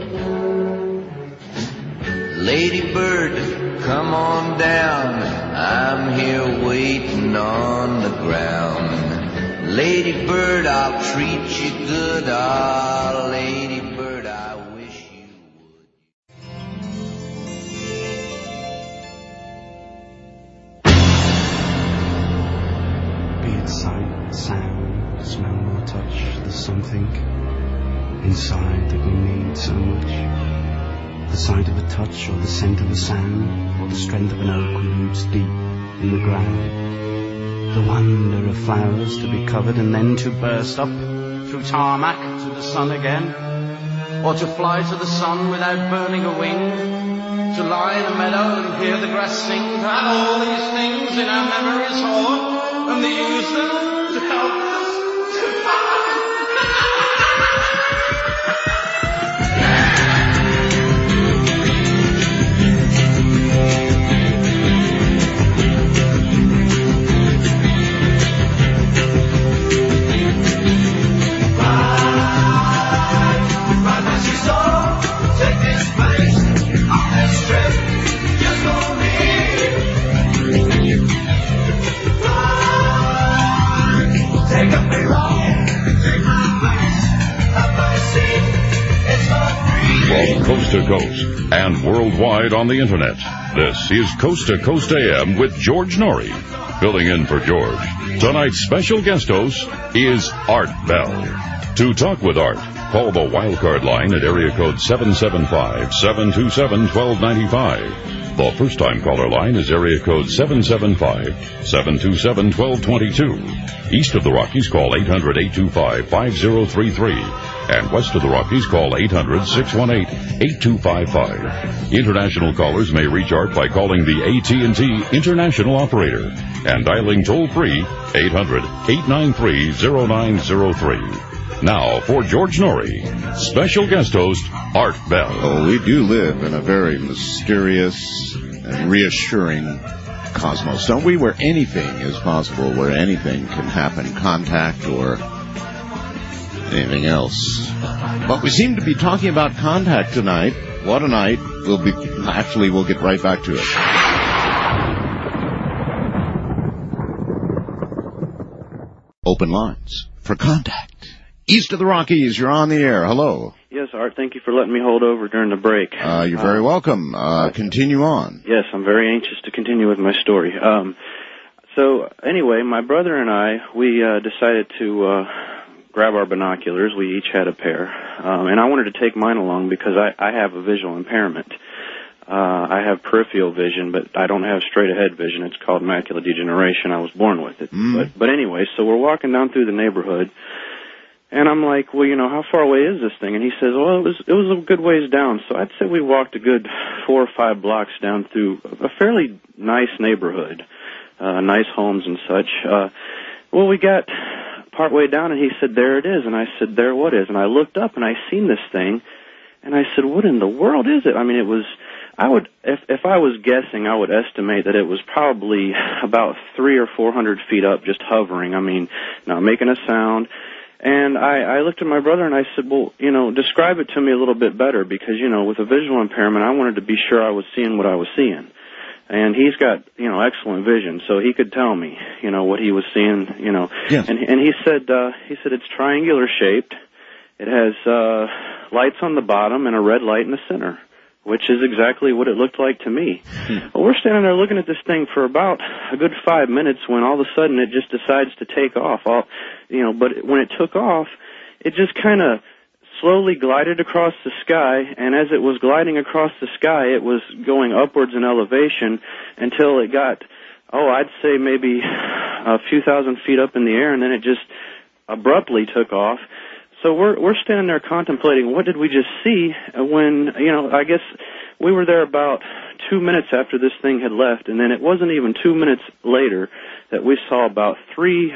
Ladybird, come on down, I'm here waiting on the ground. Ladybird, I'll treat you good, ah, ladybird, I wish you would. Be it sight, sound, smell or touch, there's something inside that we need so much. The sight of a touch, or the scent of a sound, or the strength of an oak roots deep in the ground. The wonder of flowers to be covered and then to burst up through tarmac to the sun again, or to fly to the sun without burning a wing, to lie in a meadow and hear the grass sing, to have all these things in our memories hold, and to use them to help us to find. From coast to coast and worldwide on the internet, this is Coast to Coast AM with George Norrie. Filling in for George, tonight's special guest host is Art Bell. To talk with Art, call the wildcard line at area code 775-727-1295. The first-time caller line is area code 775-727-1222. East of the Rockies, call 800-825-5033. And west of the Rockies, call 800-618-8255. International callers may reach Art by calling the AT&T International Operator and dialing toll-free 800-893-0903. Now, for George Norrie, special guest host, Art Bell. Oh, we do live in a very mysterious and reassuring cosmos, don't we? Where anything is possible, where anything can happen, contact or anything else. But we seem to be talking about contact tonight. What a night. We'll get right back to it. Open lines for contact. East of the Rockies, you're on the air. Hello. Yes, Art, thank you for letting me hold over during the break. You're very welcome. Continue on. Yes, I'm very anxious to continue with my story. So, anyway, my brother and I, we decided to grab our binoculars. We each had a pair. and I wanted to take mine along because I have a visual impairment. I have peripheral vision, but I don't have straight-ahead vision. It's called macular degeneration. I was born with it. But anyway, so we're walking down through the neighborhood, and I'm like, well, you know, how far away is this thing? And he says, well, it was a good ways down. So I'd say we walked a good 4 or 5 blocks down through a fairly nice neighborhood, nice homes and such. Well, we got partway down, and he said, there it is. And I said, there what is? And I looked up, and I seen this thing, and I said, what in the world is it? I mean, it was... if I was guessing, I would estimate that it was probably about 300 or 400 feet up, just hovering. I mean, not making a sound. And I looked at my brother and I said, well, you know, describe it to me a little bit better because, you know, with a visual impairment, I wanted to be sure I was seeing what I was seeing. And he's got, you know, excellent vision, so he could tell me, you know, what he was seeing, you know. Yes. And he said it's triangular shaped. It has lights on the bottom and a red light in the center, which is exactly what it looked like to me. Well, we're standing there looking at this thing for about a good 5 minutes when all of a sudden it just decides to take off. But when it took off, it just kind of slowly glided across the sky, and as it was gliding across the sky, it was going upwards in elevation until it got, I'd say maybe a few thousand feet up in the air, and then it just abruptly took off. So we're standing there contemplating what did we just see when, you know, I guess we were there about 2 minutes after this thing had left, and then it wasn't even 2 minutes later that we saw about 3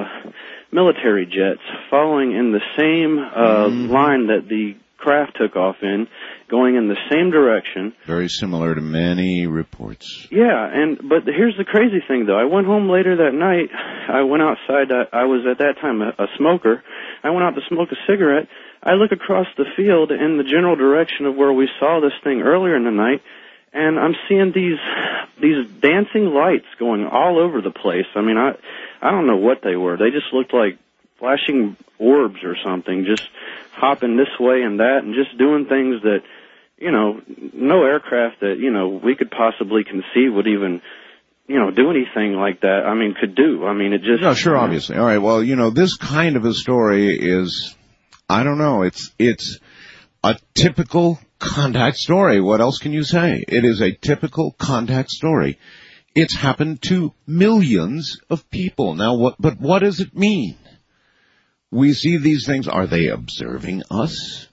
military jets following in the same line that the craft took off in, going in the same direction. Very similar to many reports. Yeah, but here's the crazy thing, though. I went home later that night. I went outside. I was at that time a smoker. I went out to smoke a cigarette. I look across the field in the general direction of where we saw this thing earlier in the night, and I'm seeing these dancing lights going all over the place. I mean, I don't know what they were. They just looked like flashing orbs or something, just hopping this way and that, and just doing things that, you know, no aircraft that, you know, we could possibly conceive would even, you know, do anything like that. I mean, could do. I mean, it just... No, sure, obviously. All right, well, you know, this kind of a story is, I don't know, it's a typical contact story. What else can you say? It is a typical contact story. It's happened to millions of people. Now, what does it mean? We see these things. Are they observing us?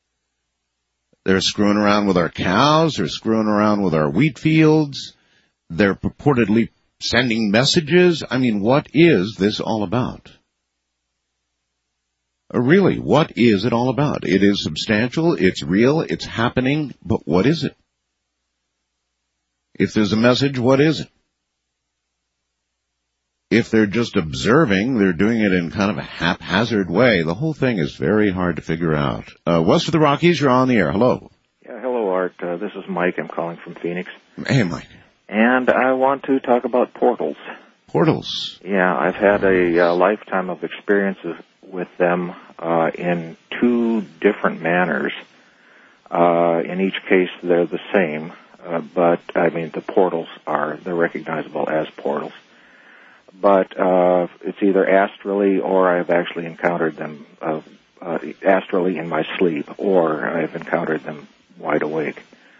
They're screwing around with our cows. They're screwing around with our wheat fields. They're purportedly sending messages. I mean, what is this all about? Really, what is it all about? It is substantial. It's real. It's happening. But what is it? If there's a message, what is it? If they're just observing, they're doing it in kind of a haphazard way. The whole thing is very hard to figure out. West of the Rockies, you're on the air. Hello. Yeah, hello, Art. This is Mike. I'm calling from Phoenix. Hey, Mike. And I want to talk about portals. Portals? Yeah, I've had a lifetime of experiences with them in 2 different manners. In each case, they're the same, but, I mean, the portals they're recognizable as portals. But it's either astrally or I've actually encountered them astrally in my sleep, or I've encountered them wide awake.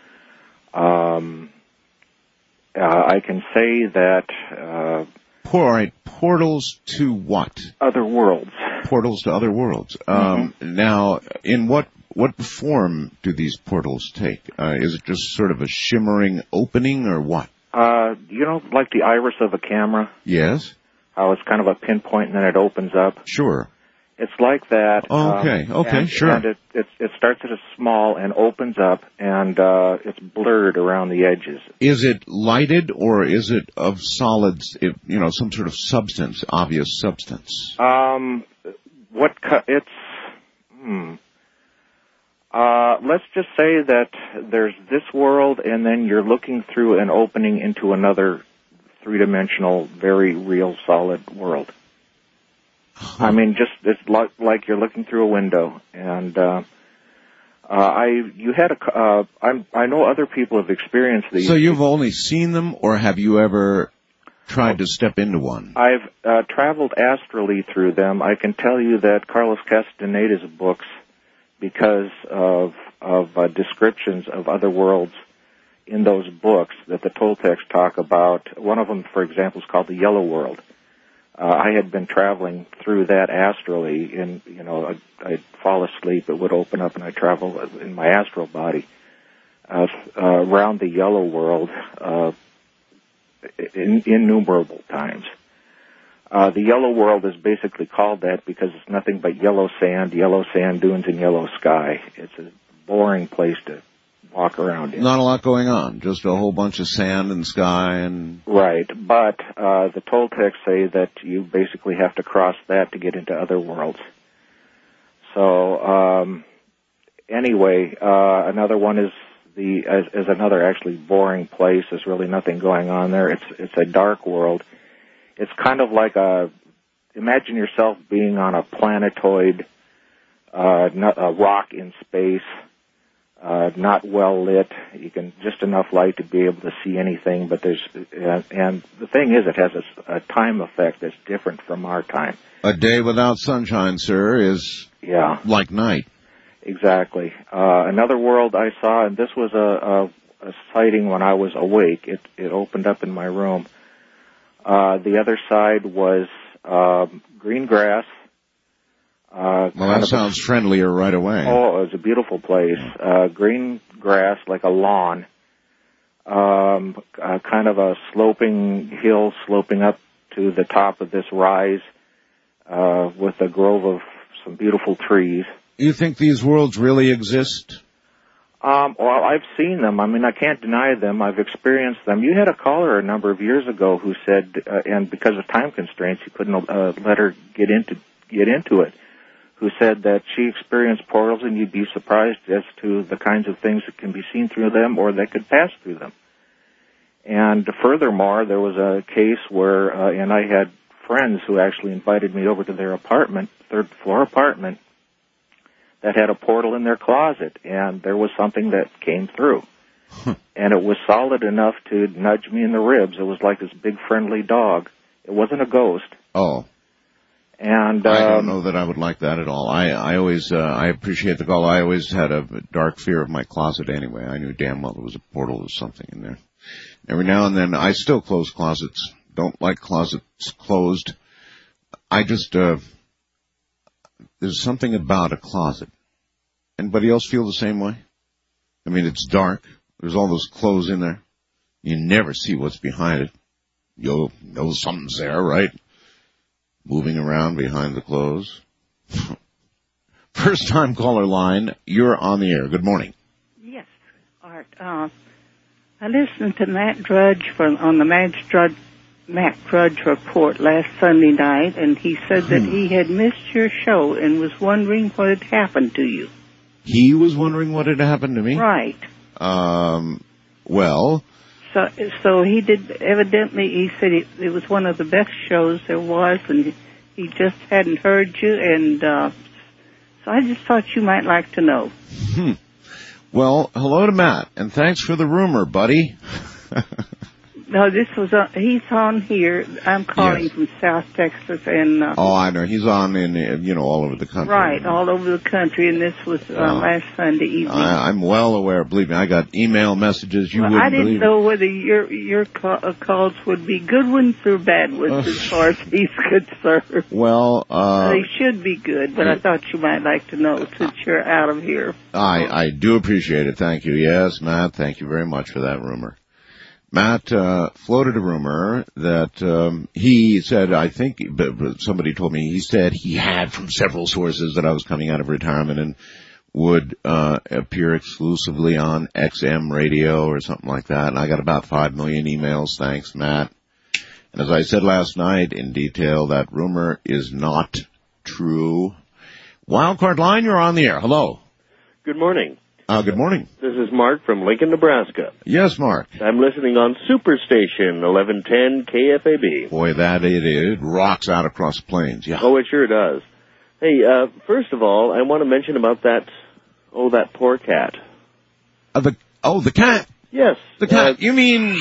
I can say that... All right, portals to what? Other worlds. Portals to other worlds. Now, in what form do these portals take? Is it just sort of a shimmering opening, or what? You know, like the iris of a camera? Yes. How it's kind of a pinpoint and then it opens up? Sure. It's like that. Okay, sure. And it starts at a small and opens up, and it's blurred around the edges. Is it lighted, or is it of solids, some sort of substance, obvious substance? Let's just say that there's this world, and then you're looking through an opening into another 3-dimensional, very real, solid world. I mean, it's like you're looking through a window, and I know other people have experienced these. So you've only seen them, or have you ever tried to step into one? I've traveled astrally through them. I can tell you that Carlos Castaneda's books because of descriptions of other worlds in those books that the Toltecs talk about. One of them, for example, is called the Yellow World. I had been traveling through that astrally, and I'd fall asleep, it would open up, and I'd travel in my astral body around the Yellow World innumerable times. The Yellow World is basically called that because it's nothing but yellow sand dunes, and yellow sky. It's a boring place to walk around in. Not a lot going on, just a whole bunch of sand and sky and... Right, but the Toltecs say that you basically have to cross that to get into other worlds. So, anyway, another one is another actually boring place. There's really nothing going on there. It's a dark world. It's kind of like imagine yourself being on a planetoid, a rock in space, not well lit. You can just enough light to be able to see anything, but and the thing is, it has a time effect that's different from our time. A day without sunshine, sir, is like night. Exactly. Another world I saw, and this was a sighting when I was awake. It opened up in my room. The other side was green grass. Well, that sounds friendlier right away. Oh, it was a beautiful place. Green grass, like a lawn. Kind of a sloping hill sloping up to the top of this rise with a grove of some beautiful trees. You think these worlds really exist? Well, I've seen them. I mean, I can't deny them. I've experienced them. You had a caller a number of years ago who said, and because of time constraints, you couldn't let her get into it, who said that she experienced portals, and you'd be surprised as to the kinds of things that can be seen through them or that could pass through them. And furthermore, there was a case where, and I had friends who actually invited me over to their apartment, third-floor apartment, that had a portal in their closet, and there was something that came through. And it was solid enough to nudge me in the ribs. It was like this big friendly dog. It wasn't a ghost. Oh. And I don't know that I would like that at all. I always I appreciate the call. I always had a dark fear of my closet anyway. I knew damn well there was a portal or something in there. Every now and then, I still close closets. Don't like closets closed. I just, there's something about a closet. Anybody else feel the same way? I mean, it's dark. There's all those clothes in there. You never see what's behind it. You'll know something's there, right? Moving around behind the clothes. First time caller line, you're on the air. Good morning. Yes, Art. I listened to Matt Drudge on the Matt Drudge report last Sunday night, and he said that he had missed your show and was wondering what had happened to you. He was wondering what had happened to me? Right. Well... So he did, evidently, he said it was one of the best shows there was, and he just hadn't heard you, and so I just thought you might like to know. Well, hello to Matt, and thanks for the rumor, buddy. No, this was, he's on here. I'm calling from South Texas, and... oh, I know. He's on in, all over the country. Right, all over the country, and this was last Sunday evening. I'm well aware. Believe me, I got email messages. I didn't know whether your calls would be good ones or bad ones as far as he's concerned. Well, they should be good, but I thought you might like to know since you're out of here. I do appreciate it. Thank you. Yes, Matt, thank you very much for that rumor. Matt floated a rumor that he said, I think, but somebody told me, he said he had from several sources that I was coming out of retirement and would appear exclusively on XM radio or something like that. And I got about 5 million emails. Thanks, Matt. And as I said last night in detail, that rumor is not true. Wildcard line, you're on the air. Hello. Good morning. Good morning. This is Mark from Lincoln, Nebraska. Yes, Mark. I'm listening on Superstation 1110 KFAB. Boy, it rocks out across the plains. Yeah. Oh, it sure does. Hey, first of all, I want to mention about that poor cat. The cat? Yes. The cat. You mean...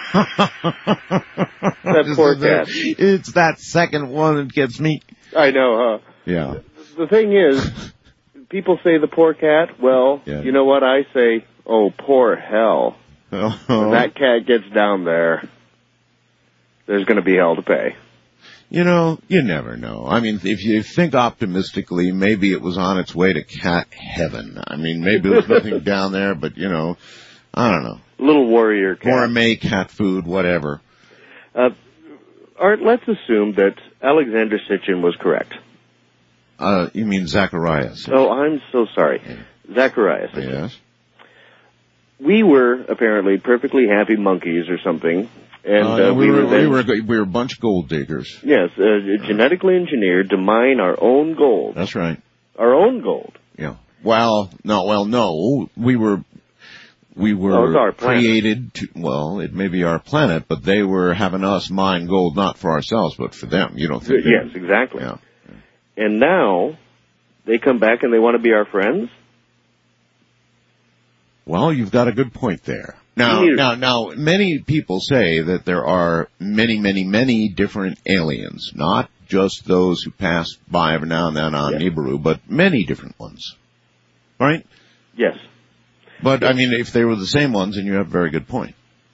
That poor cat. It's that second one that gets me. I know, huh? Yeah. The thing is, people say the poor cat. Well, you know what? I say, oh, poor hell. When that cat gets down there, there's going to be hell to pay. You know, you never know. I mean, if you think optimistically, maybe it was on its way to cat heaven. I mean, maybe there was nothing down there, but, you know, I don't know. Little warrior cat. Gourmet cat food, whatever. Art, let's assume that Alexander Sitchin was correct. You mean Zacharias? Oh, I'm so sorry. Zacharias. Yes. We were apparently perfectly happy monkeys or something. And we were a bunch of gold diggers. Yes, genetically engineered to mine our own gold. That's right. Our own gold. Yeah. No. We were created to, well, it may be our planet, but they were having us mine gold not for ourselves, but for them. You don't think? Yes, exactly. Yeah. And now they come back and they want to be our friends? Well, you've got a good point there. Now, many people say that there are many different aliens, not just those who pass by every now and then on Nibiru, but many different ones. Right? Yes. But, I mean, if they were the same ones, then you have a very good point.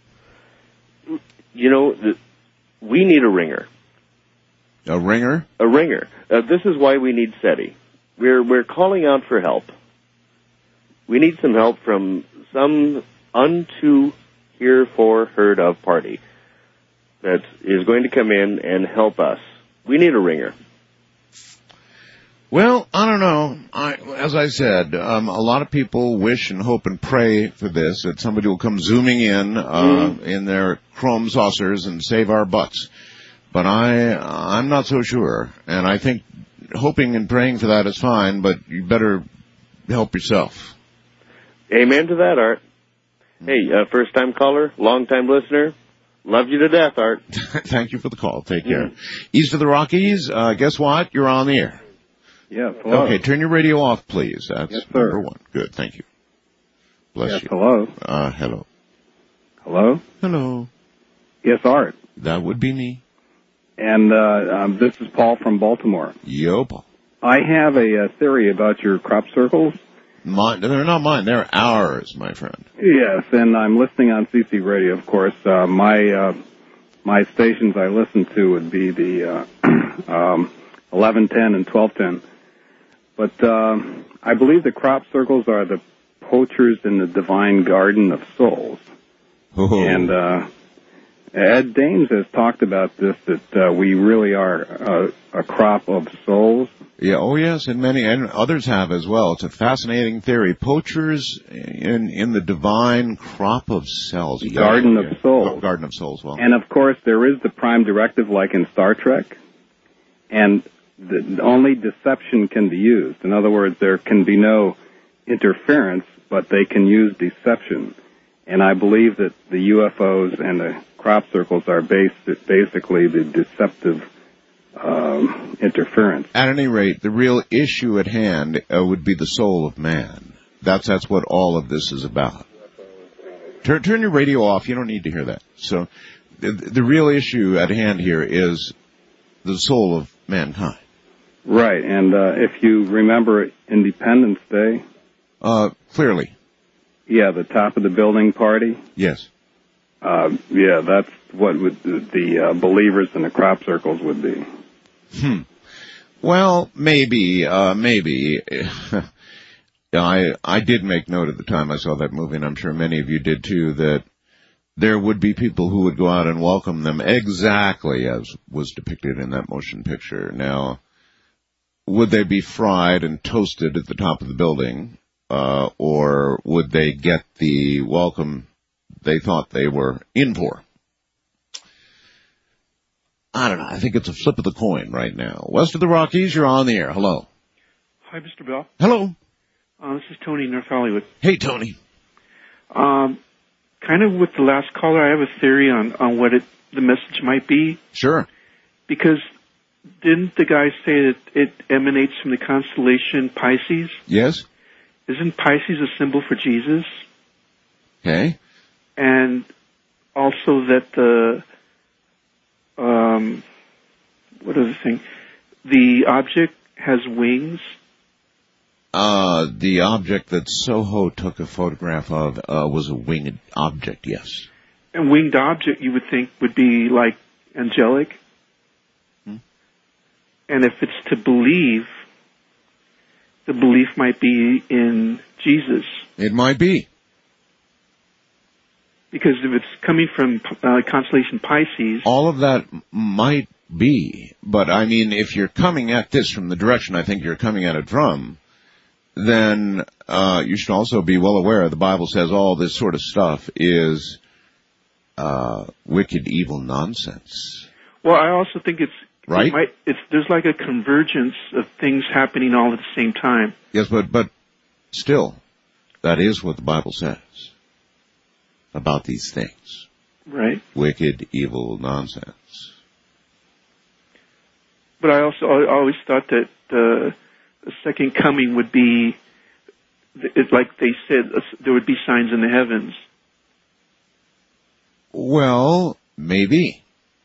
You know, we need a ringer. A ringer? A ringer. This is why we need SETI. We're calling out for help. We need some help from some heretofore heard of party that is going to come in and help us. We need a ringer. Well, I don't know. As I said, a lot of people wish and hope and pray for this, that somebody will come zooming in their chrome saucers and save our butts. But I'm not so sure. And I think hoping and praying for that is fine, but you better help yourself. Amen to that, Art. Hey, first-time caller, long-time listener, love you to death, Art. Thank you for the call. Take care. East of the Rockies, guess what? You're on the air. Yes, hello. Okay, turn your radio off, please. That's yes, sir. Number one. Good, thank you. Bless you. Hello. Hello. Hello? Hello. Yes, Art. That would be me. And this is Paul from Baltimore. Yo, Paul. I have a theory about your crop circles. They're not mine. They're ours, my friend. Yes, and I'm listening on CC Radio, of course. My stations I listen to would be the 1110 and 1210. But I believe the crop circles are the poachers in the divine garden of souls. Oh. And Ed Dames has talked about this, that we really are a crop of souls. Yeah, oh yes, and others have as well. It's a fascinating theory. Poachers in the divine crop of cells. Garden of souls. Garden of souls, well. And of course there is the prime directive like in Star Trek. And only deception can be used. In other words, there can be no interference, but they can use deception. And I believe that the UFOs and the crop circles are basically the deceptive interference. At any rate, the real issue at hand would be the soul of man. That's what all of this is about. Turn your radio off. You don't need to hear that. So the real issue at hand here is the soul of mankind. Right, and if you remember Independence Day... Clearly. Yeah, the top of the building party? Yes. Yeah, that's what the believers in the crop circles would be. Well, maybe. I did make note at the time I saw that movie, and I'm sure many of you did too, that there would be people who would go out and welcome them exactly as was depicted in that motion picture. Now, would they be fried and toasted at the top of the building, or would they get the welcome they thought they were in for? I don't know. I think it's a flip of the coin right now. West of the Rockies, you're on the air. Hello. Hi, Mr. Bell. Hello. This is Tony, North Hollywood. Hey, Tony. Kind of with the last caller, I have a theory on what the message might be. Sure. Because didn't the guy say that it emanates from the constellation Pisces? Yes. Isn't Pisces a symbol for Jesus? Okay. And also that what other thing? The object has wings. The object that Soho took a photograph of was a winged object, yes. And winged object, you would think, would be like angelic. And if it's to believe, the belief might be in Jesus. It might be. Because if it's coming from constellation Pisces... All of that might be. But, I mean, if you're coming at this from the direction I think you're coming at it from, then you should also be well aware the Bible says all this sort of stuff is wicked, evil nonsense. Well, I also think it's... Right? There's like a convergence of things happening all at the same time. Yes, but still, that is what the Bible says about these things. Right. Wicked, evil nonsense. But I always thought that the second coming would be, like they said, there would be signs in the heavens. Well, maybe.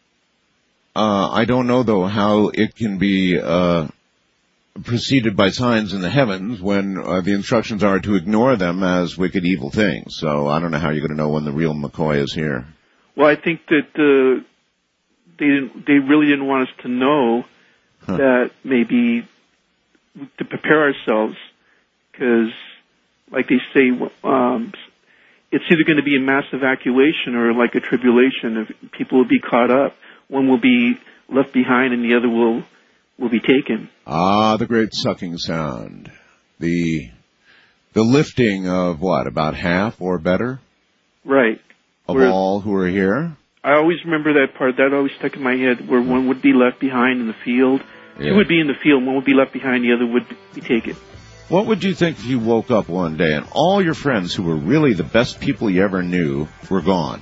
I don't know, though, how it can be preceded by signs in the heavens when the instructions are to ignore them as wicked, evil things. So I don't know how you're going to know when the real McCoy is here. Well, I think that they really didn't want us to know that maybe to prepare ourselves, because, like they say, it's either going to be a mass evacuation or like a tribulation. If people will be caught up. One will be left behind and the other will be taken. Ah, the great sucking sound. The lifting of what, about half or better? Right. Of all who are here? I always remember that part. That always stuck in my head, where one would be left behind in the field. Yeah. Two would be in the field, one would be left behind, the other would be taken. What would you think if you woke up one day and all your friends who were really the best people you ever knew were gone?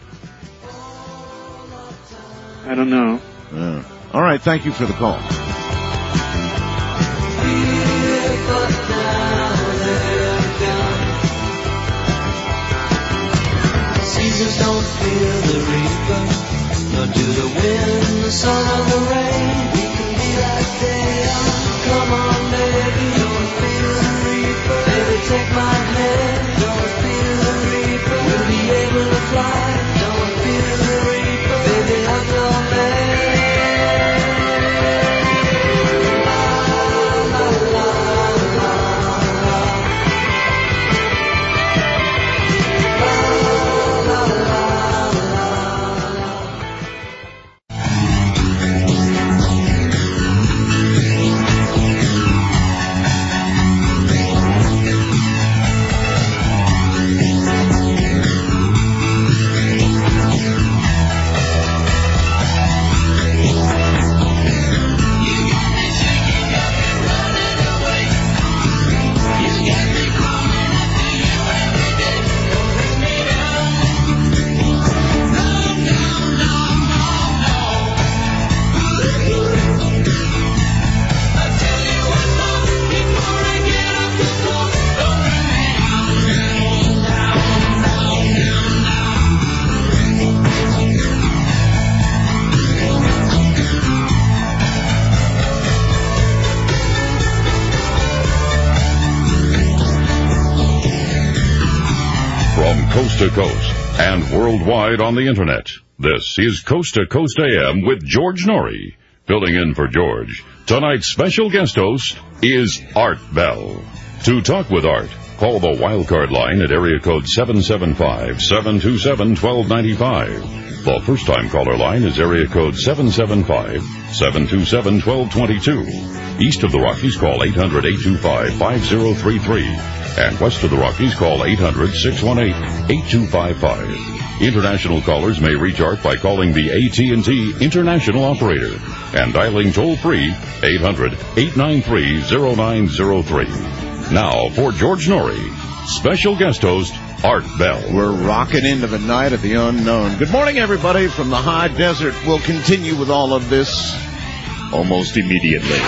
I don't know. All right, thank you for the call. Seasons don't fear the reaper, nor do the wind, the sun, or the rain. We can be like they are. Come on, baby, don't fear the reaper. Baby, take my hand, don't fear the reaper. We'll be able to fly, don't fear the reaper. Baby, hug your man. Coast to coast and worldwide on the internet. This is Coast to Coast AM with George Norrie. Filling in for George, tonight's special guest host is Art Bell. To talk with Art, call the wildcard line at area code 775-727-1295. The first-time caller line is area code 775-727-1222. East of the Rockies, call 800-825-5033. And west of the Rockies, call 800-618-8255. International callers may reach Art by calling the AT&T International Operator and dialing toll-free 800-893-0903. Now for George Norrie, special guest host Art Bell. We're rocking into the night of the unknown. Good morning, everybody, from the high desert. We'll continue with all of this almost immediately.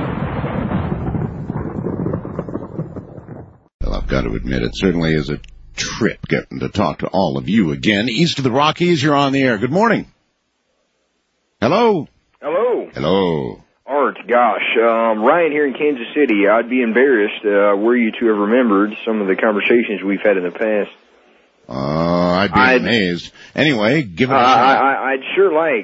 Well, I've got to admit, it certainly is a trip getting to talk to all of you again. East of the Rockies, you're on the air. Good morning. Hello. Hello. Hello. Art, gosh, Ryan here in Kansas City. I'd be embarrassed were you to have remembered some of the conversations we've had in the past. I'd be amazed. Anyway, give it a shot. I'd sure like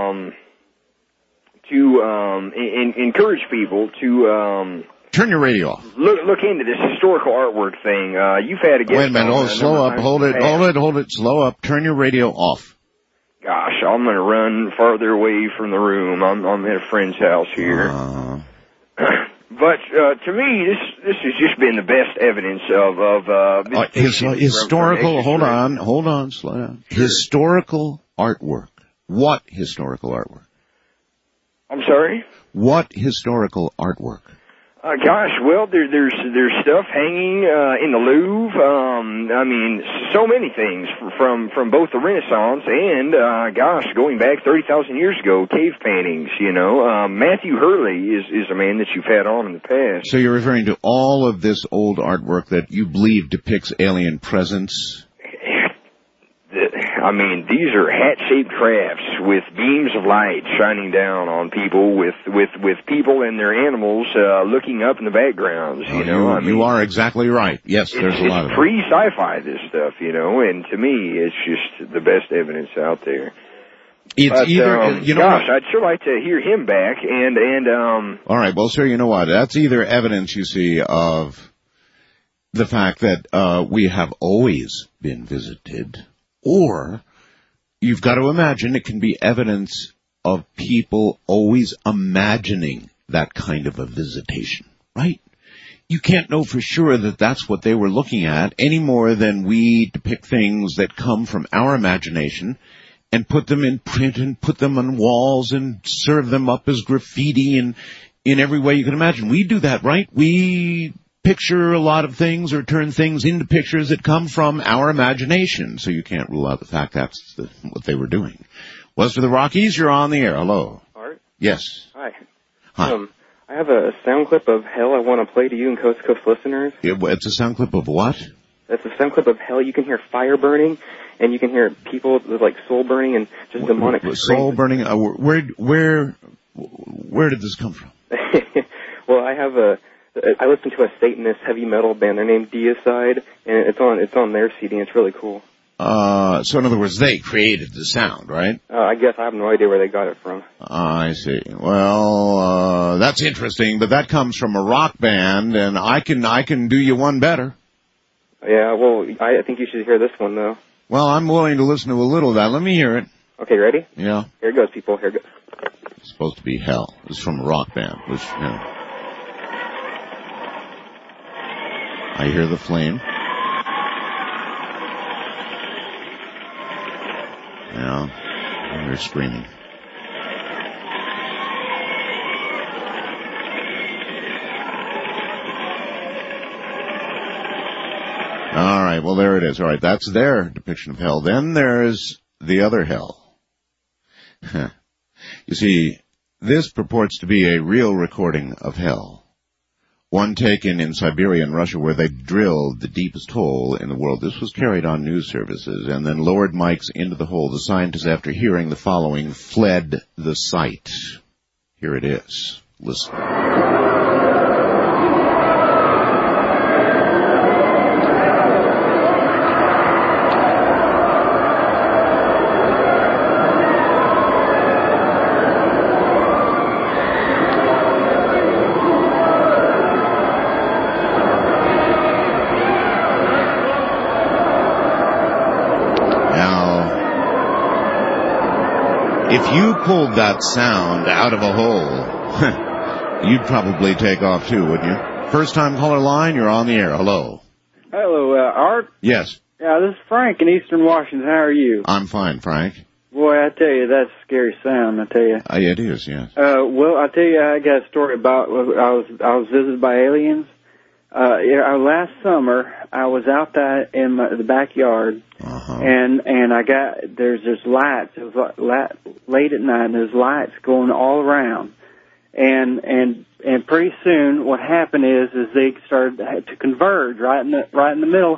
to encourage people to turn your radio off. Look into this historical artwork thing. You've had a guest. Wait a minute. Slow up. Hold it. Slow up. Turn your radio off. Gosh, I'm going to run farther away from the room. I'm at a friend's house here. But to me, this has just been the best evidence of historical. Hold on, slow down. Sure. Historical artwork. What historical artwork? I'm sorry? What historical artwork? Gosh, well, there's stuff hanging in the Louvre. I mean, so many things from both the Renaissance and going back 30,000 years ago, cave paintings. You know, Matthew Hurley is a man that you've had on in the past. So you're referring to all of this old artwork that you believe depicts alien presence? I mean, these are hat-shaped crafts with beams of light shining down on people, with people and their animals looking up in the backgrounds. You are exactly right. Yes, there's a lot of it. It's pre-sci-fi, this stuff, and to me, it's just the best evidence out there. I'd sure like to hear him back, and all right, well, sir, you know what? That's either evidence, you see, of the fact that we have always been visited, or you've got to imagine it can be evidence of people always imagining that kind of a visitation, right? You can't know for sure that that's what they were looking at any more than we depict things that come from our imagination and put them in print and put them on walls and serve them up as graffiti and in every way you can imagine. We do that, right? We picture a lot of things or turn things into pictures that come from our imagination. So you can't rule out the fact that's what they were doing. West of the Rockies, you're on the air. Hello. Art? Yes. Hi. Hi. I have a sound clip of hell I want to play to you and Coast to Coast listeners. It's a sound clip of what? It's a sound clip of hell. You can hear fire burning, and you can hear people with like soul burning and just demonic soul burning. Where did this come from? Well, I listen to a Satanist heavy metal band. They're named Deicide, and it's on their CD, and it's really cool. So in other words, they created the sound, right? I guess I have no idea where they got it from. I see. Well, that's interesting, but that comes from a rock band, and I can do you one better. Yeah, well, I think you should hear this one, though. Well, I'm willing to listen to a little of that. Let me hear it. Okay, ready? Yeah. Here it goes, people. Here it goes. It's supposed to be hell. It's from a rock band, which, I hear the flame. Yeah, and they're screaming. All right, well, there it is. All right, that's their depiction of hell. Then there's the other hell. You see, this purports to be a real recording of hell. One taken in Siberia and Russia where they drilled the deepest hole in the world. This was carried on news services and then lowered mics into the hole. The scientists, after hearing the following, fled the site. Here it is. Listen. If you pulled that sound out of a hole, you'd probably take off too, wouldn't you? First time caller line, you're on the air. Hello. Hello, Art? Yes. Yeah, this is Frank in Eastern Washington. How are you? I'm fine, Frank. Boy, I tell you, that's a scary sound, I tell you. It is, yes. Well, I tell you, I got a story about, I was visited by aliens. Last summer, I was out there in the backyard, and there's lights. It was late at night, and there's lights going all around. And pretty soon, what happened is they started to converge right in the middle,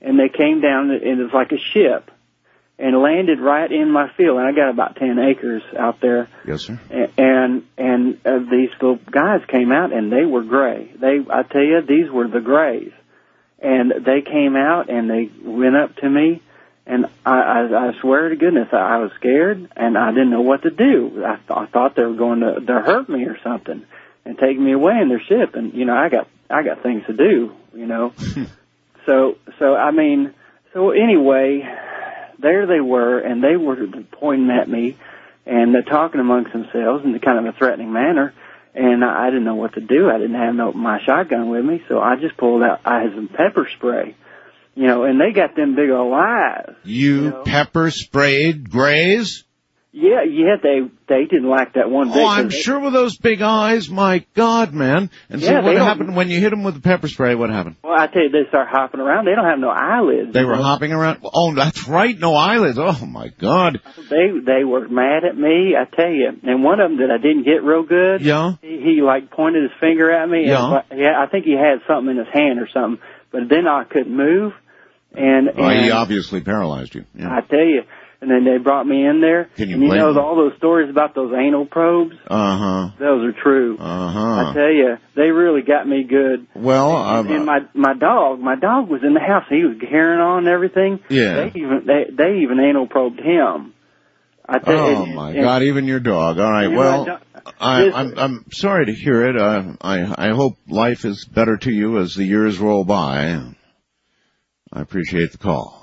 and they came down, and it was like a ship, and landed right in my field. And I got about 10 acres out there. Yes, sir. And these little guys came out, and they were gray. I tell you, these were the grays. And they came out, and they went up to me, and I swear to goodness, I was scared, and I didn't know what to do. I thought they were going to hurt me or something and take me away in their ship. And, you know, I got things to do, you know. So anyway, there they were, and they were pointing at me, and they're talking amongst themselves in kind of a threatening manner, and I didn't know what to do. I didn't have my shotgun with me, so I just pulled out. I had some pepper spray, you know, and they got them big old eyes. You pepper sprayed grays? Yeah, they didn't like that one bit. Oh, I'm sure with those big eyes, my God, man. And Yeah, see what happened when you hit them with the pepper spray, what happened? Well, I tell you, they start hopping around. They don't have no eyelids. They were hopping around? Oh, that's right, no eyelids. Oh, my God. They were mad at me, I tell you. And one of them that I didn't get real good, yeah, he like pointed his finger at me. Yeah. And, I think he had something in his hand or something. But then I couldn't move. And he obviously paralyzed you. Yeah. I tell you. And then they brought me in there. Can you and you blame know them? all those stories about those anal probes? Uh-huh. Those are true. Uh-huh. I tell you, they really got me good. Well, and my dog was in the house. He was carrying on and everything. Yeah. They even anal probed him. I tell you. Oh, my God, even your dog. All right, well, I'm sorry to hear it. I hope life is better to you as the years roll by. I appreciate the call.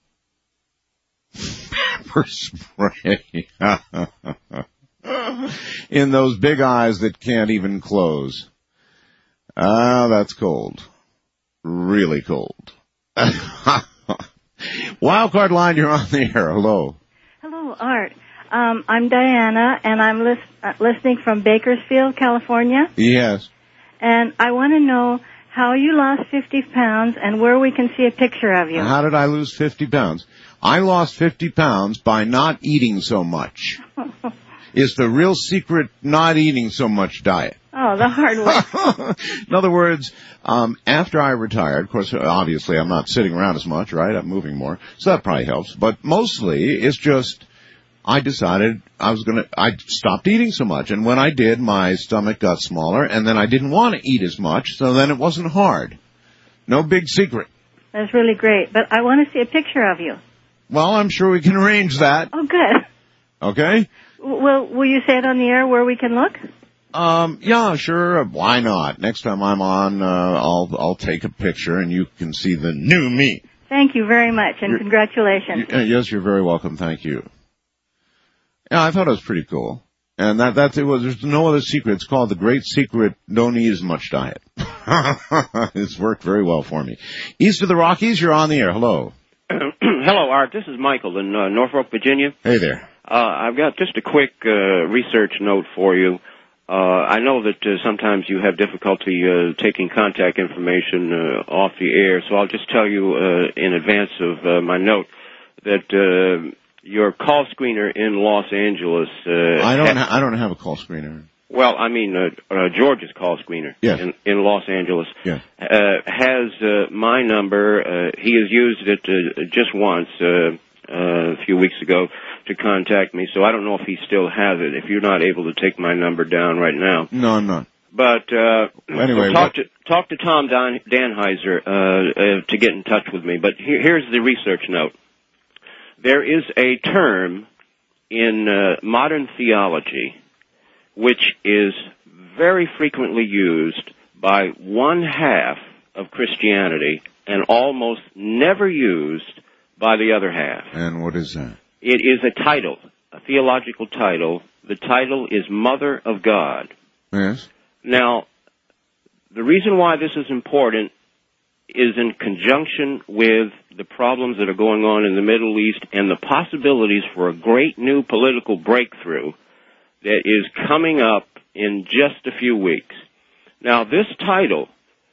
Pepper spray. In those big eyes that can't even close. That's cold. Really cold. Wildcard line, you're on the air. Hello. Hello, Art. I'm Diana, and I'm listening from Bakersfield, California. Yes. And I want to know how you lost 50 pounds and where we can see a picture of you. How did I lose 50 pounds? I lost 50 pounds by not eating so much. Is the real secret not eating so much diet? Oh, the hard way. In other words, after I retired, of course, obviously I'm not sitting around as much, right? I'm moving more. So that probably helps. But mostly it's just I decided I stopped eating so much. And when I did, my stomach got smaller, and then I didn't want to eat as much, so then it wasn't hard. No big secret. That's really great. But I want to see a picture of you. Well, I'm sure we can arrange that. Oh, good. Okay? Will you say it on the air where we can look? Yeah, sure. Why not? Next time I'm on, I'll take a picture and you can see the new me. Thank you very much, and congratulations. Yes, you're very welcome. Thank you. Yeah, I thought it was pretty cool. And that's it was. There's no other secret. It's called the Great Secret. Don't eat as much diet. It's worked very well for me. East of the Rockies, you're on the air. Hello. Hello, Art. This is Michael in Norfolk, Virginia. Hey there. I've got just a quick research note for you. I know that sometimes you have difficulty taking contact information off the air, so I'll just tell you in advance of my note that your call screener in Los Angeles... I don't have a call screener. Well, I mean, George's call screener in Los Angeles has my number. He has used it just once a few weeks ago to contact me, so I don't know if he still has it. If you're not able to take my number down right now. No, I'm not. But anyway, talk to Tom Danheiser to get in touch with me. But here's the research note. There is a term in modern theology which is very frequently used by one half of Christianity and almost never used by the other half. And what is that? It is a title, a theological title. The title is Mother of God. Yes. Now, the reason why this is important is in conjunction with the problems that are going on in the Middle East and the possibilities for a great new political breakthrough that is coming up in just a few weeks. Now, this title,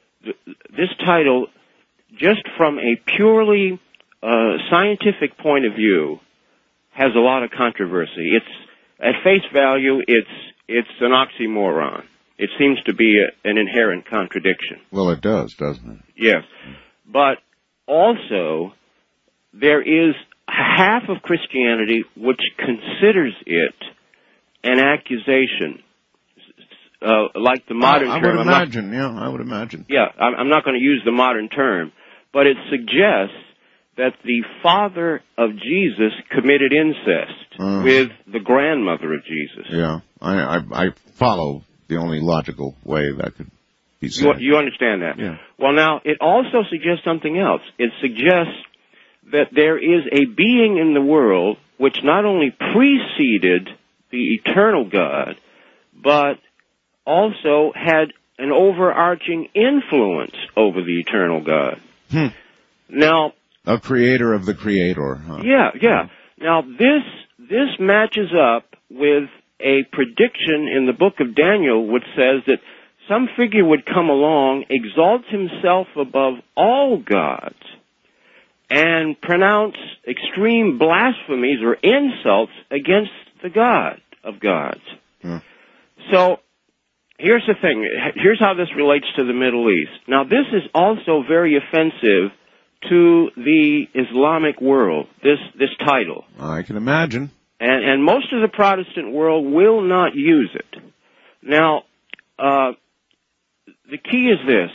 just from a purely scientific point of view, has a lot of controversy. It's at face value, it's an oxymoron. It seems to be an inherent contradiction. Well, it does, doesn't it? Yes. But also, there is half of Christianity which considers it an accusation, like the modern term. I would imagine. Yeah, I'm not going to use the modern term, but it suggests that the father of Jesus committed incest with the grandmother of Jesus. Yeah, I follow the only logical way that could be said. You understand that? Yeah. Well, now, it also suggests something else. It suggests that there is a being in the world which not only preceded the eternal God, but also had an overarching influence over the eternal God. Now, a creator of the creator. Huh? Yeah. Now, this matches up with a prediction in the book of Daniel which says that some figure would come along, exalt himself above all gods, and pronounce extreme blasphemies or insults against the God of gods. So, here's the thing. Here's how this relates to the Middle East. Now, this is also very offensive to the Islamic world, this title. I can imagine. And most of the Protestant world will not use it. Now, the key is this.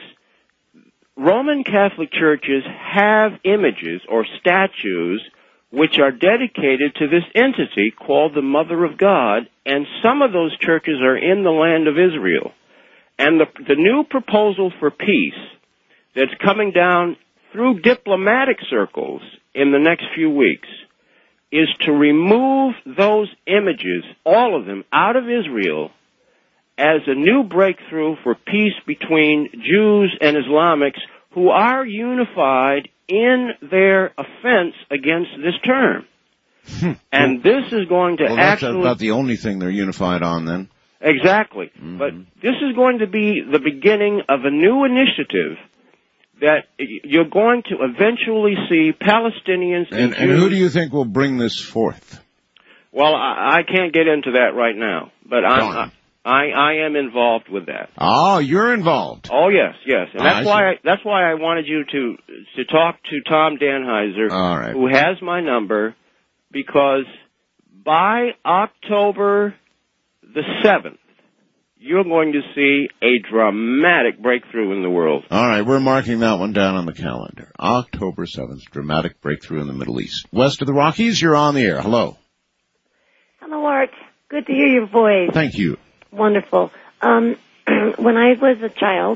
Roman Catholic churches have images or statues which are dedicated to this entity called the Mother of God, and some of those churches are in the land of Israel. And the new proposal for peace that's coming down through diplomatic circles in the next few weeks is to remove those images, all of them, out of Israel as a new breakthrough for peace between Jews and Islamics who are unified in their offense against this term. And this is going to that's about the only thing they're unified on then. Exactly. But this is going to be the beginning of a new initiative that you're going to eventually see Palestinians and who do you think will bring this forth? Well, I can't get into that right now, but I am involved with that. Oh, you're involved. Oh, yes, and that's why I wanted you to talk to Tom Danheiser, who has my number, because by October the 7th, you're going to see a dramatic breakthrough in the world. All right, we're marking that one down on the calendar. October 7th, dramatic breakthrough in the Middle East. West of the Rockies, you're on the air. Hello. Hello, Art. Good to hear your voice. Thank you. Wonderful. When I was a child,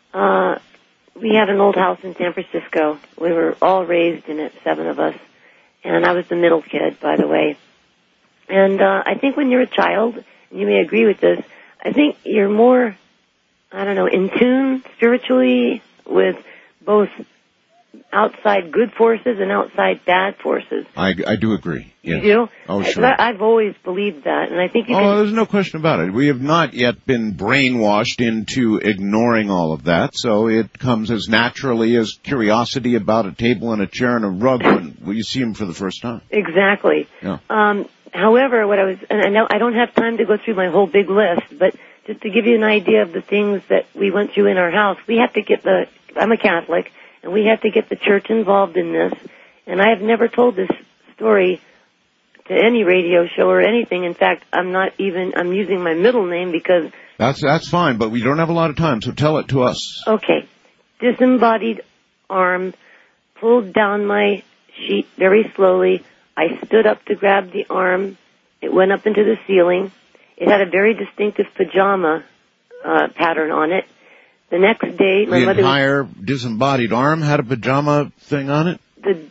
we had an old house in San Francisco. We were all raised in it, 7 of us. And I was the middle kid, by the way. And I think when you're a child, and you may agree with this, I think you're more, in tune spiritually with both outside good forces and outside bad forces. I do agree. Yes. You do? Oh, sure. I've always believed that, and I think there's no question about it. We have not yet been brainwashed into ignoring all of that, so it comes as naturally as curiosity about a table and a chair and a rug when you see them for the first time. Exactly. Yeah. However, and I know I don't have time to go through my whole big list, but just to give you an idea of the things that we went through in our house, we have to get I'm a Catholic, and we have to get the church involved in this. And I have never told this story to any radio show or anything. In fact, I'm using my middle name because... That's fine, but we don't have a lot of time, so tell it to us. Okay. Disembodied arm pulled down my sheet very slowly. I stood up to grab the arm. It went up into the ceiling. It had a very distinctive pajama pattern on it. The next day, my mother... The entire disembodied arm had a pajama thing on it?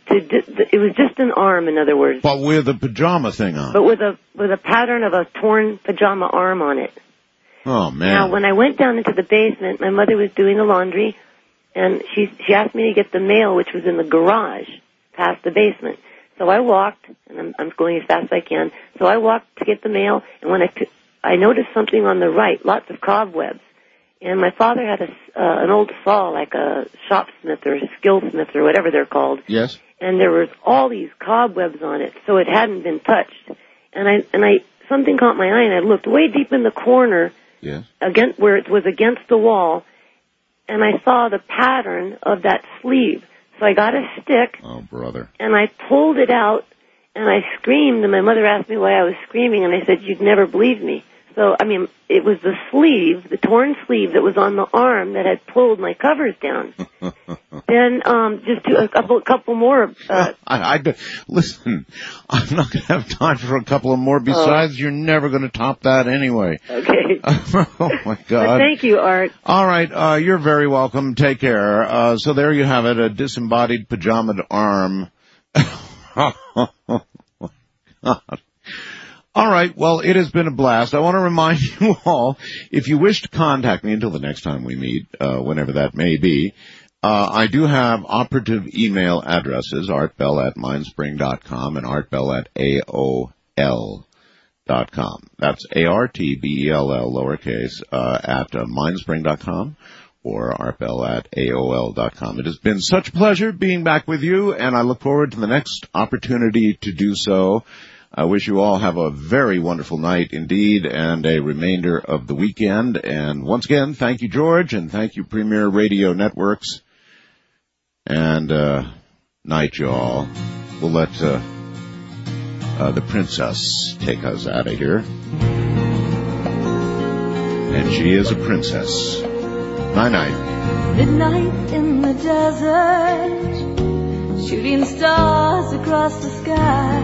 It was just an arm, in other words. But with a pajama thing on it? But with a pattern of a torn pajama arm on it. Oh, man. Now, when I went down into the basement, my mother was doing the laundry, and she asked me to get the mail, which was in the garage, past the basement. So I walked, and I'm going as fast as I can. So I walked to get the mail, and when I noticed something on the right, lots of cobwebs. And my father had an old saw, like a shopsmith or a skillsmith or whatever they're called. Yes. And there was all these cobwebs on it, so it hadn't been touched. And something caught my eye, and I looked way deep in the corner, yes, where it was against the wall, and I saw the pattern of that sleeve. So I got a stick. Oh, brother. And I pulled it out, and I screamed, and my mother asked me why I was screaming, and I said, you'd never believe me. So, I mean, it was the sleeve, the torn sleeve that was on the arm that had pulled my covers down. Then, just do a couple more. Listen, I'm not going to have time for a couple of more. Besides, you're never going to top that anyway. Okay. Oh, my God. But thank you, Art. All right, you're very welcome. Take care. So there you have it, a disembodied pajamaed arm. Oh, God. All right, well, it has been a blast. I want to remind you all, if you wish to contact me until the next time we meet, whenever that may be, I do have operative email addresses, artbell@mindspring.com and artbell@AOL.com. That's ARTBELL, lowercase, at mindspring.com or artbell@AOL.com. It has been such a pleasure being back with you, and I look forward to the next opportunity to do so. I wish you all have a very wonderful night indeed and a remainder of the weekend. And once again, thank you, George, and thank you, Premier Radio Networks. And night, y'all. We'll let the princess take us out of here. And she is a princess. Night-night. Midnight in the desert, shooting stars across the sky.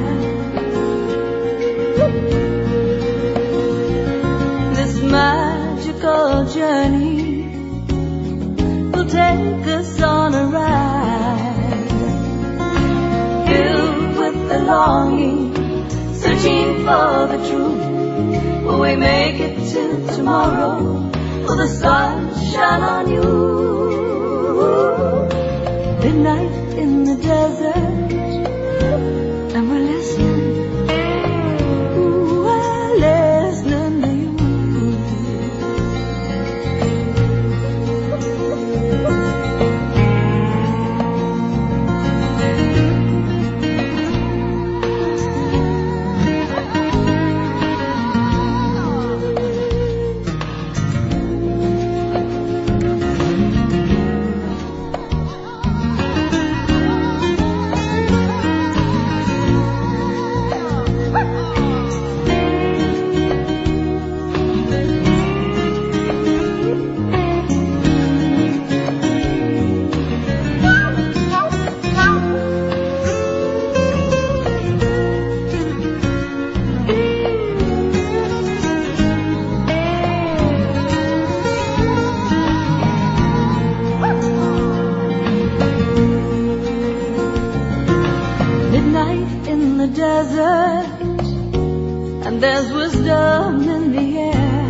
This magical journey will take us on a ride, filled with the longing, searching for the truth. Will we make it till tomorrow? Will the sun shine on you? Midnight in the desert, and we're listening. There's wisdom in the air.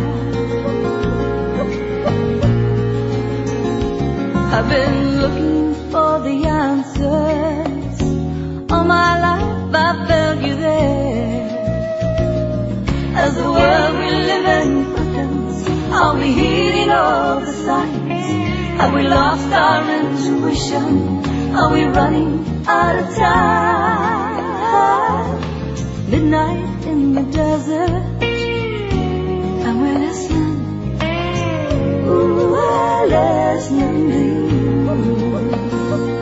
I've been looking for the answers. All my life I felt you there. As the world we live in quickens, are we heeding all the signs? Have we lost our intuition? Are we running out of time? Midnight in the desert, and we're listening. Ooh, we're listening to you.